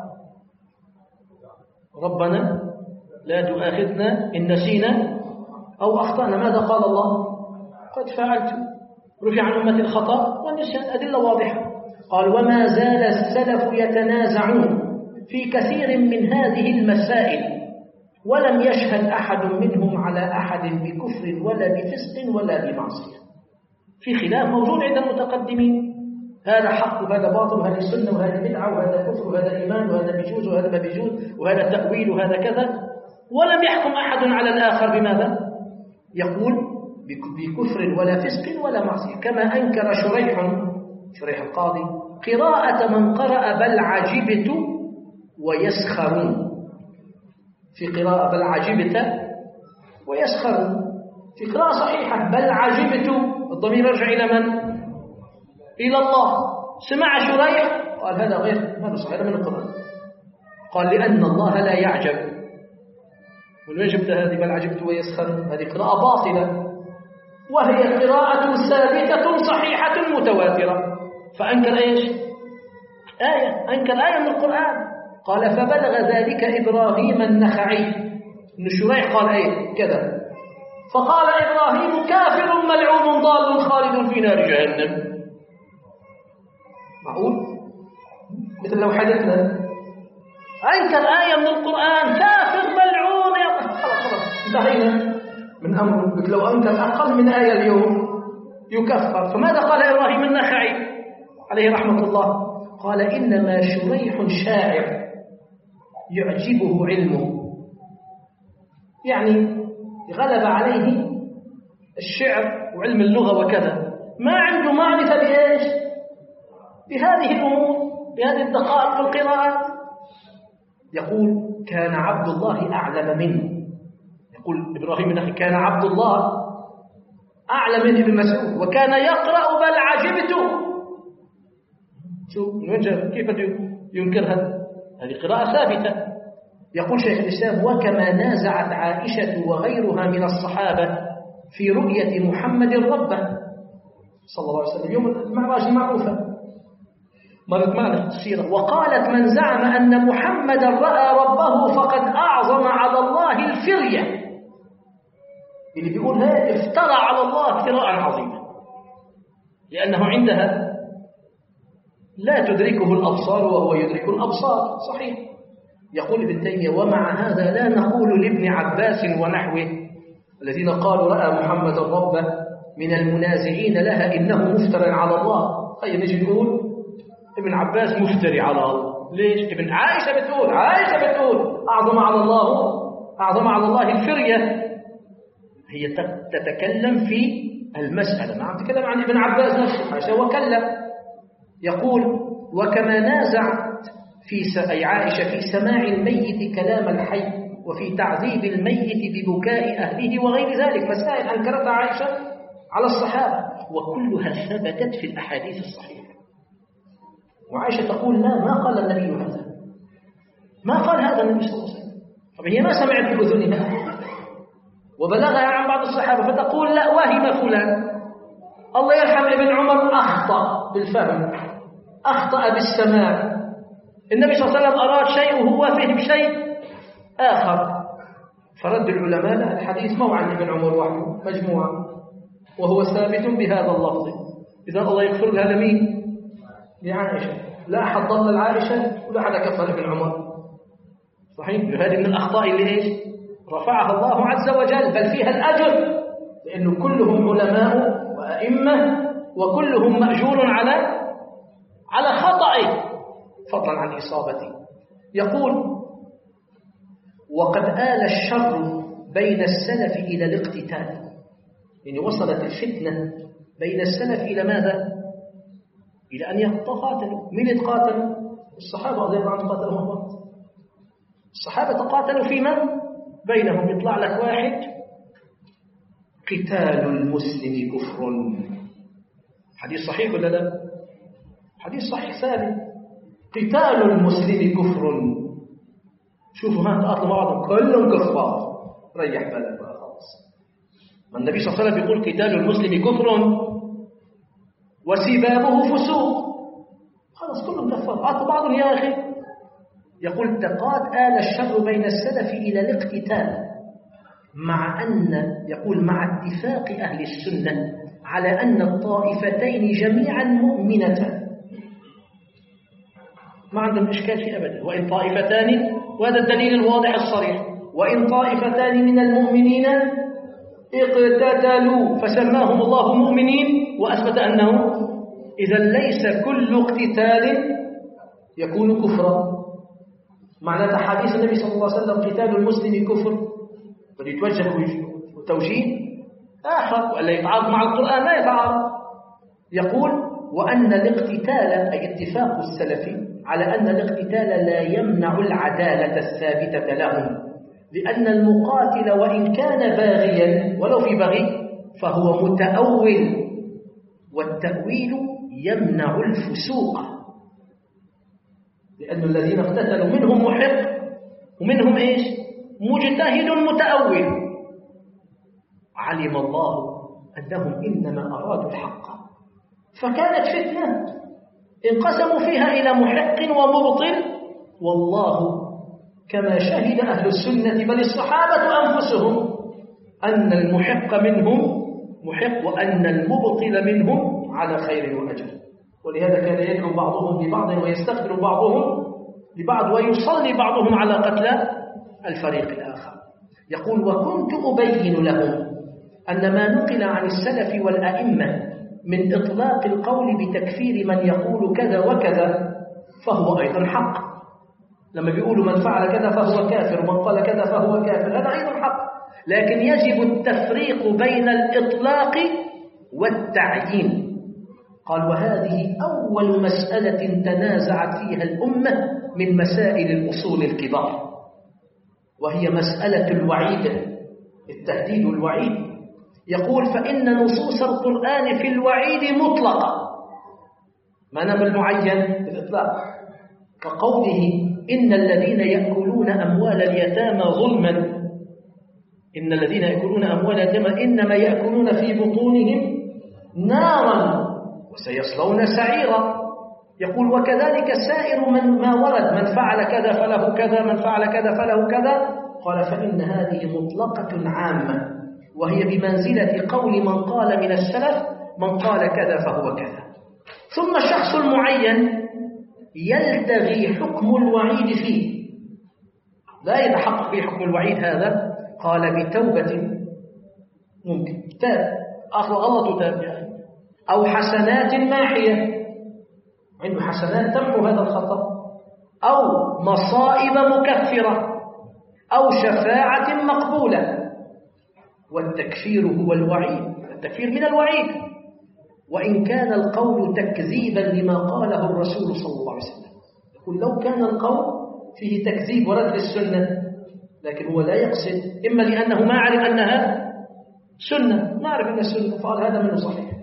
ربنا لا تؤاخذنا إن نسينا أو أخطأنا. ماذا قال الله؟ قد فعلت، رفع عن أمة الخطأ والنسيان، أدلة واضحة. قال وما زال السلف يتنازعون في كثير من هذه المسائل ولم يشهد أحد منهم على أحد بكفر ولا بفسق ولا بمعصية. في خلاف موجود عند المتقدمين، هذا حق وهذا باطل وهذا سنة وهذا بدعة وهذا كفر وهذا إيمان وهذا بيجوز وهذا ما بيجوز وهذا تأويل وهذا كذا، ولم يحكم أحد على الآخر بماذا؟ يقول بكفر ولا فسق ولا معصية. كما أنكر شريح شريح القاضي قراءة من قرأ بل عجبت ويسخرون، في قراءة بل عجبت ويسخرون، في قراءة صحيحة بل عجبت، الضمير يرجع إلى من؟ إلى الله. سمع شريح قال هذا غير، هذا صحيح من القرآن، قال لأن الله لا يعجب. من وين جبت هذه بل عجبت ويسخرون؟ هذه قراءة باطلة، وهي قراءة ثابتة صحيحة متواترة. فأنكر إيش؟ آية، أنكر آية من القرآن. قال فبلغ ذلك إبراهيم النخعي، إن شريح قال إيه كذا، فقال إبراهيم كافر ملعون ضال خالد في نار جهنم. معقول؟ مثل لو حدثنا أنكر آية من القرآن كافر ملعون، يا خلاص خلاص انتهينا من أمره. مثل لو أنكر أقل من آية اليوم يكفر. فماذا قال إبراهيم النخعي عليه رحمة الله؟ قال إنما شريح شاعر يعجبه علمه، يعني غلب عليه الشعر وعلم اللغة وكذا، ما عنده معرفة بإيش؟ بهذه الأمور، بهذه الدقائق في القراءات. يقول كان عبد الله أعلم منه، يقول إبراهيم النخعي كان عبد الله أعلم من ابن مسعود وكان يقرأ بل عجبته. شو من وين جاء؟ كيف ينكرها؟ هذه قراءة ثابتة. يقول شيخ الإسلام وكما نازعت عائشة وغيرها من الصحابة في رؤية محمد ربه صلى الله عليه وسلم يوم المعراج معروفة، مرت معنا السيرة، وقالت من زعم أن محمدا رأى ربه فقد أعظم على الله الفرية. اللي بيقول هذا افترى على الله افتراء عظيما، لأنه عندها لا تدركه الأبصار وهو يدرك الأبصار. صحيح. يقول ابن تيمية ومع هذا لا نقول لابن عباس ونحوه الذين قالوا رأى محمد ربه من المنازعين لها إنه مفترى على الله. طيب نجي نقول ابن عباس مفتري على الله، ليش؟ ابن عائشة بتقول عائشة بتقول أعظم على الله أعظم على الله الفرية. هي تتكلم في المسألة، ما عم تتكلم عن ابن عباس نفسه، عائشة وكلم. يقول وكما نازعت في أي عائشة في سماع الميت كلام الحي وفي تعذيب الميت ببكاء أهله وغير ذلك، مسائل أنكرتها عائشة على الصحابة وكلها ثبتت في الأحاديث الصحيحة. وعائشة تقول لا، ما قال النبي هذا، ما قال هذا النبي صلى الله عليه وسلم. طب هي ما سمعت بأذنها وبلغها عن بعض الصحابة فتقول لا وهم فلان. الله يرحم ابن عمر أخطأ بالفهم، أخطأ بالسماع. النبي صلى الله عليه وسلم أراد شيء وهو فهم شيء آخر، فرد العلماء له الحديث مو عن ابن عمر وحده، مجموعة، وهو ثابت بهذا اللفظ. إذا الله يغفر لها لمين؟ لعائشة. لا أحد ضل عائشة ولا أحد كفر ابن عمر. صحيح. هذه من الأخطاء اللي إيش رفعها الله عز وجل، بل فيها الأجر، لأنه كلهم علماء وأئمة وكلهم مأجور على على خطأه فضلا عن إصابته. يقول وقد آل الشر بين السلف إلى الاقتتال، يعني وصلت الفتنة بين السلف إلى ماذا؟ إلى أن يتقاتلوا. من يتقاتلوا؟ الصحابة رضي الله عنهم قاتلوا مع بعض. الصحابة تقاتلوا فيما بينهم. يطلع لك واحد قتال المسلم كفر، حديث صحيح ولا لا؟ حديث صحيح ثابت. قتال المسلم كفر. شوفوا ها تقاتلوا مع بعض كلهم كفار، ريح بالك بقى خلاص. ما النبي صلى الله عليه وسلم بيقول قتال المسلم كفر وسبابه فسوق، خلاص كلهم كفار، قاتلوا بعضهم يا أخي. يقول تقاد آل الشر بين السلف إلى الاقتتال، مع أن يقول مع اتفاق أهل السنة على أن الطائفتين جميعا مؤمنتان، ما عندهم إشكال في أبدا. وإن طائفتان، وهذا الدليل الواضح الصريح، وإن طائفتان من المؤمنين اقتتلوا فسماهم الله مؤمنين وأثبت أنه إذا ليس كل اقتتال يكون كفرا. معنى حديث النبي صلى الله عليه وسلم قتال المسلم كفر فليتوجه توجيه آخر، ولا يتعارض مع القرآن، لا يتعارض. يقول وأن الاقتتال أي اتفاق السلف على أن الاقتتال لا يمنع العدالة الثابتة لهم، لأن المقاتل وإن كان باغيا ولو في بغي فهو متأول، والتأويل يمنع الفسوق، لأن الذين اقتتلوا منهم محق ومنهم إيش؟ مجتهد متأول. علم الله أنهم إنما أرادوا الحق، فكانت فتنة انقسموا فيها إلى محق ومبطل، والله كما شهد أهل السنة بل الصحابة أنفسهم أن المحق منهم محق وأن المبطل منهم على خير وأجر. ولهذا كان يدعو بعضهم لبعض ويستغفر بعضهم لبعض ويصلي بعضهم على قتل الفريق الآخر. يقول وكنت أبين لهم أن ما نقل عن السلف والأئمة من إطلاق القول بتكفير من يقول كذا وكذا فهو أيضا حق. لما بيقولوا من فعل كذا فهو كافر ومن قال كذا فهو كافر، هذا أيضا حق، لكن يجب التفريق بين الإطلاق والتعيين. قال وهذه أول مسألة تنازعت فيها الأمة من مسائل الأصول الكبار، وهي مسألة الوعيد، التهديد والوعيد. يقول فإن نصوص القرآن في الوعيد مطلقة، ما نم المعين بالإطلاق، كقوله إن الذين يأكلون أموال اليتامى ظلما إن الذين يأكلون أموال اليتامى إنما يأكلون في بطونهم نارا وسيصلون سعيرا. يقول وكذلك سائر من ما ورد من فعل كذا فله كذا من فعل كذا فله كذا. قال فإن هذه مطلقة عامة، وهي بمنزلة قول من قال من السلف من قال كذا فهو كذا. ثم الشخص المعين يلتغي حكم الوعيد فيه، لا يتحقق به حكم الوعيد هذا. قال بتوبة ممكن تاب أخذ الله تتاب يعني، أو حسنات ماحية عنده حسنات تمحو هذا الخطأ، أو مصائب مكفرة، أو شفاعة مقبولة. والتكفير هو الوعيد، التكفير من الوعيد، وإن كان القول تكذيبا لما قاله الرسول صلى الله عليه وسلم. يقول لو كان القول فيه تكذيب ورد للسنة، لكن هو لا يقصد، إما لأنه ما عرف أنها سنة، ما عرف أنها سنة فقال هذا منه صحيح،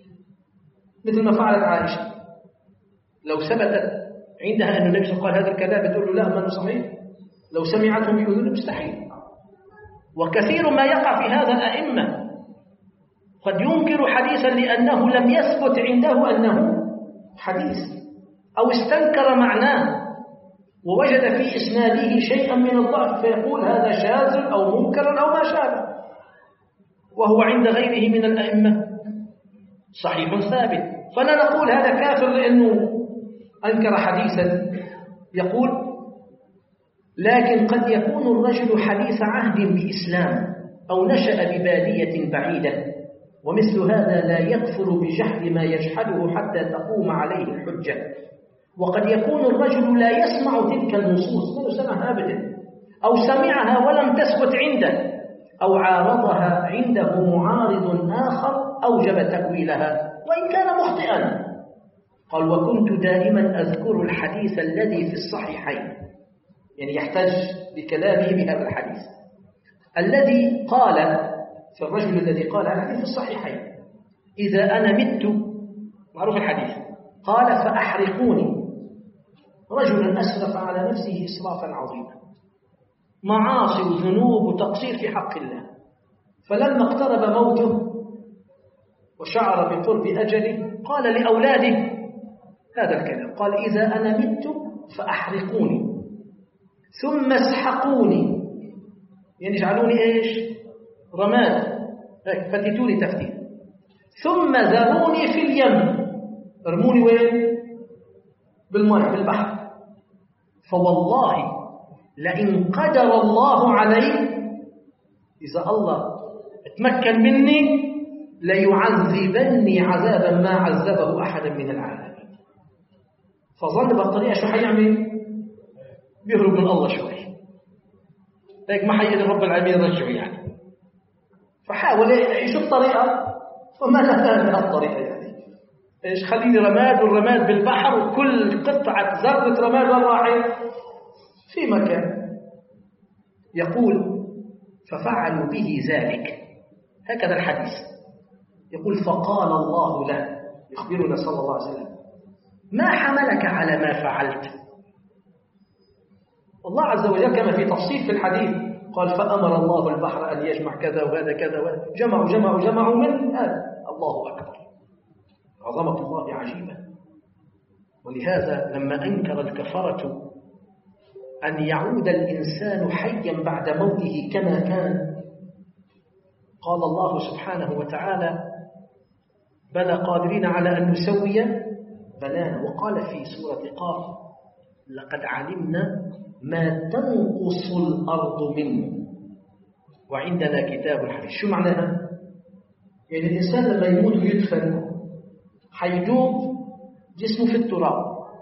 مثل ما فعلت عائشة لو ثبتت عندها أن النبي صلى الله عليه وسلم قال هذا الكلام بتقول له لا منه صحيح، لو سمعته بأذن مستحيل. وكثير ما يقع في هذا الأئمة، قد ينكر حديثا لأنه لم يثبت عنده أنه حديث، أو استنكر معناه ووجد في إسناده شيئا من الضعف فيقول هذا شاذ أو منكر أو ما شابه، وهو عند غيره من الأئمة صحيح ثابت. فلا نقول هذا كافر لأنه أنكر حديثا. يقول لكن قد يكون الرجل حديث عهد بإسلام أو نشأ ببادية بعيدة، ومثل هذا لا يكفر بجحد ما يجحده حتى تقوم عليه الحجة. وقد يكون الرجل لا يسمع تلك النصوص، لا يسمعها أبدا، أو سمعها ولم تثبت عنده، أو عارضها عنده معارض آخر أوجب تأويلها وإن كان مخطئا. قال وكنت دائما أذكر الحديث الذي في الصحيحين، يعني يحتج بكلامه بهذا الحديث الذي قال في الرجل الذي قال الحديث في الصحيحين إذا أنا مت، معروف الحديث، قال فأحرقوني. رجل أسرف على نفسه إسرافا عظيما، معاصي وذنوب وتقصير في حق الله، فلما اقترب موته وشعر بقرب أجله قال لأولاده هذا الكلام، قال إذا أنا مت فأحرقوني ثم اسحقوني، يعني اجعلوني إيش؟ رماد، فتتوني تفتيت، ثم ذروني في اليم، ارموني وين؟ بالماء بالبحر، فوالله لئن قدر الله علي، إذا الله اتمكن مني ليعذبني عذابا ما عذبه أحدا من العالمين. فظن بالطريقة شو حيعمل؟ بيهرب من الله شوي، لكن ما حيقدر رب العالمين يرجعه يعني. فحاول يشوف طريقة وما نفهم بهذه الطريقة يعني. إيش خليني رماد والرماد بالبحر وكل قطعة ذرة رماد وين راحت؟ في مكان. يقول ففعلوا به ذلك، هكذا الحديث يقول فقال الله له، يخبرنا صلى الله عليه وسلم ما حملك على ما فعلت؟ الله عز وجل كما في تفصيل في الحديث قال فأمر الله البحر أن يجمع كذا وهذا كذا وهذا، جمعوا جمعوا جمعوا من هذا. الله أكبر، عظمة الله عجيبة. ولهذا لما أنكر الكفرة أن يعود الإنسان حيا بعد موته كما كان، قال الله سبحانه وتعالى بلى قادرين على أن نسوي بنانا. وقال في سورة قاف لقد علمنا ما تنقص الأرض منه وعندنا كتاب حفيظ. شو معناها؟ يعني الإنسان لما يموت ويدفن حيدوب جسمه في التراب،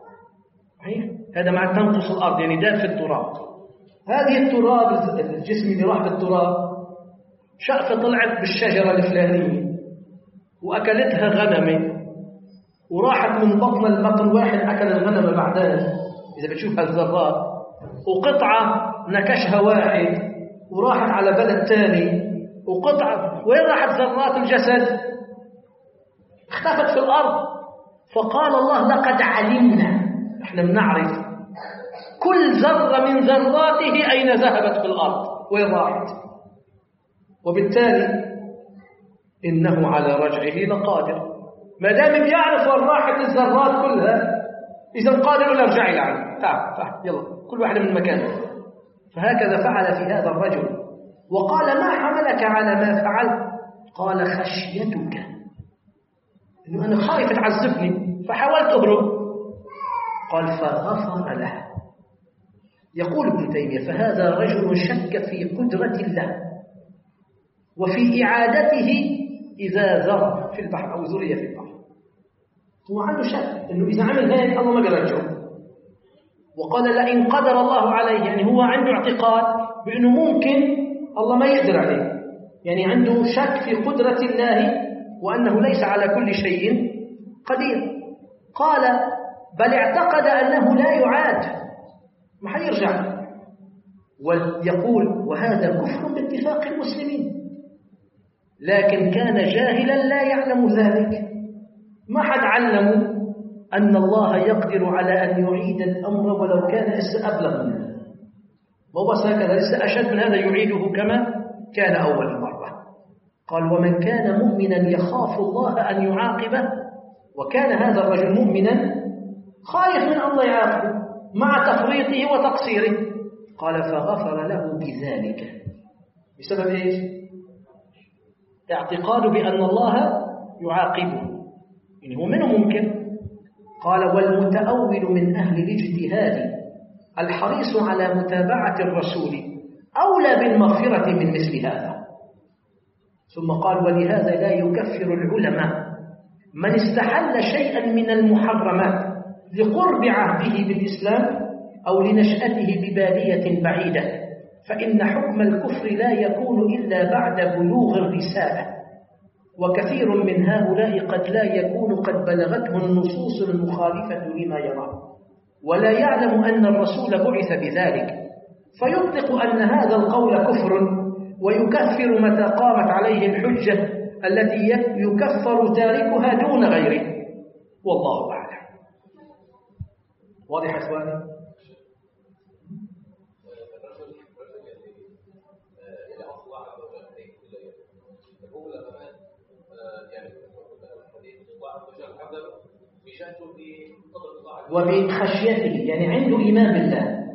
هذا معنى تنقص الأرض، يعني داب في التراب. هذه التراب الجسم اللي راح بالتراب شقفة طلعت بالشجرة الفلانية وأكلتها غنمة وراحت من بطن البطن واحد أكل الغنمة بعدها إذا بتشوف هالذرات، وقطعة نكشها واحد وراحت على بلد تاني، وقطعة وين راحت ذرات الجسد؟ اختفت في الأرض. فقال الله لقد علمنا، احنا بنعرف كل ذرة من ذراته أين ذهبت في الأرض وين راحت، وبالتالي إنه على رجعه لقادر. ما دام بيعرف وين راحت الذرات كلها إذا قادر ولا ارجعي عنه، تعال تعال يلا كل واحد من مكانه. فهكذا فعل في هذا الرجل. وقال ما حملك على ما فعلت؟ قال خشيتك، إنه أنا خايف تعذبني فحاولت أهرب. قال فغفر له. يقول ابن تيمية فهذا رجل شك في قدرة الله وفي إعادته إذا ذر في البحر أو ذري في البحر. هو عنده شك إنه إذا عمل هيك الله ما بيرجعه. وقال لئن قدر الله عليه، يعني هو عنده اعتقاد بأنه ممكن الله ما يقدر عليه، يعني عنده شك في قدرة الله وأنه ليس على كل شيء قدير. قال بل اعتقد أنه لا يعاد، ما حيرجع. ويقول وهذا كفر باتفاق المسلمين، لكن كان جاهلا لا يعلم ذلك، ما حد علمه أن الله يقدر على أن يعيد الأمر ولو كان لسه أبلغ منه، مو بس هكذا لسه أشد من هذا يعيده كما كان أول مرة. قال ومن كان مؤمنا يخاف الله أن يعاقبه، وكان هذا الرجل مؤمنا خايف من الله يعاقبه مع تفريطه وتقصيره. قال فغفر له بذلك بسبب إيش؟ اعتقاد بأن الله يعاقبه، يعني هو منه ممكن. قال والمتأول من أهل الاجتهاد الحريص على متابعة الرسول أولى بالمغفرة من مثل هذا. ثم قال ولهذا لا يكفر العلماء من استحل شيئا من المحرمات لقرب عهده بالإسلام أو لنشأته ببادية بعيدة، فإن حكم الكفر لا يكون إلا بعد بلوغ الرسالة، وكثير من هؤلاء قد لا يكون قد بلغته النصوص المخالفة لما يراه ولا يعلم أن الرسول بعث بذلك، فيطلق أن هذا القول كفر ويكفر متى قامت عليه الحجة التي يكفر تاركها دون غيره، والله أعلم. واضح أسواني؟ وبخشيته، يعني عنده إيمان بالله.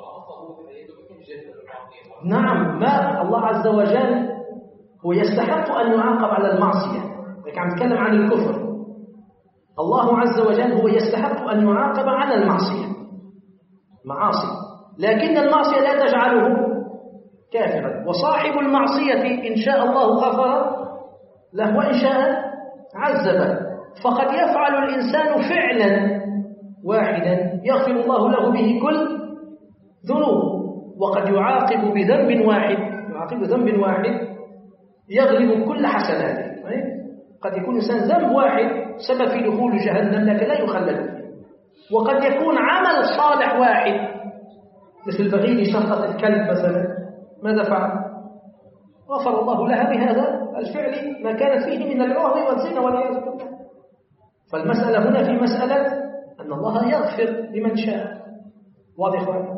نعم، ما الله عز وجل هو يستحق أن يعاقب على المعصية، لكن عم نتكلم عن الكفر. الله عز وجل هو يستحق أن يعاقب على المعصية، معاصي، لكن المعصية لا تجعله كافرا. وصاحب المعصية إن شاء الله غفر له وإن شاء عذبه. فقد يفعل الإنسان فعلا واحدا يغفر الله له به كل ذنوب، وقد يعاقب بذنب واحد يعاقب بذنب واحد يغلب كل حسناته. قد يكون إنسان ذنب واحد سبب في دخول جهنم لكن لا يخلد، وقد يكون عمل صالح واحد مثل بغيض شفقة الكلب مثلا، ماذا فعل؟ غفر الله لها بهذا الفعل ما كانت فيه من العهر والزنا والعياذ بالله. فالمسألة هنا في مسألة أن الله يغفر لمن شاء. واضح ولا؟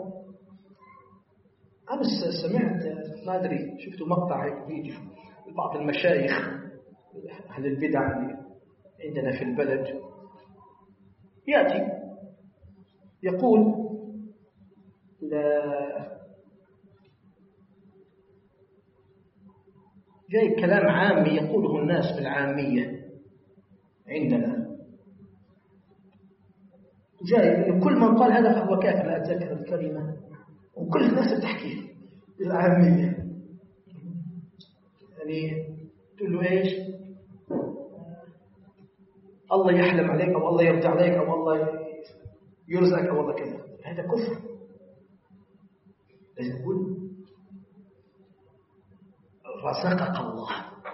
أمس سمعت ما أدري شفت مقطع هيك فيديو بعض المشايخ أهل البدع عندنا في البلد، يأتي يقول لا جاي كلام عامي يقوله الناس بالعامية عندنا، جاي إنه كل من قال هذا فهو كافر. لا أتذكر الكلمة وكل الناس بتحكي بالعامية، يعني تقول له إيش؟ الله يحلم عليك أو الله يرضى عليك أو الله يرزقك أو الله كذا، هذا كفر. لازم يقول رزقك الله.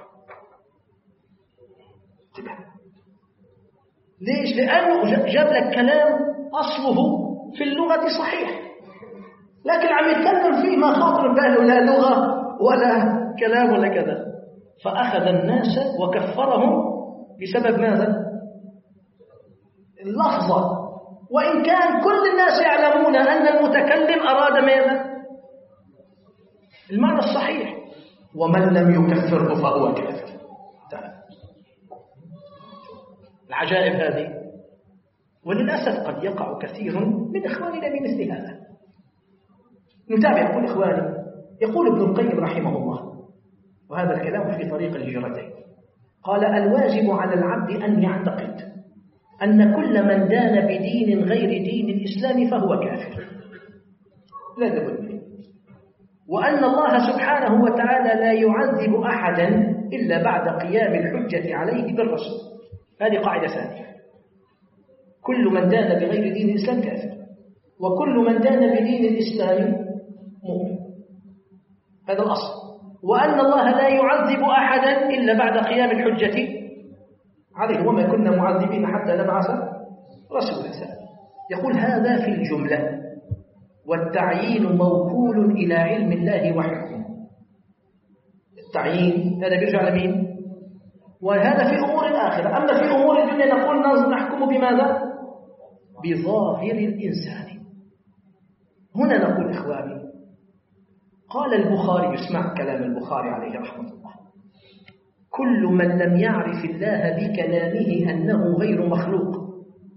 انتبه، ليش؟ لأنه جاب لك كلام أصله في اللغة صحيح، لكن عم يتكلم فيه ما خاطر باله لا لغة ولا كلام ولا كذا، فأخذ الناس وكفرهم بسبب ماذا؟ اللفظة، وإن كان كل الناس يعلمون أن المتكلم أراد ماذا؟ المعنى الصحيح. ومن لم يكفره فهو كافر. العجائب هذه، وللأسف قد يقع كثير من إخواننا بمثل هذا. نتابع كل إخواني. يقول ابن القيم رحمه الله، وهذا الكلام في طريق الهجرتين، قال: الواجب على العبد أن يعتقد أن كل من دان بدين غير دين الإسلام فهو كافر، لا بد منه، وأن الله سبحانه وتعالى لا يعذب أحدا إلا بعد قيام الحجة عليه بالرسول. هذه قاعدة ثانية، كل من دان بغير دين الإسلام كافر، وكل من دان بدين الإسلام مؤمن. هذا الأصل. وأن الله لا يعذب أحدا إلا بعد قيام الحجة عليه، وما كنا معذبين حتى نبعث رسولا. يقول هذا في الجملة، والتعيين موكول إلى علم الله وحكمه. التعيين هذا بيرجع لمين؟ وهذا في أمور الآخرة. أما في أمور الدنيا نقول نحكم بماذا؟ بظاهر الإنسان. هنا نقول إخواني، قال البخاري، اسمع كلام البخاري عليه رحمة الله: كل من لم يعرف الله بكلامه أنه غير مخلوق.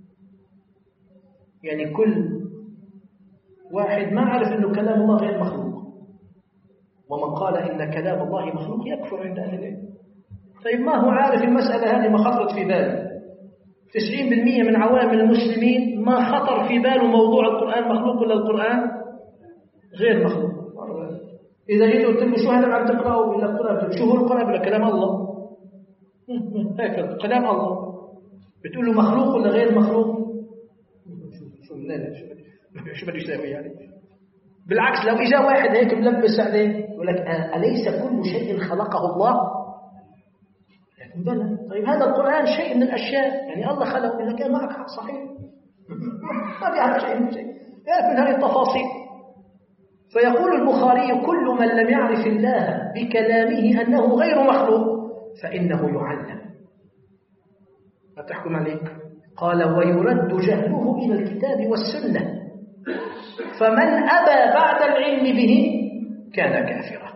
يعني كل واحد ما عرف أنه كلام الله غير مخلوق، ومن قال إن كلام الله مخلوق يكفر عند أهل العلم. طيب ما هو عارف المسألة هذه، ما خطرت في باله. تسعين بالمئة من عوام المسلمين ما خطر في باله موضوع القرآن مخلوق ولا القرآن غير مخلوق. إذا جيت قلت له شو هذا عم تقرأه؟ بلا القرآن. شو هو القرآن؟ بلا كلام الله. هكذا كلام الله. بتقول له مخلوق ولا غير مخلوق؟ شو شو شو بده يساوي يعني؟ بالعكس، لو إجا واحد هيك ملبس عليه يقول لك أليس كل شيء خلقه الله؟ بلى. طيب هذا القرآن شيء من الأشياء، يعني الله خلقه. يقول لك معك حق صحيح، ما بيعرف شيء من شيء، يعرف من هذه التفاصيل. فيقول البخاري: كل من لم يعرف الله بكلامه أنه غير مخلوق فإنه يعلم. ما تحكم عليه؟ قال: ويرد جهله إلى الكتاب والسنة، فمن أبى بعد العلم به كان كافرا.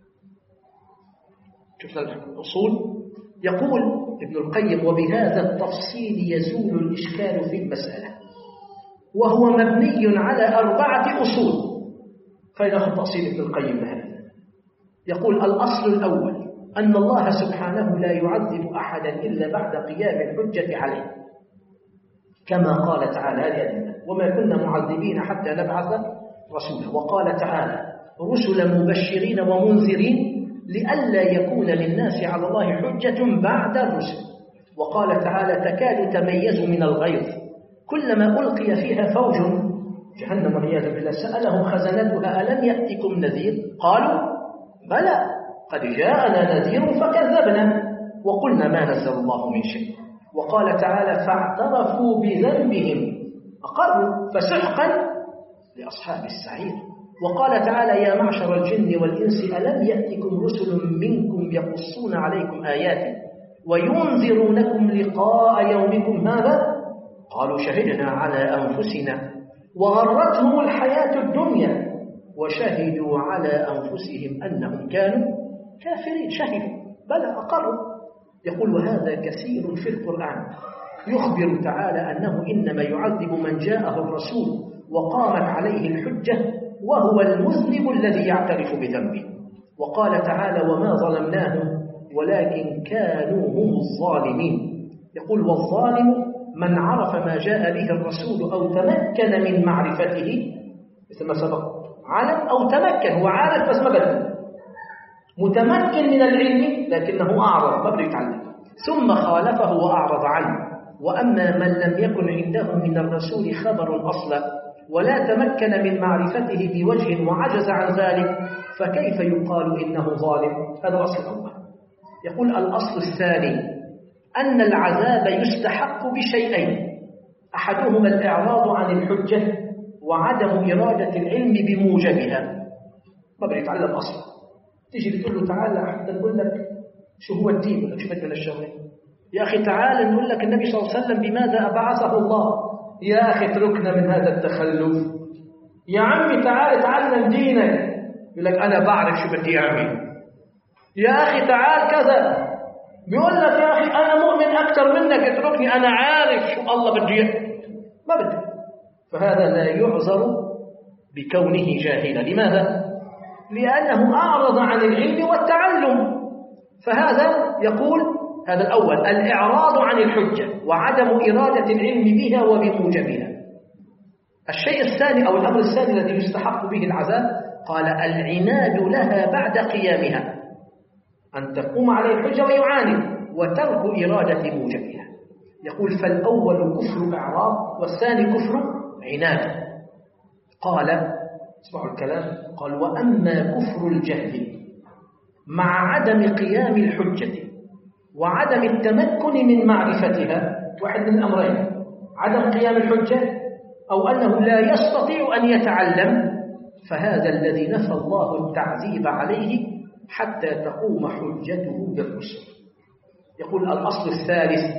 شوف الأصول. يقول ابن القيم: وبهذا التفصيل يزول الإشكال في المسألة، وهو مبني على أربعة أصول. فإذا تفصيل ابن القيم هذا يقول: الأصل الأول أن الله سبحانه لا يعذب أحدا إلا بعد قيام الحجة عليه، كما قال تعالى: هذه وما كنا معذبين حتى نبعث رسولا. وقال تعالى: رسلا مبشرين ومنذرين لئلا يكون للناس على الله حجة بعد الرسل. وقال تعالى تكاد تميز من الغيظ كلما ألقي فيها فوج جهنم والعياذ بالله سألهم خزنتها ألم يأتكم نذير قالوا بلى قد جاءنا نذير فكذبنا وقلنا ما نزل الله من شيء. وقال تعالى فاعترفوا بذنبهم أقروا فسحقا لأصحاب السعير. وقال تعالى يا معشر الجن والإنس ألم يأتكم رسل منكم يقصون عليكم آياتي وينذرونكم لقاء يومكم هذا قالوا شهدنا على أنفسنا وغرتهم الحياة الدنيا وشهدوا على أنفسهم أنهم كانوا كافرين. شهدوا بلى أقروا. يقول وهذا كثير في القرآن يخبر تعالى أنه إنما يعذب من جاءه الرسول وقامت عليه الحجة وهو المذنب الذي يعترف بذنبه. وقال تعالى وما ظلمناهم ولكن كانوا هم الظالمين. يقول والظالم من عرف ما جاء به الرسول أو تمكن من معرفته مثل ما سبق علم أو تمكن هو عارف بس ما بدل متمكن من العلم لكنه أعرض ما بده يتعلم ثم خالفه وأعرض عنه. وأما من لم يكن عنده من الرسول خبر أصلا ولا تمكن من معرفته بوجه وعجز عن ذلك فكيف يقال إنه ظالم؟ هذا الأصل الأول. يقول الأصل الثاني أن العذاب يستحق بشيئين أحدهما الإعراض عن الحجة وعدم إرادة العلم بموجبها. ما بده يتعلم أصلا تيجي بتقول له تعالى حتى نقول لك شو هو الدين ولا شو بدنا الشغلة يا أخي تعالى نقول لك النبي صلى الله عليه وسلم بماذا أبعثه الله يا أخي اتركنا من هذا التخلف يا عمي تعال تعلم دينك يقول لك أنا بعرف شو بدي أعمل يا أخي تعال كذا بيقول لك يا أخي أنا مؤمن أكثر منك اتركني أنا عارف شو الله بدي ما بدي. فهذا لا يعذر بكونه جاهلا. لماذا؟ لأنه أعرض عن العلم والتعلم. فهذا يقول هذا الأول الإعراض عن الحجة وعدم إرادة العلم بها وبموجبها. الشيء الثاني أو الأمر الثاني الذي يستحق به العذاب قال العناد لها بعد قيامها أن تقوم عليه الحجة ويعاند وترك إرادة موجبها. يقول فالأول كفر إعراض والثاني كفر عناد. قال اسمعوا الكلام قال وأما كفر الجهل مع عدم قيام الحجة وعدم التمكن من معرفتها واحد من الأمرين عدم قيام الحجة أو أنه لا يستطيع أن يتعلم فهذا الذي نفى الله التعذيب عليه حتى تقوم حجته بالرسل. يقول الأصل الثالث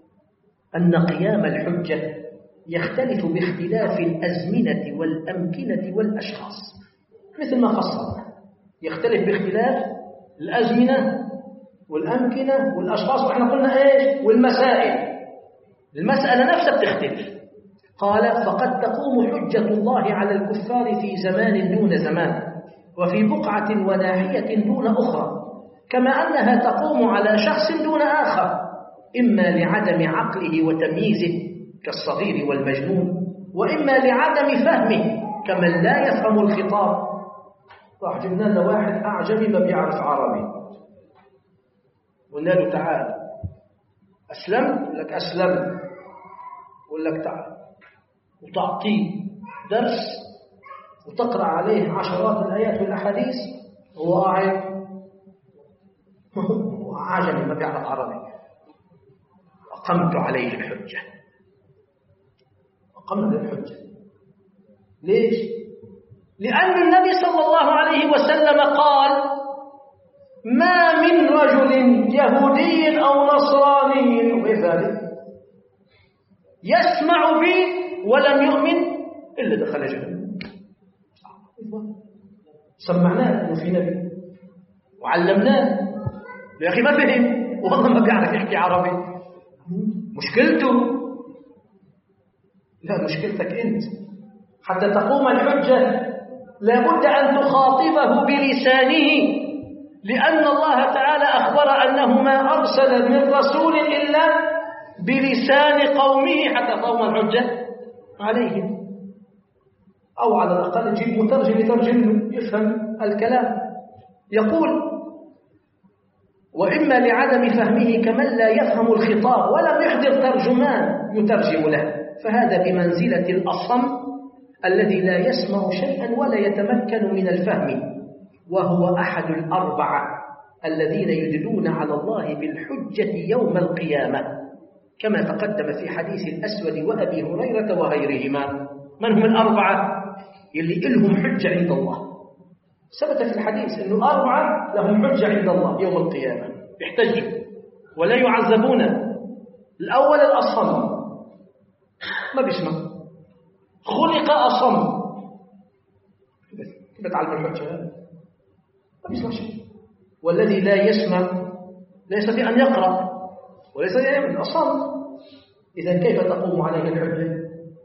أن قيام الحجة يختلف باختلاف الأزمنة والأمكنة والأشخاص مثل ما فصلنا يختلف باختلاف الأزمنة والأمكنة والأشخاص وإحنا قلنا إيش والمسائل المسألة نفسها بتختلف. قال فقد تقوم حجة الله على الكفار في زمان دون زمان وفي بقعة وناحية دون أخرى كما أنها تقوم على شخص دون آخر إما لعدم عقله وتمييزه كالصغير والمجنون وإما لعدم فهمه كمن لا يفهم الخطاب. راح جبنا لنا واحد أعجمي ما بيعرف عربي قلنا له تعال أسلم لك أسلم قل لك تعال وتعطيه درس وتقرأ عليه عشرات الآيات والأحاديث هو قاعد عجمي ما بيعرف عربي أقمت عليه الحجة أقمنا الحجة ليش؟ لأن النبي صلى الله عليه وسلم قال ما من رجل يهودي أو نصراني أو غير ذلك يسمع بي ولم يؤمن إلا دخل جهنم. سمعناه إنه في نبي وعلمناه يا أخي ما فهم والله ما بيعرف يحكي عربي مشكلته لا مشكلتك أنت. حتى تقوم الحجة لابد أن تخاطبه بلسانه لأن الله تعالى أخبر أنه ما أرسل من رسول إلا بلسان قومه حتى تقوم الحجة عليهم أو على الأقل يجيب مترجم يترجم له يفهم الكلام. يقول وإما لعدم فهمه كمن لا يفهم الخطاب ولم يحضر ترجمان يترجم له، فهذا بمنزلة الأصم الذي لا يسمع شيئا ولا يتمكن من الفهم، وهو أحد الأربعة الذين يدلون على الله بالحجة يوم القيامة، كما تقدم في حديث الأسود وأبي هريرة وغيرهما. من هم الأربعة اللي إلهم حجة عند الله؟ ثبت في الحديث أنه أربعة لهم حجة عند الله يوم القيامة، يحتجوا ولا يعذبون. الأول الأصم، ما بيسمع، خلق أصم، كيف تعلم الحجة؟ ما بيسمع شيء. والذي لا يسمع لا يستطيع أن يقرأ وليس يعمل، أصم. إذا كيف تقوم عليه الحجة؟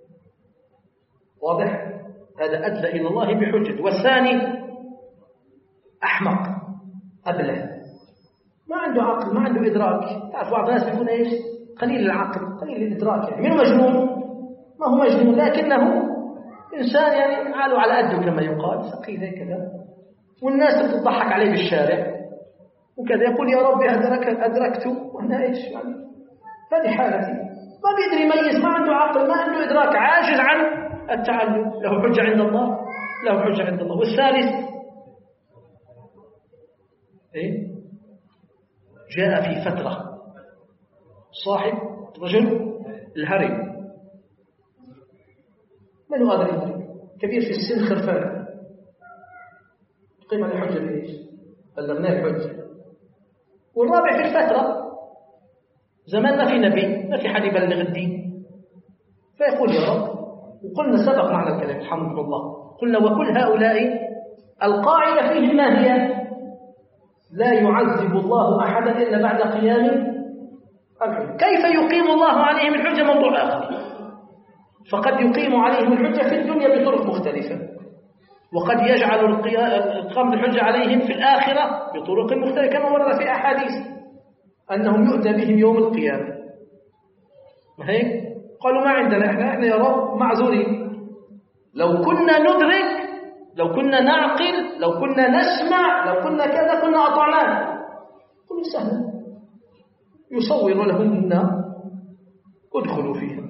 واضح؟ هذا أدلى إلى الله بحجة. والثاني أحمق أبله، ما عنده عقل، ما عنده إدراك. تعرف بعض الناس يكون إيش؟ قليل العقل قليل الإدراك، يعني من مجنون؟ ما هو مجنون، لكنه إنسان يعني عاله على قده كما يقال، ثقيل هكذا، والناس تضحك عليه بالشارع وكذا، يقول يا ربي أدرك أدركت وأنا إيش يعني؟ هذه حالتي، ما بيدري يميز، ما عنده عقل، ما عنده إدراك، عاجز عن التعلم. له حجة عند الله، له حجة عند الله. والثالث إيه؟ جاء في فترة صاحب رجل الهرم، من هو هذا الرجل؟ كبير في السن، خرفان، قيمة الحجة ليش؟ بلغناه الحجة. والرابع في الفترة، زمان ما في نبي، ما في حد يبلغ الدين، فيقول يا رب. وقلنا سبق معنا الكلام الحمد لله، قلنا وكل هؤلاء القاعدة فيهم ما هي؟ لا يعذب الله أحدا إلا بعد قيام الحجة. كيف يقيم الله عليهم الحجة؟ موضوع آخر. فقد يقيم عليهم الحجة في الدنيا بطرق مختلفة، وقد يجعل إقامة الحجة عليهم في الآخرة بطرق مختلفة، كما ورد في أحاديث أنهم يؤتى بهم يوم القيامة. ما هيك؟ قالوا ما عندنا إحنا إحنا يا رب معذورين، لو كنا ندرك، لو كنا نعقل، لو كنا نسمع، لو كنا كذا كنا أطعناه. قلوا سهل، يصور لهم النار ادخلوا فيها،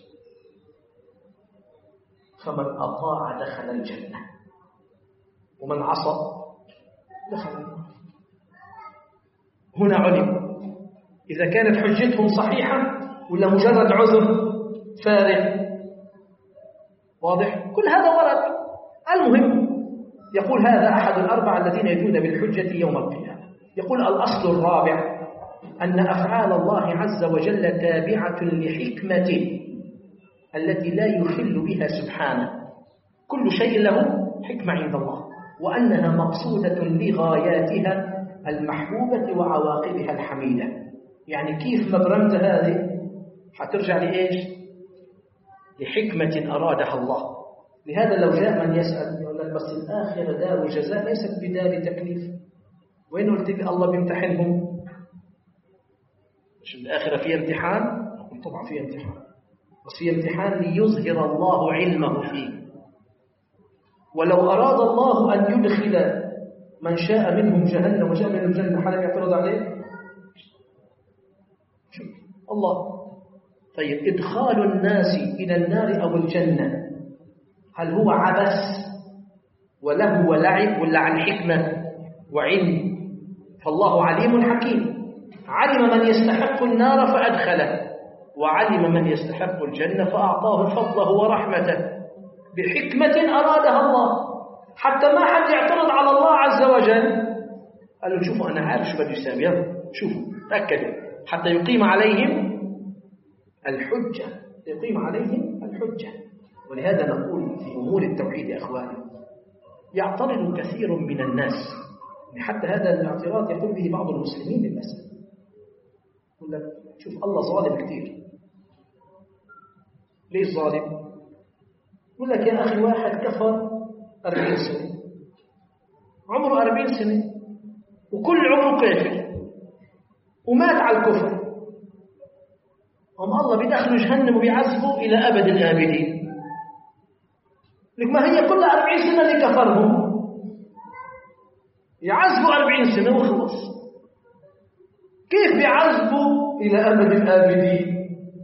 فمن أطاع دخل الجنة ومن عصى دخل النار. هنا علم إذا كانت حجتهم صحيحة ولا مجرد عذر فارغ. واضح؟ كل هذا ورد. المهم يقول هذا أحد الأربعة الذين يدون بالحجة يوم القيامة. يقول الأصل الرابع أن أفعال الله عز وجل تابعة لحكمته التي لا يخل بها سبحانه، كل شيء له حكمة عند الله، وأنها مقصودة لغاياتها المحبوبة وعواقبها الحميدة. يعني كيف ما برمت هذه حترجع لإيش؟ لحكمة أرادها الله. لهذا لو جاء من يسأل يقول لك بس الآخرة دار الجزاء ليست بدار تكليف، وين قلت لي الله بيمتحنهم؟ مش الآخرة فيها امتحان؟ طبعا فيها امتحان، بس فيها امتحان ليظهر الله علمه فيه. ولو أراد الله أن يدخل من شاء منهم جهنم وشاء منهم الجنة حلم يعترض عليه؟ شوف الله. طيب إدخال الناس إلى النار أو الجنة هل هو عبث وله ولعب ولا عن حكمة وعلم؟ فالله عليم حكيم، علم من يستحق النار فأدخله، وعلم من يستحق الجنة فأعطاه فضله ورحمته بحكمة أرادها الله، حتى ما حد يعترض على الله عز وجل. قالوا شوفوا أنا عارف شو بده يساوي، شوفوا تأكدوا، حتى يقيم عليهم الحجة، يقيم عليهم الحجة. ولهذا نقول في أمور التوحيد يا أخواني يعترض كثير من الناس، حتى هذا الاعتراض يقوم به بعض المسلمين للأسف. يقول لك شوف الله ظالم كثير. ليش ظالم؟ يقول لك يا أخي واحد كفر أربعين سنة، عمره أربعين سنة وكل عمره كافر ومات على الكفر، هم الله بيدخلوا جهنم وبيعذبوا إلى أبد الآبدين. لك ما هي كل أربعين سنة اللي كفرهم يعذبوا أربعين سنة وخلص. كيف بيعذبوا إلى أبد الآبدين؟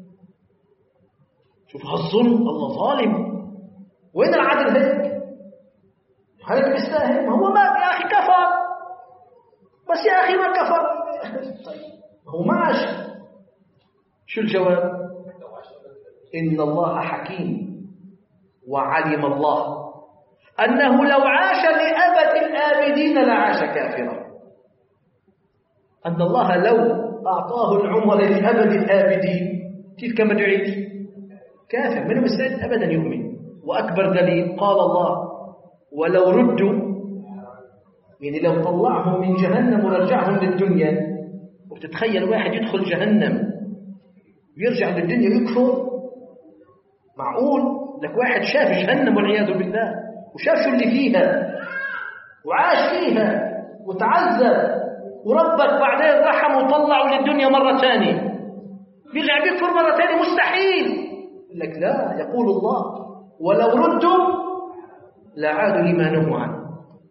شوف هالظلم، الله ظالم. وين العدل هيك؟ هيك بيستاهل؟ هو ما يا أخي كفر، بس يا أخي ما كفر. طيب هو ما عاش. شو الجواب؟ إن الله حكيم، وعلم الله أنه لو عاش لأبد الآبدين لعاش كافرا. أن الله لو أعطاه العمر لأبد الآبدين كيف كان بده يعيش؟ كافر، منه مستعد أبدا يؤمن. وأكبر دليل قال الله ولو ردوا، يعني لو طلعهم من جهنم ورجعهم للدنيا. وتتخيل واحد يدخل جهنم ويرجع للدنيا يكفر؟ معقول؟ لك واحد شاف جهنم والعياذ بالله، وشاف شو اللي فيها وعاش فيها وتعذب، وربك بعدين رحمه وطلعه للدنيا مرة ثانية، بيرجع بيكفر مرة ثانية؟ مستحيل. لك لا، يقول الله ولو ردوا لعادوا لما نهوا عنه.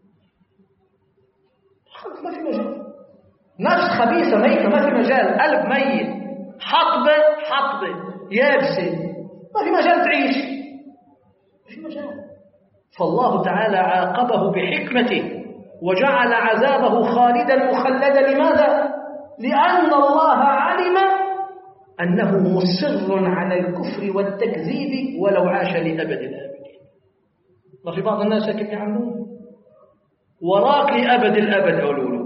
خلص ما في مجال. نفس خبيثة ميتة ما في مجال. قلب ميت، حطبة حطبة يابسة، ما في مجال تعيش، ما في مجال. فالله تعالى عاقبه بحكمته وجعل عذابه خالدا مخلدا. لماذا؟ لأن الله علم أنه مصر على الكفر والتكذيب ولو عاش لأبد الآبدين. ما في بعض الناس كيف يعملون؟ وراك لأبد الأبد أولوله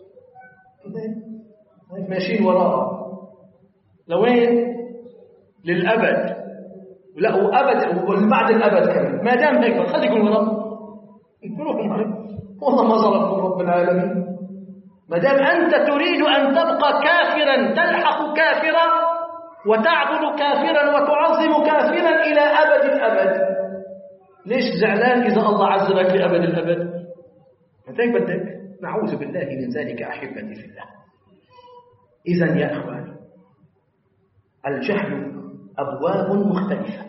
ماشيين وراء لوين؟ للأبد. لا وأبد وبعد الأبد كمان. ما دام هيك خلي يكون وراء، يقولوا والله ما ظلمكم رب العالمين. ما دام أنت تريد أن تبقى كافرا، تلحق كافرا وتعبد كافرا وتعظم كافرا إلى أبد الأبد، ليش زعلان إذا الله عذبك لأبد الأبد؟ أنت هيك بدك. نعوذ بالله من ذلك أحبتي في الله. إذن يا أخواني، الجهل أبواب مختلفة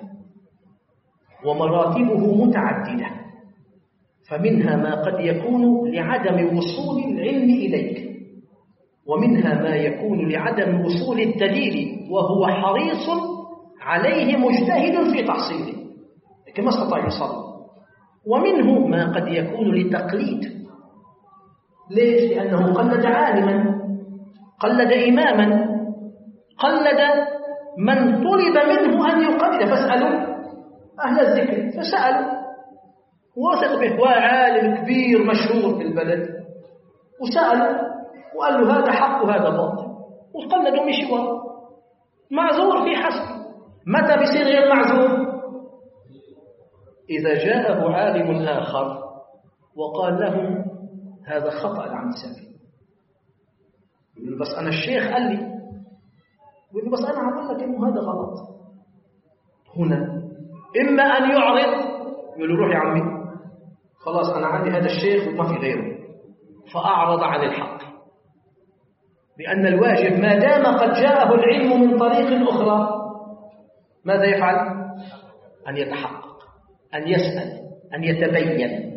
ومراتبه متعددة، فمنها ما قد يكون لعدم وصول العلم إليك، ومنها ما يكون لعدم وصول الدليل وهو حريص عليه مجتهد في تحصيله كما استطاع يصل، ومنه ما قد يكون لتقليد. ليش؟ لأنه قلد عالما، قلد إماما، قلد من طلب منه أن يقلد. فاسألوا أهل الذكر، فسألوا وثق به، وعالم كبير مشهور في البلد، وسألوا وقال له هذا حق وهذا باطل، وقلدوا مشي ورا. معذور في حسب. متى بيصير غير معذور؟ إذا جاءه عالم آخر وقال له هذا خطأ عن سبيل، يقول له بس أنا الشيخ قال لي، يقول له بس أنا عمل لك إنه هذا غلط. هنا إما أن يعرض، يقول له روح يا عمي خلاص أنا عندي هذا الشيخ وما في غيره، فأعرض عن الحق، لأن الواجب ما دام قد جاءه العلم من طريق أخرى ماذا يفعل؟ أن يتحقق، أن يسأل، أن يتبين.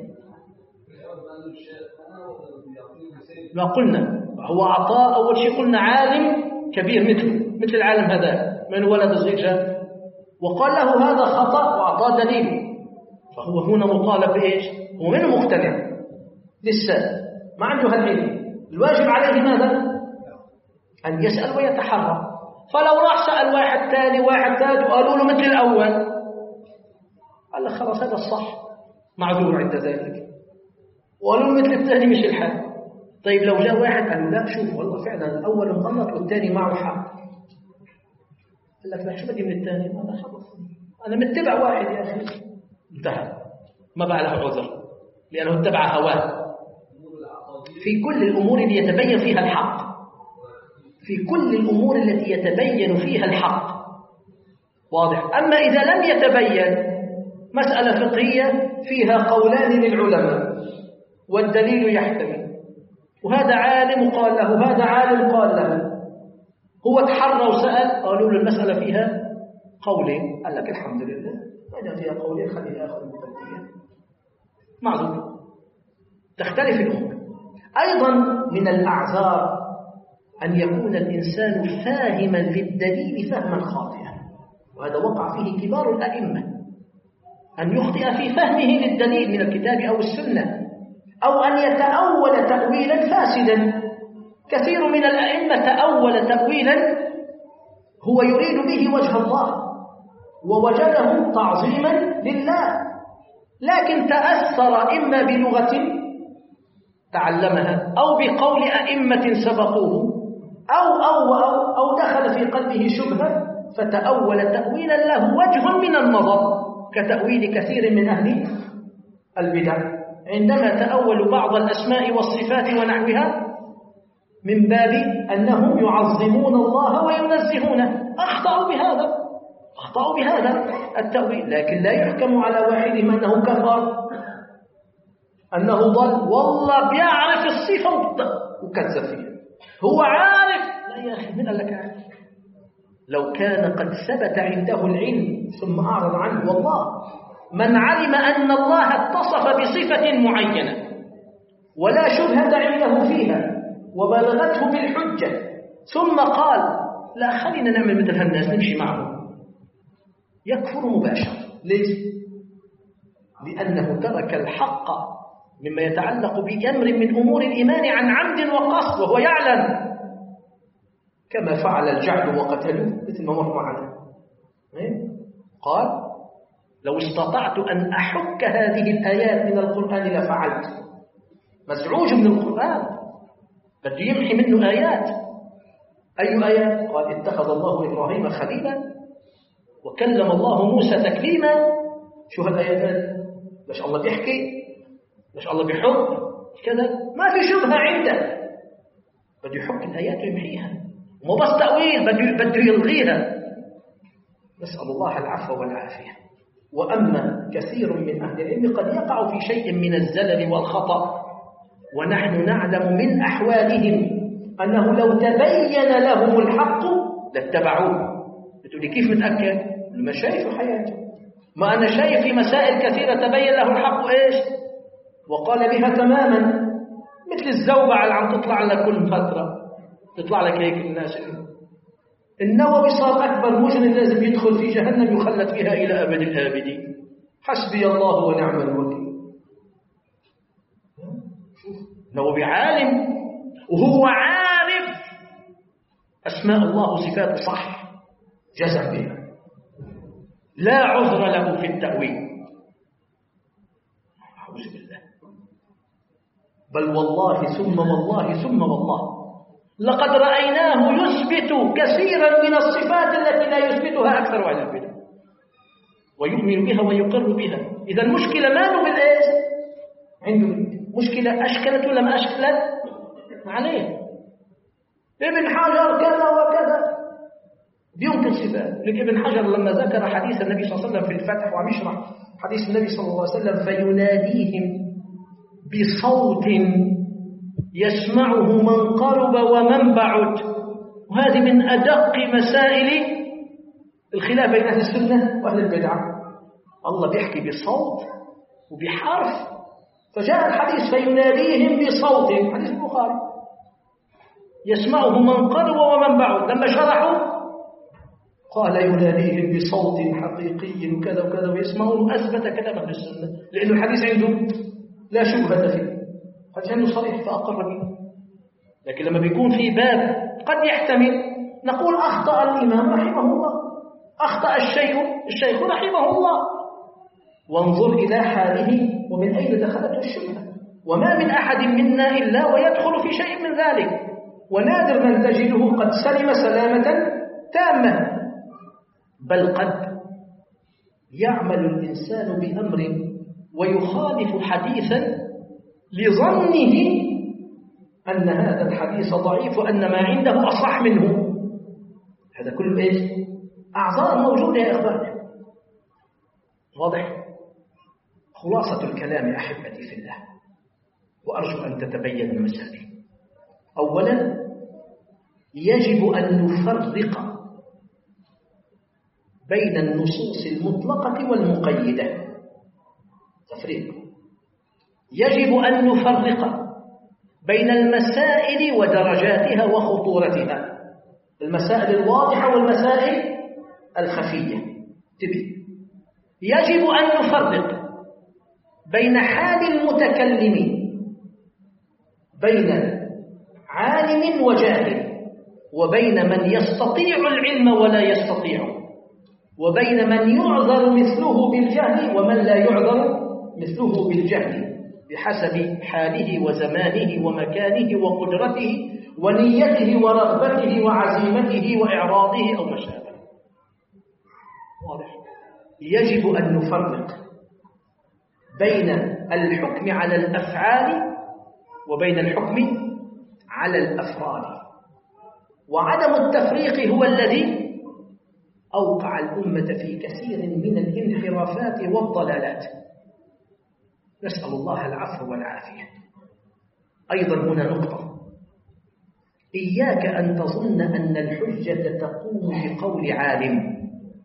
ما قلنا هو أعطاه أول شيء قلنا عالم كبير مثله، مثل العالم هذا من ولد الزجاج، وقال له هذا خطأ وأعطاه دليل، فهو هنا مطالب بإيش؟ هو منه مقتنع لسه ما عنده هالعلم، الواجب عليه ماذا؟ أن يسأل ويتحرى. فلو راح سأل واحد ثاني واحد ثالث وقالوا له مثل الأول، قال له خلاص هذا الصح، معذور عند ذلك، وقالوا له مثل الثاني مش الحال. طيب لو جاء واحد قال له لا شوف والله فعلا الأول غلط والثاني معه حق، قال لك لا شو بدي من الثاني؟ أنا خلص أنا متبع واحد يا أخي، انتهى، ما بقى له عذر لأنه اتبع هواه. في كل الأمور التي يتبين فيها الحق، في كل الأمور التي يتبين فيها الحق، واضح. أما إذا لم يتبين، مسألة فقهية فيها قولان للعلماء والدليل يحتمل، وهذا عالم قال له هذا عالم قال له، هو تحرى وسأل قالوا له المسألة فيها قولين، قال لك الحمد لله ما دام فيها قولين خليني آخذ المقدمة، معذور. تختلف الأمور. أيضا من الأعذار أن يكون الإنسان فاهما للدليل فهما خاطئا، وهذا وقع فيه كبار الأئمة، أن يخطئ في فهمه للدليل من الكتاب أو السنة، أو أن يتأول تأويلا فاسدا. كثير من الأئمة تأول تأويلا هو يريد به وجه الله ووجده تعظيما لله، لكن تأثر إما بلغة تعلمها أو بقول أئمة سبقوه أو, أو, أو, أو دخل في قلبه شبهة فتأول تأويلا له وجه من النظر، كتأويل كثير من أهل البدع عندما تأولوا بعض الأسماء والصفات ونحوها من باب أنهم يعظمون الله وينزهونه، أخطأوا بهذا أخطأوا بهذا التأويل. لكن لا يحكم على واحدهم أنه كفر، أنه ضل، والله بيعرف الصفة وكذب فيها، هو عارف. لا يا أخي، من قال لك عارف؟ لو كان قد ثبت عنده العلم ثم أعرض عنه، والله من علم أن الله اتصف بصفة معينة ولا شبهة عنده فيها وبلغته بالحجة ثم قال لا خلينا نعمل مثل هالناس نمشي معهم، يكفر مباشرة. ليش؟ لأنه ترك الحق مما يتعلق بأمر من أمور الإيمان عن عمد وقصد وهو يعلم، كما فعل الجعد وقتلوه مثل ما مر معنا. قال لو استطعت أن أحك هذه الآيات من القرآن لفعلت. مزعوج من القرآن، بده يمحي منه آيات. أي آيات؟ قال اتخذ الله إبراهيم خليلا وكلم الله موسى تكليما. شو هالآيات؟ ما شاء الله بيحكي، ما شاء الله بيحب كذا، ما في شبهة عنده، بده يحك الآيات ويمحيها، مو بس تأويل، بده بده يلغيها. نسأل الله العفو والعافية. وأما كثير من أهل العلم قد يقع في شيء من الزلل والخطأ، ونحن نعلم من أحوالهم أنه لو تبين لهم الحق لاتبعوه. بتقولي كيف متأكد؟ ما شايف حياته، ما أنا شايف في مسائل كثيرة تبين له الحق إيش وقال بها تماما، مثل الزوبعة اللي عم تطلع لك كل فترة، تطلع لك هيك الناس. النووي صار أكبر مجرم لازم يدخل في جهنم يخلد فيها إلى أبد الآبدين، حسبي الله ونعم الوكيل. النووي عالم وهو عارف أسماء الله وصفاته صح، جزم بها، لا عذر له في التأويل. أعوذ بالله. بل والله ثم والله ثم والله لقد رأيناه يثبت كثيرا من الصفات التي لا يثبتها أكثر أهل البدع ويؤمن بها ويقر بها. إذا المشكلة ما له بالإيش؟ عنده مشكلة أشكلت ولا ما أشكلت عليه. ابن حجر كذا وكذا بينكر صفات. لك ابن حجر لما ذكر حديث النبي صلى الله عليه وسلم في الفتح وعم يشرح حديث النبي صلى الله عليه وسلم فيناديهم بصوت يسمعه من قرب ومن بعد، وهذه من أدق مسائل الخلاف بين أهل السنة وأهل البدعة. الله بيحكي بصوت وبحرف، فجاء الحديث فيناديهم بصوت، حديث البخاري، يسمعه من قرب ومن بعد. لما شرحوا قال يناديهم بصوت حقيقي وكذا وكذا ويسمعون، أثبت كلام أهل السنة لأنه الحديث عنده لا شبهة فيه، حديث عنده صريح فأقر به. لكن لما بيكون في باب قد يحتمل نقول أخطأ الإمام رحمه الله، أخطأ الشيخ الشيخ رحمه الله، وانظر إلى حاله ومن أين دخلته الشبهة. وما من أحد منا إلا ويدخل في شيء من ذلك، ونادر من تجده قد سلم سلامة تامة. بل قد يعمل الإنسان بأمر ويخالف حديثا لظنه أن هذا الحديث ضعيف وأن ما عنده أصح منه. هذا كله إيش؟ أعذار موجودة يا إخواني. واضح؟ خلاصة الكلام أحبتي في الله، وأرجو أن تتبين المسائل. أولا يجب أن نفرق بين النصوص المطلقة والمقيدة. تفريق. يجب أن نفرق بين المسائل ودرجاتها وخطورتها، المسائل الواضحة والمسائل الخفية. تبي يجب أن نفرق بين حال المتكلم، بين عالم وجاهل، وبين من يستطيع العلم ولا يستطيع، وبين من يعذر مثله بالجهل ومن لا يعذر مثله بالجهل، بحسب حاله وزمانه ومكانه وقدرته ونيته ورغبته وعزيمته وإعراضه أو ما شابه. واضح؟ يجب أن نفرق بين الحكم على الأفعال وبين الحكم على الأفراد، وعدم التفريق هو الذي أوقع الأمة في كثير من الانحرافات والضلالات. نسأل الله العفو والعافية. أيضا هنا نقطة: إياك أن تظن أن الحجة تقوم بقول عالم،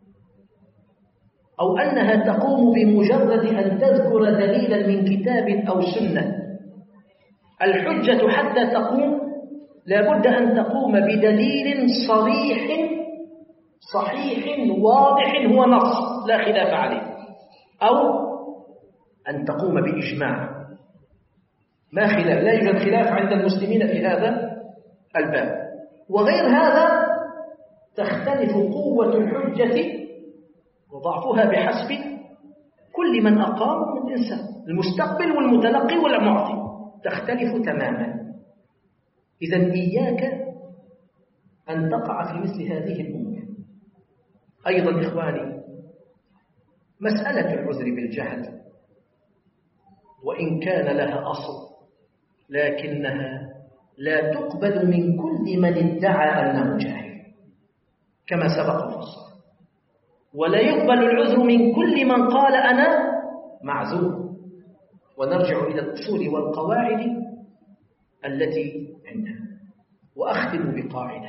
أو أنها تقوم بمجرد أن تذكر دليلا من كتاب أو سنة. الحجة حتى تقوم لابد أن تقوم بدليل صريح صحيح واضح هو نص لا خلاف عليه، أو أن تقوم بإجماع ما خلاف، لا يوجد خلاف عند المسلمين في هذا الباب. وغير هذا تختلف قوة الحجة وضعفها بحسب كل من أقام من إنسان، المستقبل والمتلقي والمعطي تختلف تماما. إذن إياك أن تقع في مثل هذه الأمور. أيضا إخواني، مسألة العذر بالجهل وإن كان لها أصل، لكنها لا تقبل من كل من ادعى أنه جاهل كما سبق الفصل، ولا يقبل العذر من كل من قال أنا معذور. ونرجع إلى الأصول والقواعد التي عندنا. وأختم بقاعدة: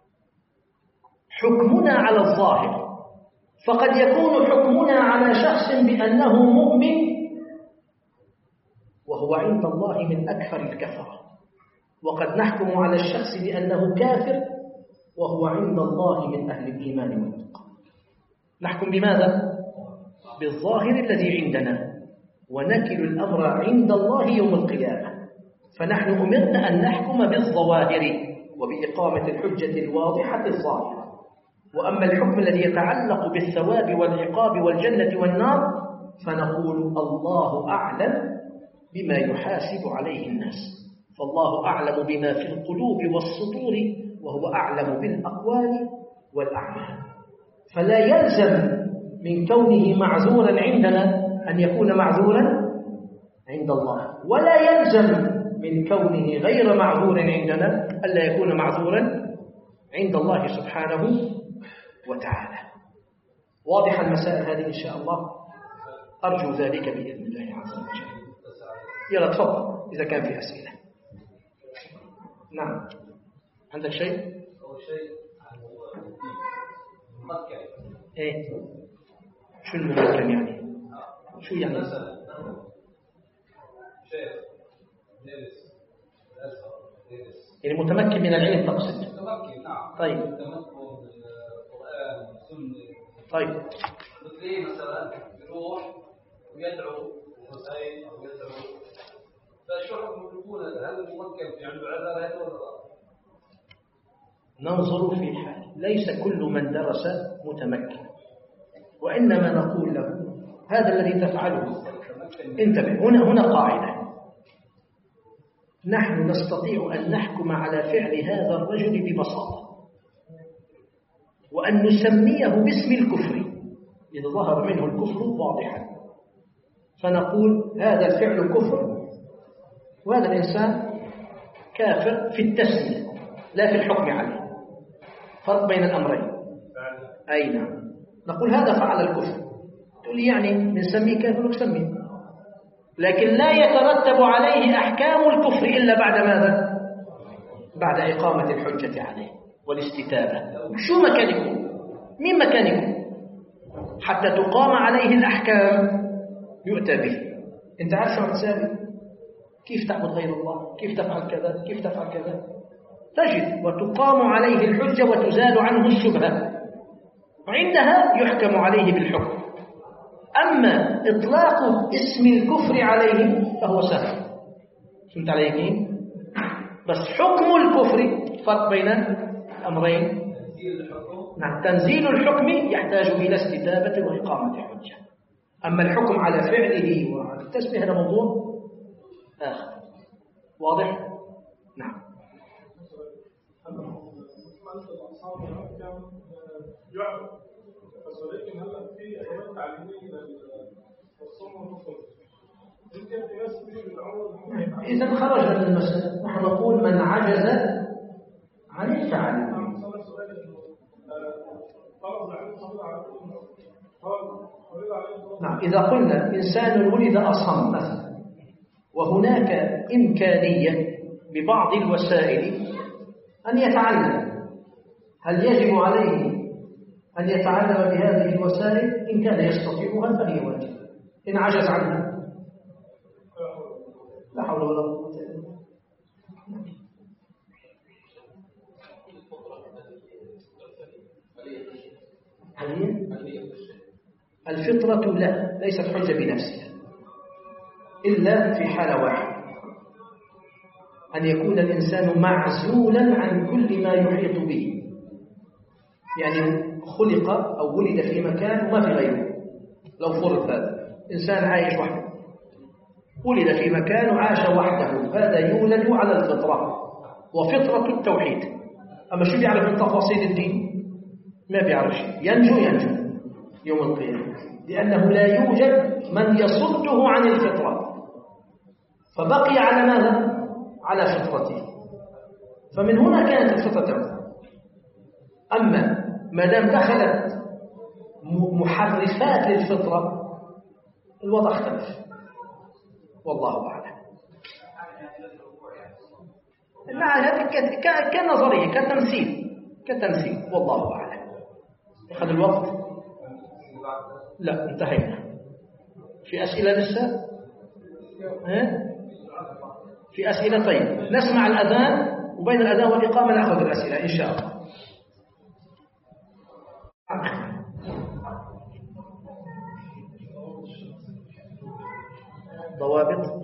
حكمنا على الظاهر، فقد يكون حكمنا على شخص بأنه مؤمن وهو عند الله من أكثر الكفرة، وقد نحكم على الشخص بأنه كافر وهو عند الله من أهل الإيمان والتقوى. نحكم بماذا؟ بالظاهر الذي عندنا، ونكل الأمر عند الله يوم القيامة. فنحن أمرنا أن نحكم بالظواهر وبإقامة الحجة الواضحة الظاهرة. وأما الحكم الذي يتعلق بالثواب والعقاب والجنة والنار فنقول الله أعلم بما يحاسب عليه الناس، فالله أعلم بما في القلوب والصدور، وهو أعلم بالأقوال والأعمال. فلا يلزم من كونه معذورا عندنا أن يكون معذورا عند الله، ولا يلزم من كونه غير معذور عندنا ألا يكون معذورا عند الله سبحانه وتعالى. واضح المسائل هذه إن شاء الله؟ أرجو ذلك بإذن الله عز وجل. يلا تفضل إذا كان في أسئلة. نعم، عندك شيء؟ أول شيء عن مكة. إيه؟ شو الممكن يعني؟ شو يعني؟ مثلا شيخ درس درس يعني متمكن من العلم تقصد؟ متمكن، نعم. طيب. تمكن من القرآن والسنة. طيب. مثلي مثلا يروح ويدعو حسين أو يدعو، فشو حكم يكون هل ممكن في عنده عذر هذا ولا لا؟ ننظر في حال، ليس كل من درس متمكن، وإنما نقول له هذا الذي تفعله انتبه. هنا هنا قاعدة: نحن نستطيع أن نحكم على فعل هذا الرجل ببساطة، وأن نسميه باسم الكفر إذا ظهر منه الكفر واضحا، فنقول هذا الفعل كفر وهذا الإنسان كافر في التسمية لا في الحكم عليه. فرق بين الأمرين. أي نعم، نقول هذا فعل الكفر، تقول لي يعني نسميه كافر ونسميه، لكن لا يترتب عليه أحكام الكفر إلا بعد ماذا؟ بعد إقامة الحجة عليه والاستتابة. شو مكانكم؟ مين مكانكم؟ حتى تقام عليه الأحكام يؤتى به. أنت عارف شو تساوي؟ كيف تعبد غير الله؟ كيف تفعل كذا؟ كيف تفعل كذا؟ تجد وتقام عليه الحجة وتزال عنه الشبهة، وعندها يحكم عليه بالحكم. أما إطلاق اسم الكفر عليه فهو سهل، فهمت علي كيف؟ بس حكم الكفر فرق بين أمرين. نعم، تنزيل الحكم يحتاج إلى استتابة وإقامة حجة، أما الحكم على فعله وعلى التسمية هذا موضوع آخر. واضح؟ نعم. ولكن هلا في ادوات تعليميه للصم والبصر يمكن في ناس كثير بتعود. اذا خرج من المسألة، نحن نقول من عجز عن الفعل. نعم، اذا قلنا انسان ولد اصم مثلا وهناك امكانيه ببعض الوسائل ان يتعلم، هل يجب عليه أن يتعلم بهذه الوسائل؟ إن كان يستطيعها فهي واجب، إن عجز عنها لا حول ولا قوة إلا بالله. الفطرة لا، ليست حجة بنفسها إلا في حالة واحدة، أن يكون الإنسان معزولا عن كل ما يحيط به، يعني خلق أو ولد في مكان وما في غيره. لو فرض هذا إنسان عايش وحده، ولد في مكان وعاش وحده، هذا يولد على الفطرة وفطرة التوحيد. أما شو بيعرف من تفاصيل الدين؟ ما بيعرف شيء، ينجو ينجو يوم القيامة، لأنه لا يوجد من يصده عن الفطرة، فبقي على ماذا؟ على فطرته. فمن هنا كانت الفطرة تعود. أما ما دام دخلت محرفات للفطرة الوضع اختلف، والله أعلم. لا، هذه كنظرية كتمثيل كتمثيل والله أعلم. أخذ الوقت؟ لا، انتهينا. في أسئلة لسه؟ ها؟ في أسئلة؟ طيب نسمع الأذان وبين الأذان والإقامة نأخذ الأسئلة إن شاء الله. ضوابط.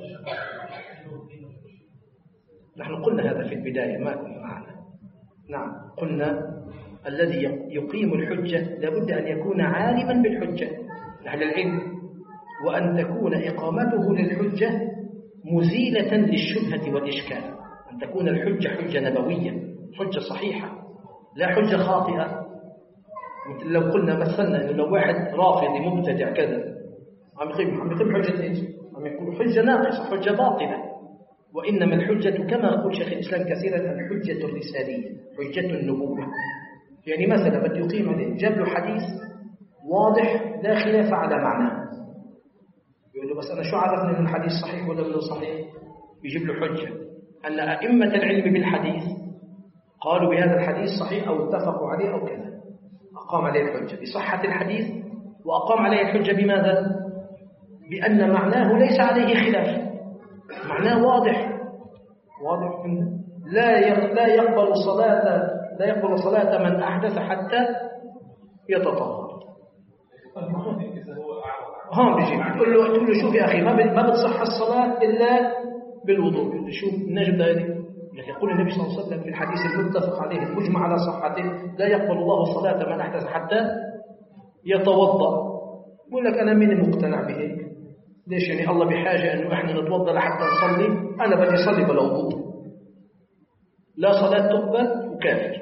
نحن قلنا هذا في البداية، ما كنا معنا. نعم، قلنا الذي يقيم الحجة لابد أن يكون عالما بالحجة، أهل العلم، وأن تكون إقامته للحجة مزيلة للشبهة والإشكال، أن تكون الحجة حجة نبوية، حجة صحيحة لا حجة خاطئة. مثل لو قلنا مثلنا إنه لو واحد رافضي مبتدع كذا عم يقيم عم يقيم حجة إيش؟ عم يقول حجة ناقصة، حجة باطلة. وإنما الحجة كما يقول شيخ الإسلام كثيرا الحجة الرسالية، حجة النبوة. يعني مثلا بده يقيم عليه، جاب له حديث واضح لا خلاف على معناه، يقول له بس أنا شو عرفني إن الحديث صحيح ولا غير صحيح؟ يجيب له حجة أن أئمة العلم بالحديث قالوا بهذا الحديث صحيح أو اتفقوا عليه أو كذا، أقام عليه الحجة بصحة الحديث، وأقام عليه الحجة بماذا؟ بأن معناه ليس عليه خلاف، معناه واضح واضح. لا لا يقبل صلاة لا يقبل صلاة من أحدث حتى يتطهر. ها بيجي تقول له تقول له شوف يا أخي، ما ما بتصح الصلاة إلا بالوضوء. شوف النجم هذه يقول النبي صلى الله عليه وسلم في الحديث المتفق عليه المجمع على صحته: لا يقبل الله صلاة من أحدث حتى يتوضأ. يقول لك أنا مين مقتنع بهيك؟ ليش يعني الله بحاجة أنه إحنا نتوضأ لحتى نصلي؟ أنا بدي أصلي بلا وضوء، لا صلاة تقبل وكافر.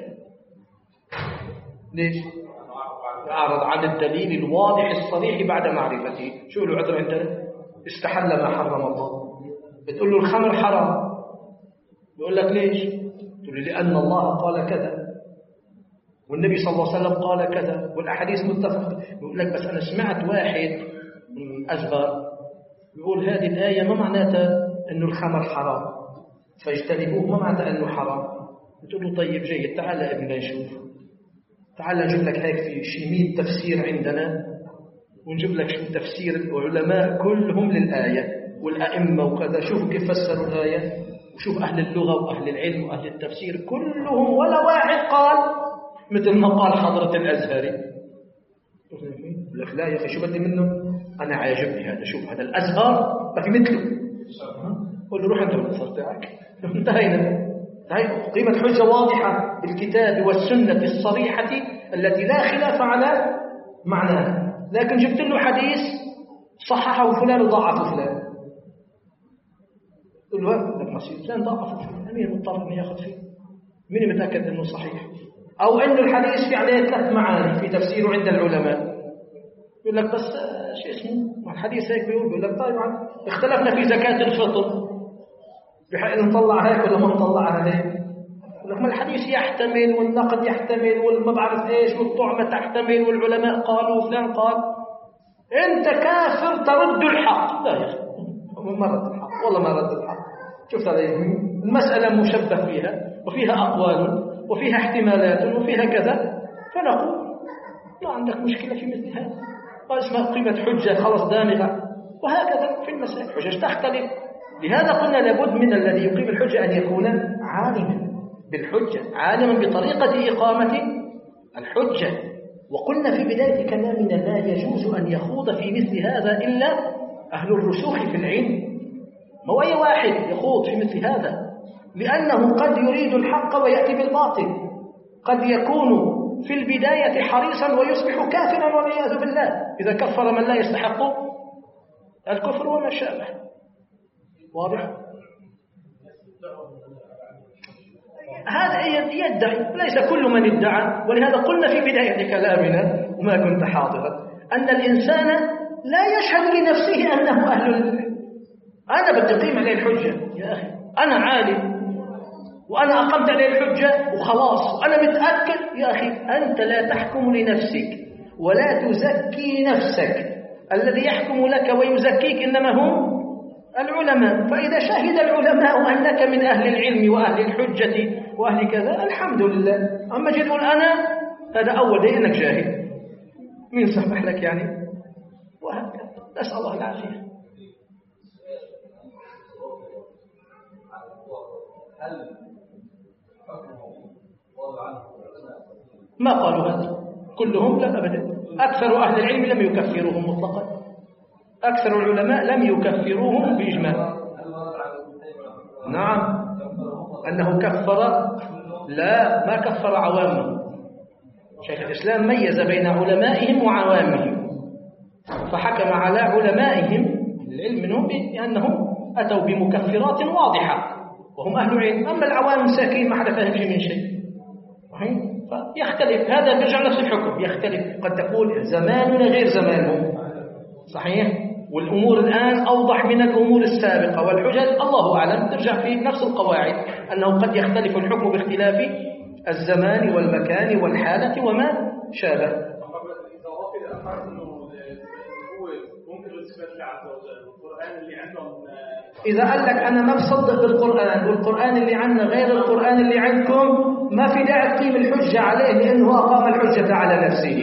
ليش؟ أعرض عن الدليل الواضح الصريح بعد معرفته. شو له عذر أنت؟ استحل ما حرم الله. بتقول له الخمر حرام، يقول لك ليش؟ تقول له لأن الله قال كذا والنبي صلى الله عليه وسلم قال كذا والأحاديث متفق. يقول لك بس أنا سمعت واحد من أزهر يقول هذه الآية ما معناتها أنه الخمر حرام فاجتنبوه، ما معناتها أنه حرام. بتقول له طيب جيد، تعال يا ابني نشوف، تعال نجيب لك هيك في شي مية تفسير عندنا ونجيب لك شو تفسير العلماء كلهم للآية، والأئمة وكذا، شوفوا كيف فسروا الآية، وشوف أهل اللغة وأهل العلم وأهل التفسير كلهم ولا واحد قال مثل ما قال حضرة الأزهري. يقول لك لا يا أخي شو بدي منه، أنا عاجبني هذا، شوف هذا الأزهر ما في مثله، قل له روح أنت والأزهر تاعك. انتهينا. قيمة حجة واضحة بالكتاب والسنة الصريحة التي لا خلاف على معناها، لكن جبت له حديث صححه فلان وضعفه فلان، قل له لك مصير فلان ضعفه فلان، مين مضطر أن يأخذ فيه؟ مين متأكد أنه صحيح؟ أو أنه الحديث في عليه ثلاث معاني في تفسيره عند العلماء، يقول لك بس شيء اسمه الحديث هيك بيقول، بيقول لك طيب اختلفنا في زكاة الفطر، بحق أن نطلع هيك ولا ما نطلعها هيك؟ يقول لك ما الحديث يحتمل والنقد يحتمل والما بعرف ايش والطعمة تحتمل والعلماء قالوا وفلان قال. انت كافر ترد الحق. لا يا اخي ما رد الحق، والله ما رد الحق. شفت عليه المسألة مشبه فيها وفيها أقوال وفيها احتمالات وفيها كذا، فنقول ما عندك مشكلة في مثل هذا، ما اسمها قيمة حجة خلاص دامغة. وهكذا في المسائل حجج تختلف. لهذا قلنا لابد من الذي يقيم الحجة أن يكون عالما بالحجة، عالما بطريقة إقامة الحجة. وقلنا في بداية كلامنا لا يجوز أن يخوض في مثل هذا إلا أهل الرسوخ في العلم، ما هو أي واحد يخوض في مثل هذا، لأنه قد يريد الحق ويأتي بالباطل، قد يكون في البداية حريصا ويصبح كافرا والعياذ بالله إذا كفر من لا يستحق الكفر وما شابه. واضح؟ هذا يدعي، ليس كل من ادعى. ولهذا قلنا في بداية كلامنا وما كنت حاضرا أن الإنسان لا يشهد لنفسه أنه أهل العلم. أنا بدي أقيم عليه الحجة يا أخي، أنا عالم وأنا أقمت عليه الحجة وخلاص وأنا متأكد. يا أخي أنت لا تحكم لنفسك ولا تزكي نفسك، الذي يحكم لك ويزكيك إنما هم العلماء. فإذا شهد العلماء أنك من أهل العلم وأهل الحجة وأهل كذا الحمد لله. أما جد تقول أنا، هذا أول دليل أنك جاهل، مين سمح لك يعني؟ وهكذا نسأل الله العافية. ما قالوا هذا كلهم؟ لا أبدا. أكثر أهل العلم لم يكفروهم مطلقا، أكثر العلماء لم يكفروهم بإجماع. نعم أنه كفر، لا ما كفر عوامهم. شيخ الإسلام ميز بين علمائهم وعوامهم، فحكم على علمائهم العلم منهم بأنهم أتوا بمكفرات واضحة وهم أهل علم، أما العوام مساكين ما حدا فاهم شيء من شيء. فيختلف، هذا بيرجع نفس الحكم يختلف. قد تقول زماننا غير زمانهم، صحيح، والأمور الآن أوضح من الأمور السابقة، والحجج الله أعلم ترجع في نفس القواعد، أنه قد يختلف الحكم باختلاف الزمان والمكان والحالة وما شابه. إذا قال لك أنا ما بصدق بالقرآن والقرآن اللي عنا غير القرآن اللي عندكم، ما في داعي تقيم الحجة عليه لأنه أقام الحجة على نفسه.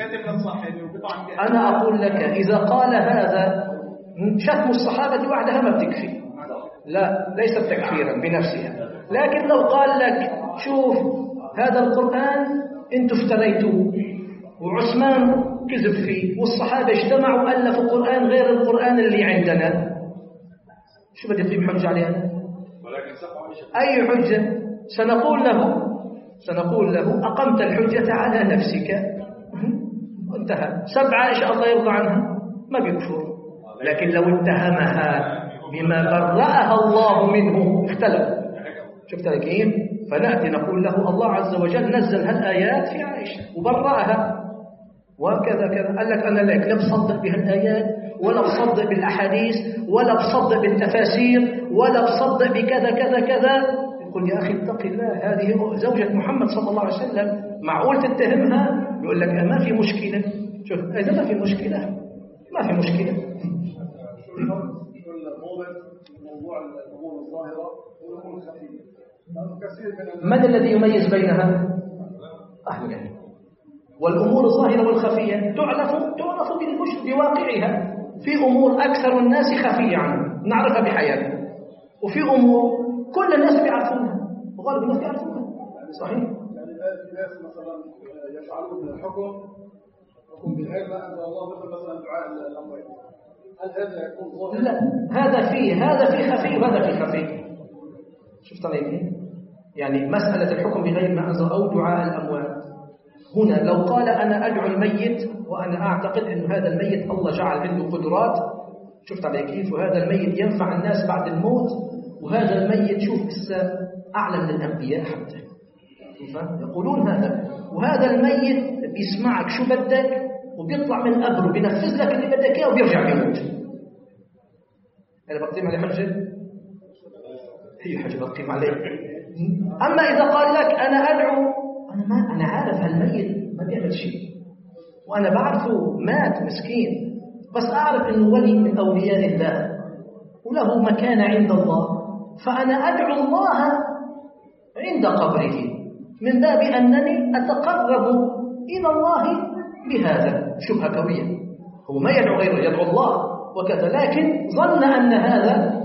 أنا أقول لك إذا قال هذا شتم الصحابة وحدها ما بتكفي، لا ليست تكفيرا بنفسها. لكن لو قال لك شوف هذا القرآن أنتم افتريتوه وعثمان كذب فيه والصحابة اجتمعوا ألفوا قرآن غير القرآن اللي عندنا، شو بدي تقيم حجة عليها؟ أي حجة؟ سنقول له سنقول له أقمت الحجة على نفسك، انتهى. سبعة إن شاء الله يرضى عنها ما بيكفر، لكن لو اتهمها بما برأها الله منه اختلف. شفت كيف؟ فنأتي نقول له الله عز وجل نزل هالآيات في عائشة وبرأها وكذا كذا. قال لك أنا لك لا بصدق بهالآيات ولا بصدق بالأحاديث ولا بصدق بالتفاسير ولا بصدق بكذا كذا كذا. يقول يا أخي اتق الله، هذه زوجة محمد صلى الله عليه وسلم، معقول تتهمها؟ يقول لك ما في مشكلة. شوف إذا ما في مشكلة ما في مشكلة. من الذي يميز بينها؟ أهل العلم. والأمور الظاهرة والخفية تعرف تعرف بواقعها. في أمور أكثر الناس خفية عنه نعرفها بحياتنا، وفي أمور كل الناس بيعرفونها وغالب الناس بيعرفونها. صحيح؟ يعني في ناس مثلا يفعلون الحكم حكم بالغير ما أنزل الله، مثل مثلا دعاء الأموات، هل هذا يكون ظاهر؟ لا، هذا فيه هذا فيه خفي وهذا فيه خفي. شفت علي؟ يعني مسألة الحكم بغير ما أنزل أو دعاء الأموات، هنا لو قال أنا أدعو الميت وأنا أعتقد أن هذا الميت الله جعل عنده قدرات، شفت علي كيف؟ وهذا الميت ينفع الناس بعد الموت، وهذا الميت شوف لسه أعلى من الأنبياء حتى، يقولون هذا، وهذا الميت بيسمعك شو بدك وبيطلع من قبره بينفذ لك اللي بدك إياه وبيرجع بيموت. أنا بقيم عليه حجة؟ هي حجة بقيم عليه. أما إذا قال لك أنا أدعو، أنا ما أنا عارف هالميت ما بيعمل شيء وأنا بعرفه مات مسكين، بس أعرف إنه ولي من أولياء الله وله مكانة عند الله، فأنا أدعو الله عند قبره من باب أنني أتقرب إلى الله بهذا. شبهة قوية، هو ما يدعو غيره، يدعو الله وكذا، لكن ظن أن هذا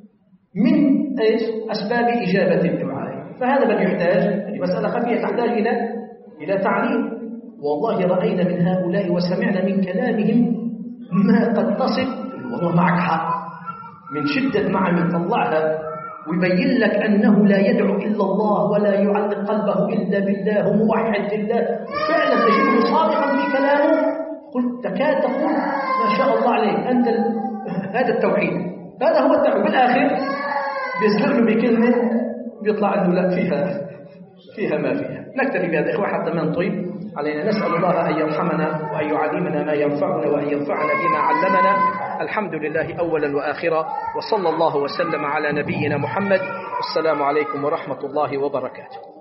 من إيش؟ أسباب إجابة الدعاء. فهذا بل يحتاج مسألة خفية تحتاج إلى إلى تعليم. والله رأينا من هؤلاء وسمعنا من كلامهم ما قد تصل، والله معك حق، من شدة مع من طلعها ويبين لك أنه لا يدعو إلا الله ولا يعلق قلبه إلا بالله وموحد لله، فعلا تجده صادقا في كلامه، قلت تكاد تقول ما شاء الله عليك أنت هذا التوحيد، هذا هو التوحيد. بالآخر بيزهر له بكلمة بيطلع عنه لا فيها فيها ما فيها. نكتفي بهذا إخوة حتى ما نطيب علينا. نسأل الله أن يرحمنا وأن يعلمنا ما ينفعنا وأن ينفعنا بما علمنا. الحمد لله أولا وآخرا، وصلى الله وسلم على نبينا محمد. والسلام عليكم ورحمة الله وبركاته.